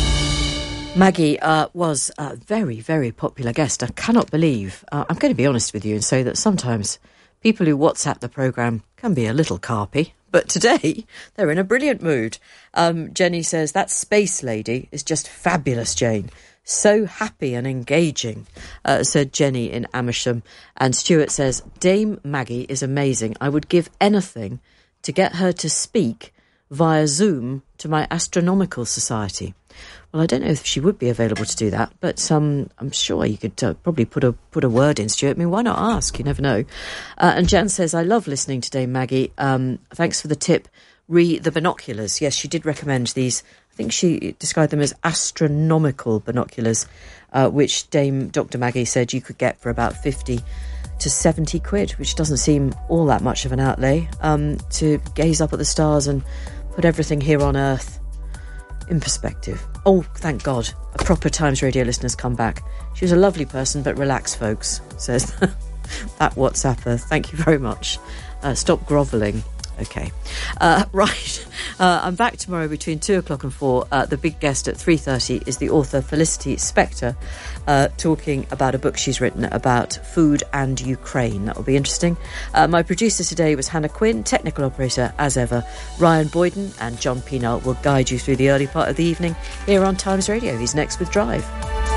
Maggie was a very, very popular guest. I cannot believe, I'm going to be honest with you and say that sometimes people who WhatsApp the programme can be a little carpy. But today, they're in a brilliant mood. Jenny says, that space lady is just fabulous, Jane. So happy and engaging, said Jenny in Amersham. And Stuart says, Dame Maggie is amazing. I would give anything to get her to speak via Zoom to my astronomical society. Well, I don't know if she would be available to do that, but I'm sure you could probably put a word in, Stuart. I mean, why not ask? You never know. And Jan says, I love listening to Dame Maggie. Thanks for the tip. The binoculars. Yes, she did recommend these. I think she described them as astronomical binoculars, which Dame Dr. Maggie said you could get for about 50 to 70 quid, which doesn't seem all that much of an outlay, to gaze up at the stars and put everything here on Earth in perspective. Oh, thank God, a proper Times Radio listener's come back. She was a lovely person, but relax, folks, says that WhatsApper. Thank you very much. Stop grovelling. Okay. Right. I'm back tomorrow between 2 o'clock and 4. The big guest at 3:30 is the author Felicity Spector, talking about a book she's written about food and Ukraine. That will be interesting. My producer today was Hannah Quinn. Technical operator, as ever, Ryan Boyden, and John Pienaar will guide you through the early part of the evening here on Times Radio. He's next with Drive.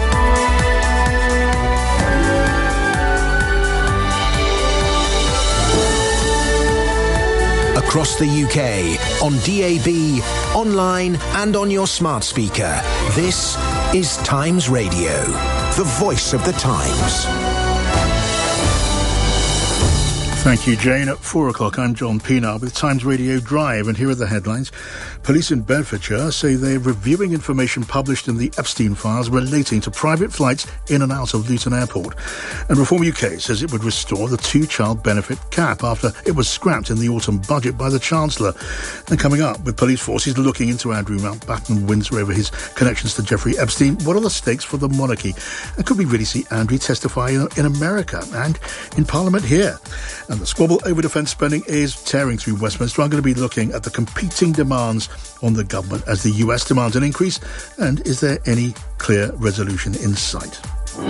Across the UK, on DAB, online and on your smart speaker. This is Times Radio, the voice of the Times. Thank you, Jane. At 4 o'clock, I'm John Pienaar with Times Radio Drive, and here are the headlines. Police in Bedfordshire say they're reviewing information published in the Epstein files relating to private flights in and out of Luton Airport. And Reform UK says it would restore the two-child benefit cap after it was scrapped in the autumn budget by the Chancellor. And coming up, with police forces looking into Andrew Mountbatten Windsor over his connections to Jeffrey Epstein, what are the stakes for the monarchy? And could we really see Andrew testify in America and in Parliament here? And the squabble over defence spending is tearing through Westminster. I'm going to be looking at the competing demands on the government as the US demands an increase. And is there any clear resolution in sight?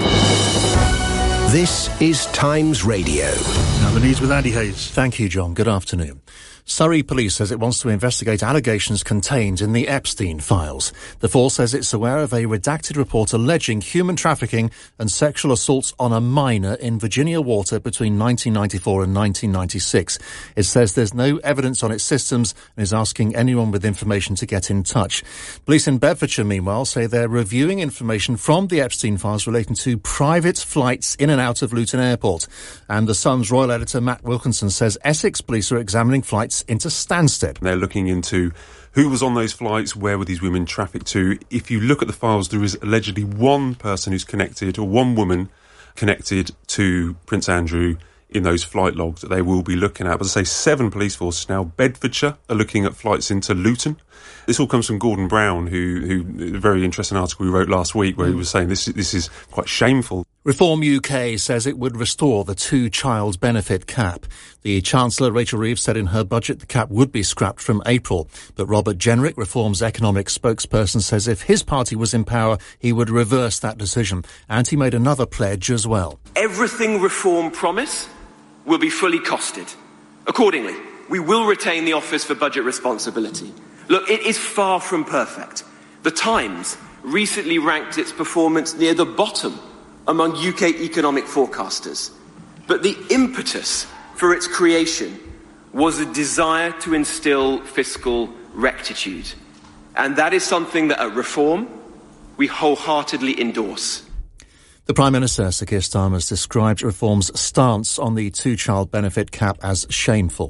This is Times Radio. Now the news with Andy Hayes. Thank you, John. Good afternoon. Surrey Police says it wants to investigate allegations contained in the Epstein files. The force says it's aware of a redacted report alleging human trafficking and sexual assaults on a minor in Virginia Water between 1994 and 1996. It says there's no evidence on its systems and is asking anyone with information to get in touch. Police in Bedfordshire, meanwhile, say they're reviewing information from the Epstein files relating to private flights in and out of Luton Airport. And The Sun's royal editor Matt Wilkinson says Essex police are examining flights into Stansted. They're looking into who was on those flights, where were these women trafficked to. If you look at the files, there is allegedly one person who's connected, or one woman connected to Prince Andrew in those flight logs that they will be looking at. But as I say, 7 police forces now. Bedfordshire are looking at flights into Luton. This all comes from Gordon Brown, who a very interesting article he wrote last week where he was saying this is quite shameful. Reform UK says it would restore the two-child benefit cap. The Chancellor, Rachel Reeves, said in her budget the cap would be scrapped from April. But Robert Jenrick, Reform's economic spokesperson, says if his party was in power, he would reverse that decision. And he made another pledge as well. Everything Reform promise will be fully costed. Accordingly, we will retain the Office for Budget Responsibility. Look, it is far from perfect. The Times recently ranked its performance near the bottom among UK economic forecasters. But the impetus for its creation was a desire to instill fiscal rectitude. And that is something that at Reform we wholeheartedly endorse. The Prime Minister, Sir Keir Starmer, has described Reform's stance on the two-child benefit cap as shameful.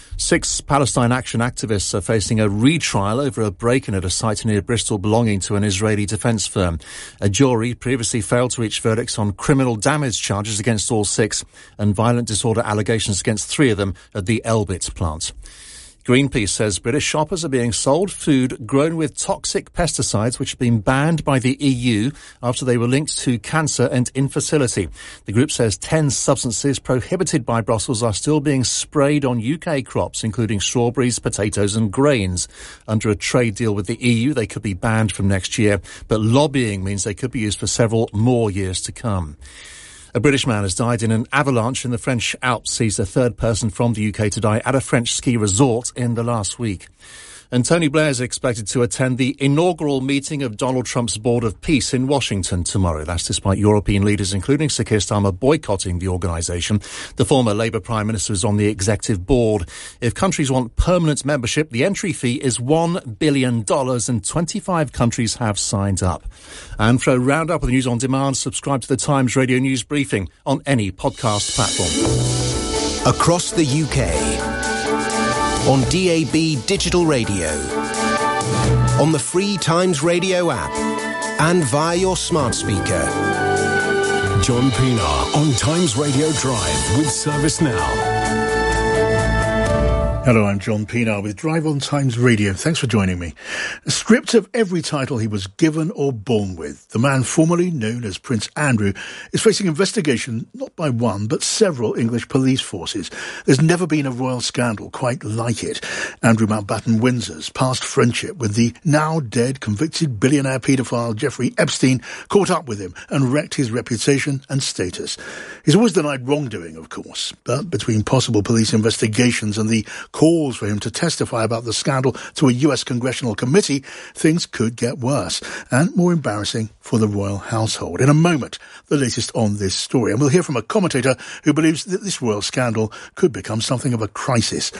6 Palestine Action activists are facing a retrial over a break-in at a site near Bristol belonging to an Israeli defence firm. A jury previously failed to reach verdicts on criminal damage charges against all 6 and violent disorder allegations against 3 of them at the Elbit plant. Greenpeace says British shoppers are being sold food grown with toxic pesticides which have been banned by the EU after they were linked to cancer and infertility. The group says 10 substances prohibited by Brussels are still being sprayed on UK crops, including strawberries, potatoes and grains. Under a trade deal with the EU, they could be banned from next year, but lobbying means they could be used for several more years to come. A British man has died in an avalanche in the French Alps. He's the 3rd person from the UK to die at a French ski resort in the last week. And Tony Blair is expected to attend the inaugural meeting of Donald Trump's Board of Peace in Washington tomorrow. That's despite European leaders, including Sir Keir Starmer, boycotting the organisation. The former Labour Prime Minister is on the executive board. If countries want permanent membership, the entry fee is $1 billion and 25 countries have signed up. And for a roundup of the news on demand, subscribe to the Times Radio News Briefing on any podcast platform. Across the UK. On DAB Digital Radio, on the free Times Radio app, and via your smart speaker. John Pienaar on Times Radio Drive with Service Now. Hello, I'm John Pienaar with Drive on Times Radio. Thanks for joining me. Stripped of every title he was given or born with, the man formerly known as Prince Andrew is facing investigation not by one but several English police forces. There's never been a royal scandal quite like it. Andrew Mountbatten Windsor's past friendship with the now dead convicted billionaire paedophile Jeffrey Epstein caught up with him and wrecked his reputation and status. He's always denied wrongdoing, of course, but between possible police investigations and the calls for him to testify about the scandal to a US congressional committee, things could get worse and more embarrassing for the royal household. In a moment, the latest on this story. And we'll hear from a commentator who believes that this royal scandal could become something of a crisis.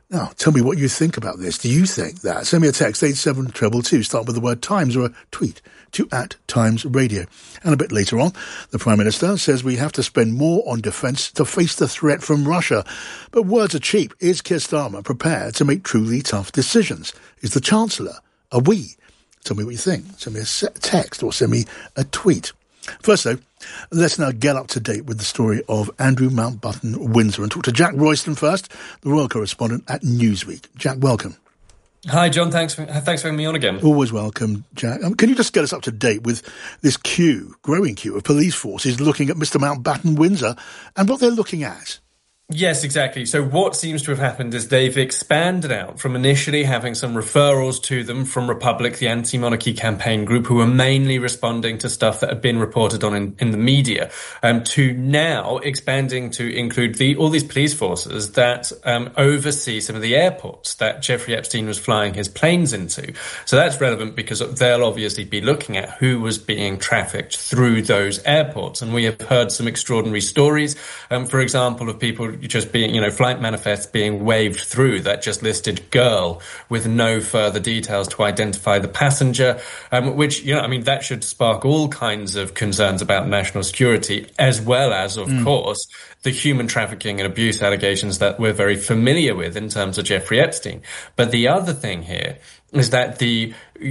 Now, tell me what you think about this. Do you think that? Send me a text, 87222, start with the word Times, or a tweet to @TimesRadio. And a bit later on, the Prime Minister says we have to spend more on defence to face the threat from Russia. But words are cheap. Is Keir Starmer prepared to make truly tough decisions? Is the Chancellor? Are we? Tell me what you think. Send me a text or send me a tweet. First, though, let's now get up to date with the story of Andrew Mountbatten Windsor and talk to Jack Royston first, the royal correspondent at Newsweek. Jack, welcome. Hi, John. Thanks for having me on again. Always welcome, Jack. Can you just get us up to date with this growing queue of police forces looking at Mr. Mountbatten Windsor and what they're looking at? Yes, exactly. So what seems to have happened is they've expanded out from initially having some referrals to them from Republic, the anti-monarchy campaign group, who were mainly responding to stuff that had been reported on in the media, to now expanding to include all these police forces that oversee some of the airports that Jeffrey Epstein was flying his planes into. So that's relevant because they'll obviously be looking at who was being trafficked through those airports. And we have heard some extraordinary stories, for example, of people just being, flight manifests being waved through that just listed girl with no further details to identify the passenger, which, that should spark all kinds of concerns about national security, as well as, of course, the human trafficking and abuse allegations that we're very familiar with in terms of Jeffrey Epstein. But the other thing here is that the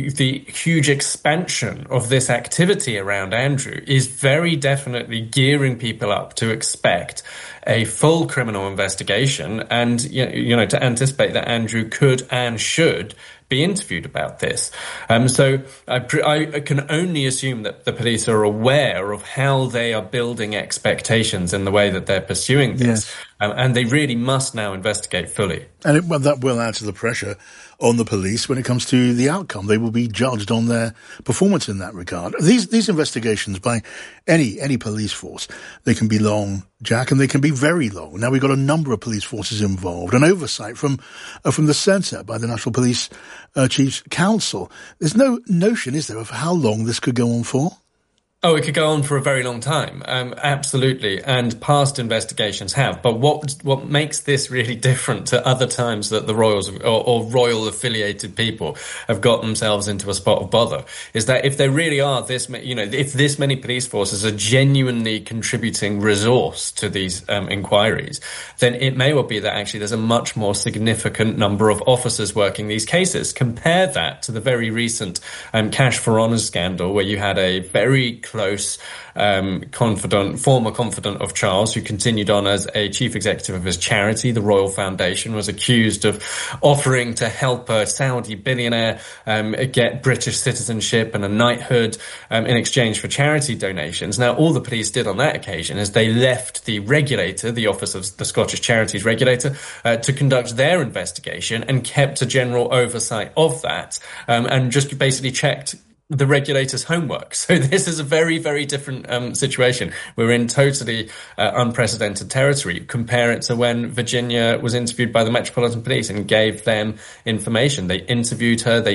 huge expansion of this activity around Andrew is very definitely gearing people up to expect a full criminal investigation and, to anticipate that Andrew could and should be interviewed about this. So I can only assume that the police are aware of how they are building expectations in the way that they're pursuing this. Yes. And they really must now investigate fully. And that will add to the pressure on the police when it comes to the outcome. They will be judged on their performance in that regard. These investigations by any police force, they can be long, Jack, and they can be very long. Now we've got a number of police forces involved, and oversight from the centre by the National Police Chiefs Council. There's no notion, is there, of how long this could go on for? Oh, it could go on for a very long time, absolutely, and past investigations have. But what makes this really different to other times that the royals or royal-affiliated people have got themselves into a spot of bother is that if there really are if this many police forces are genuinely contributing resource to these inquiries, then it may well be that actually there's a much more significant number of officers working these cases. Compare that to the very recent Cash for Honours scandal, where you had a very close former confidant of Charles, who continued on as a chief executive of his charity, the Royal Foundation, was accused of offering to help a Saudi billionaire get British citizenship and a knighthood in exchange for charity donations. Now, all the police did on that occasion is they left the regulator, the Office of the Scottish Charities Regulator, to conduct their investigation and kept a general oversight of that, and just basically checked the regulator's homework. So this is a very, very different situation. We're in totally unprecedented territory. Compare it to when Virginia was interviewed by the Metropolitan Police and gave them information. They interviewed her, they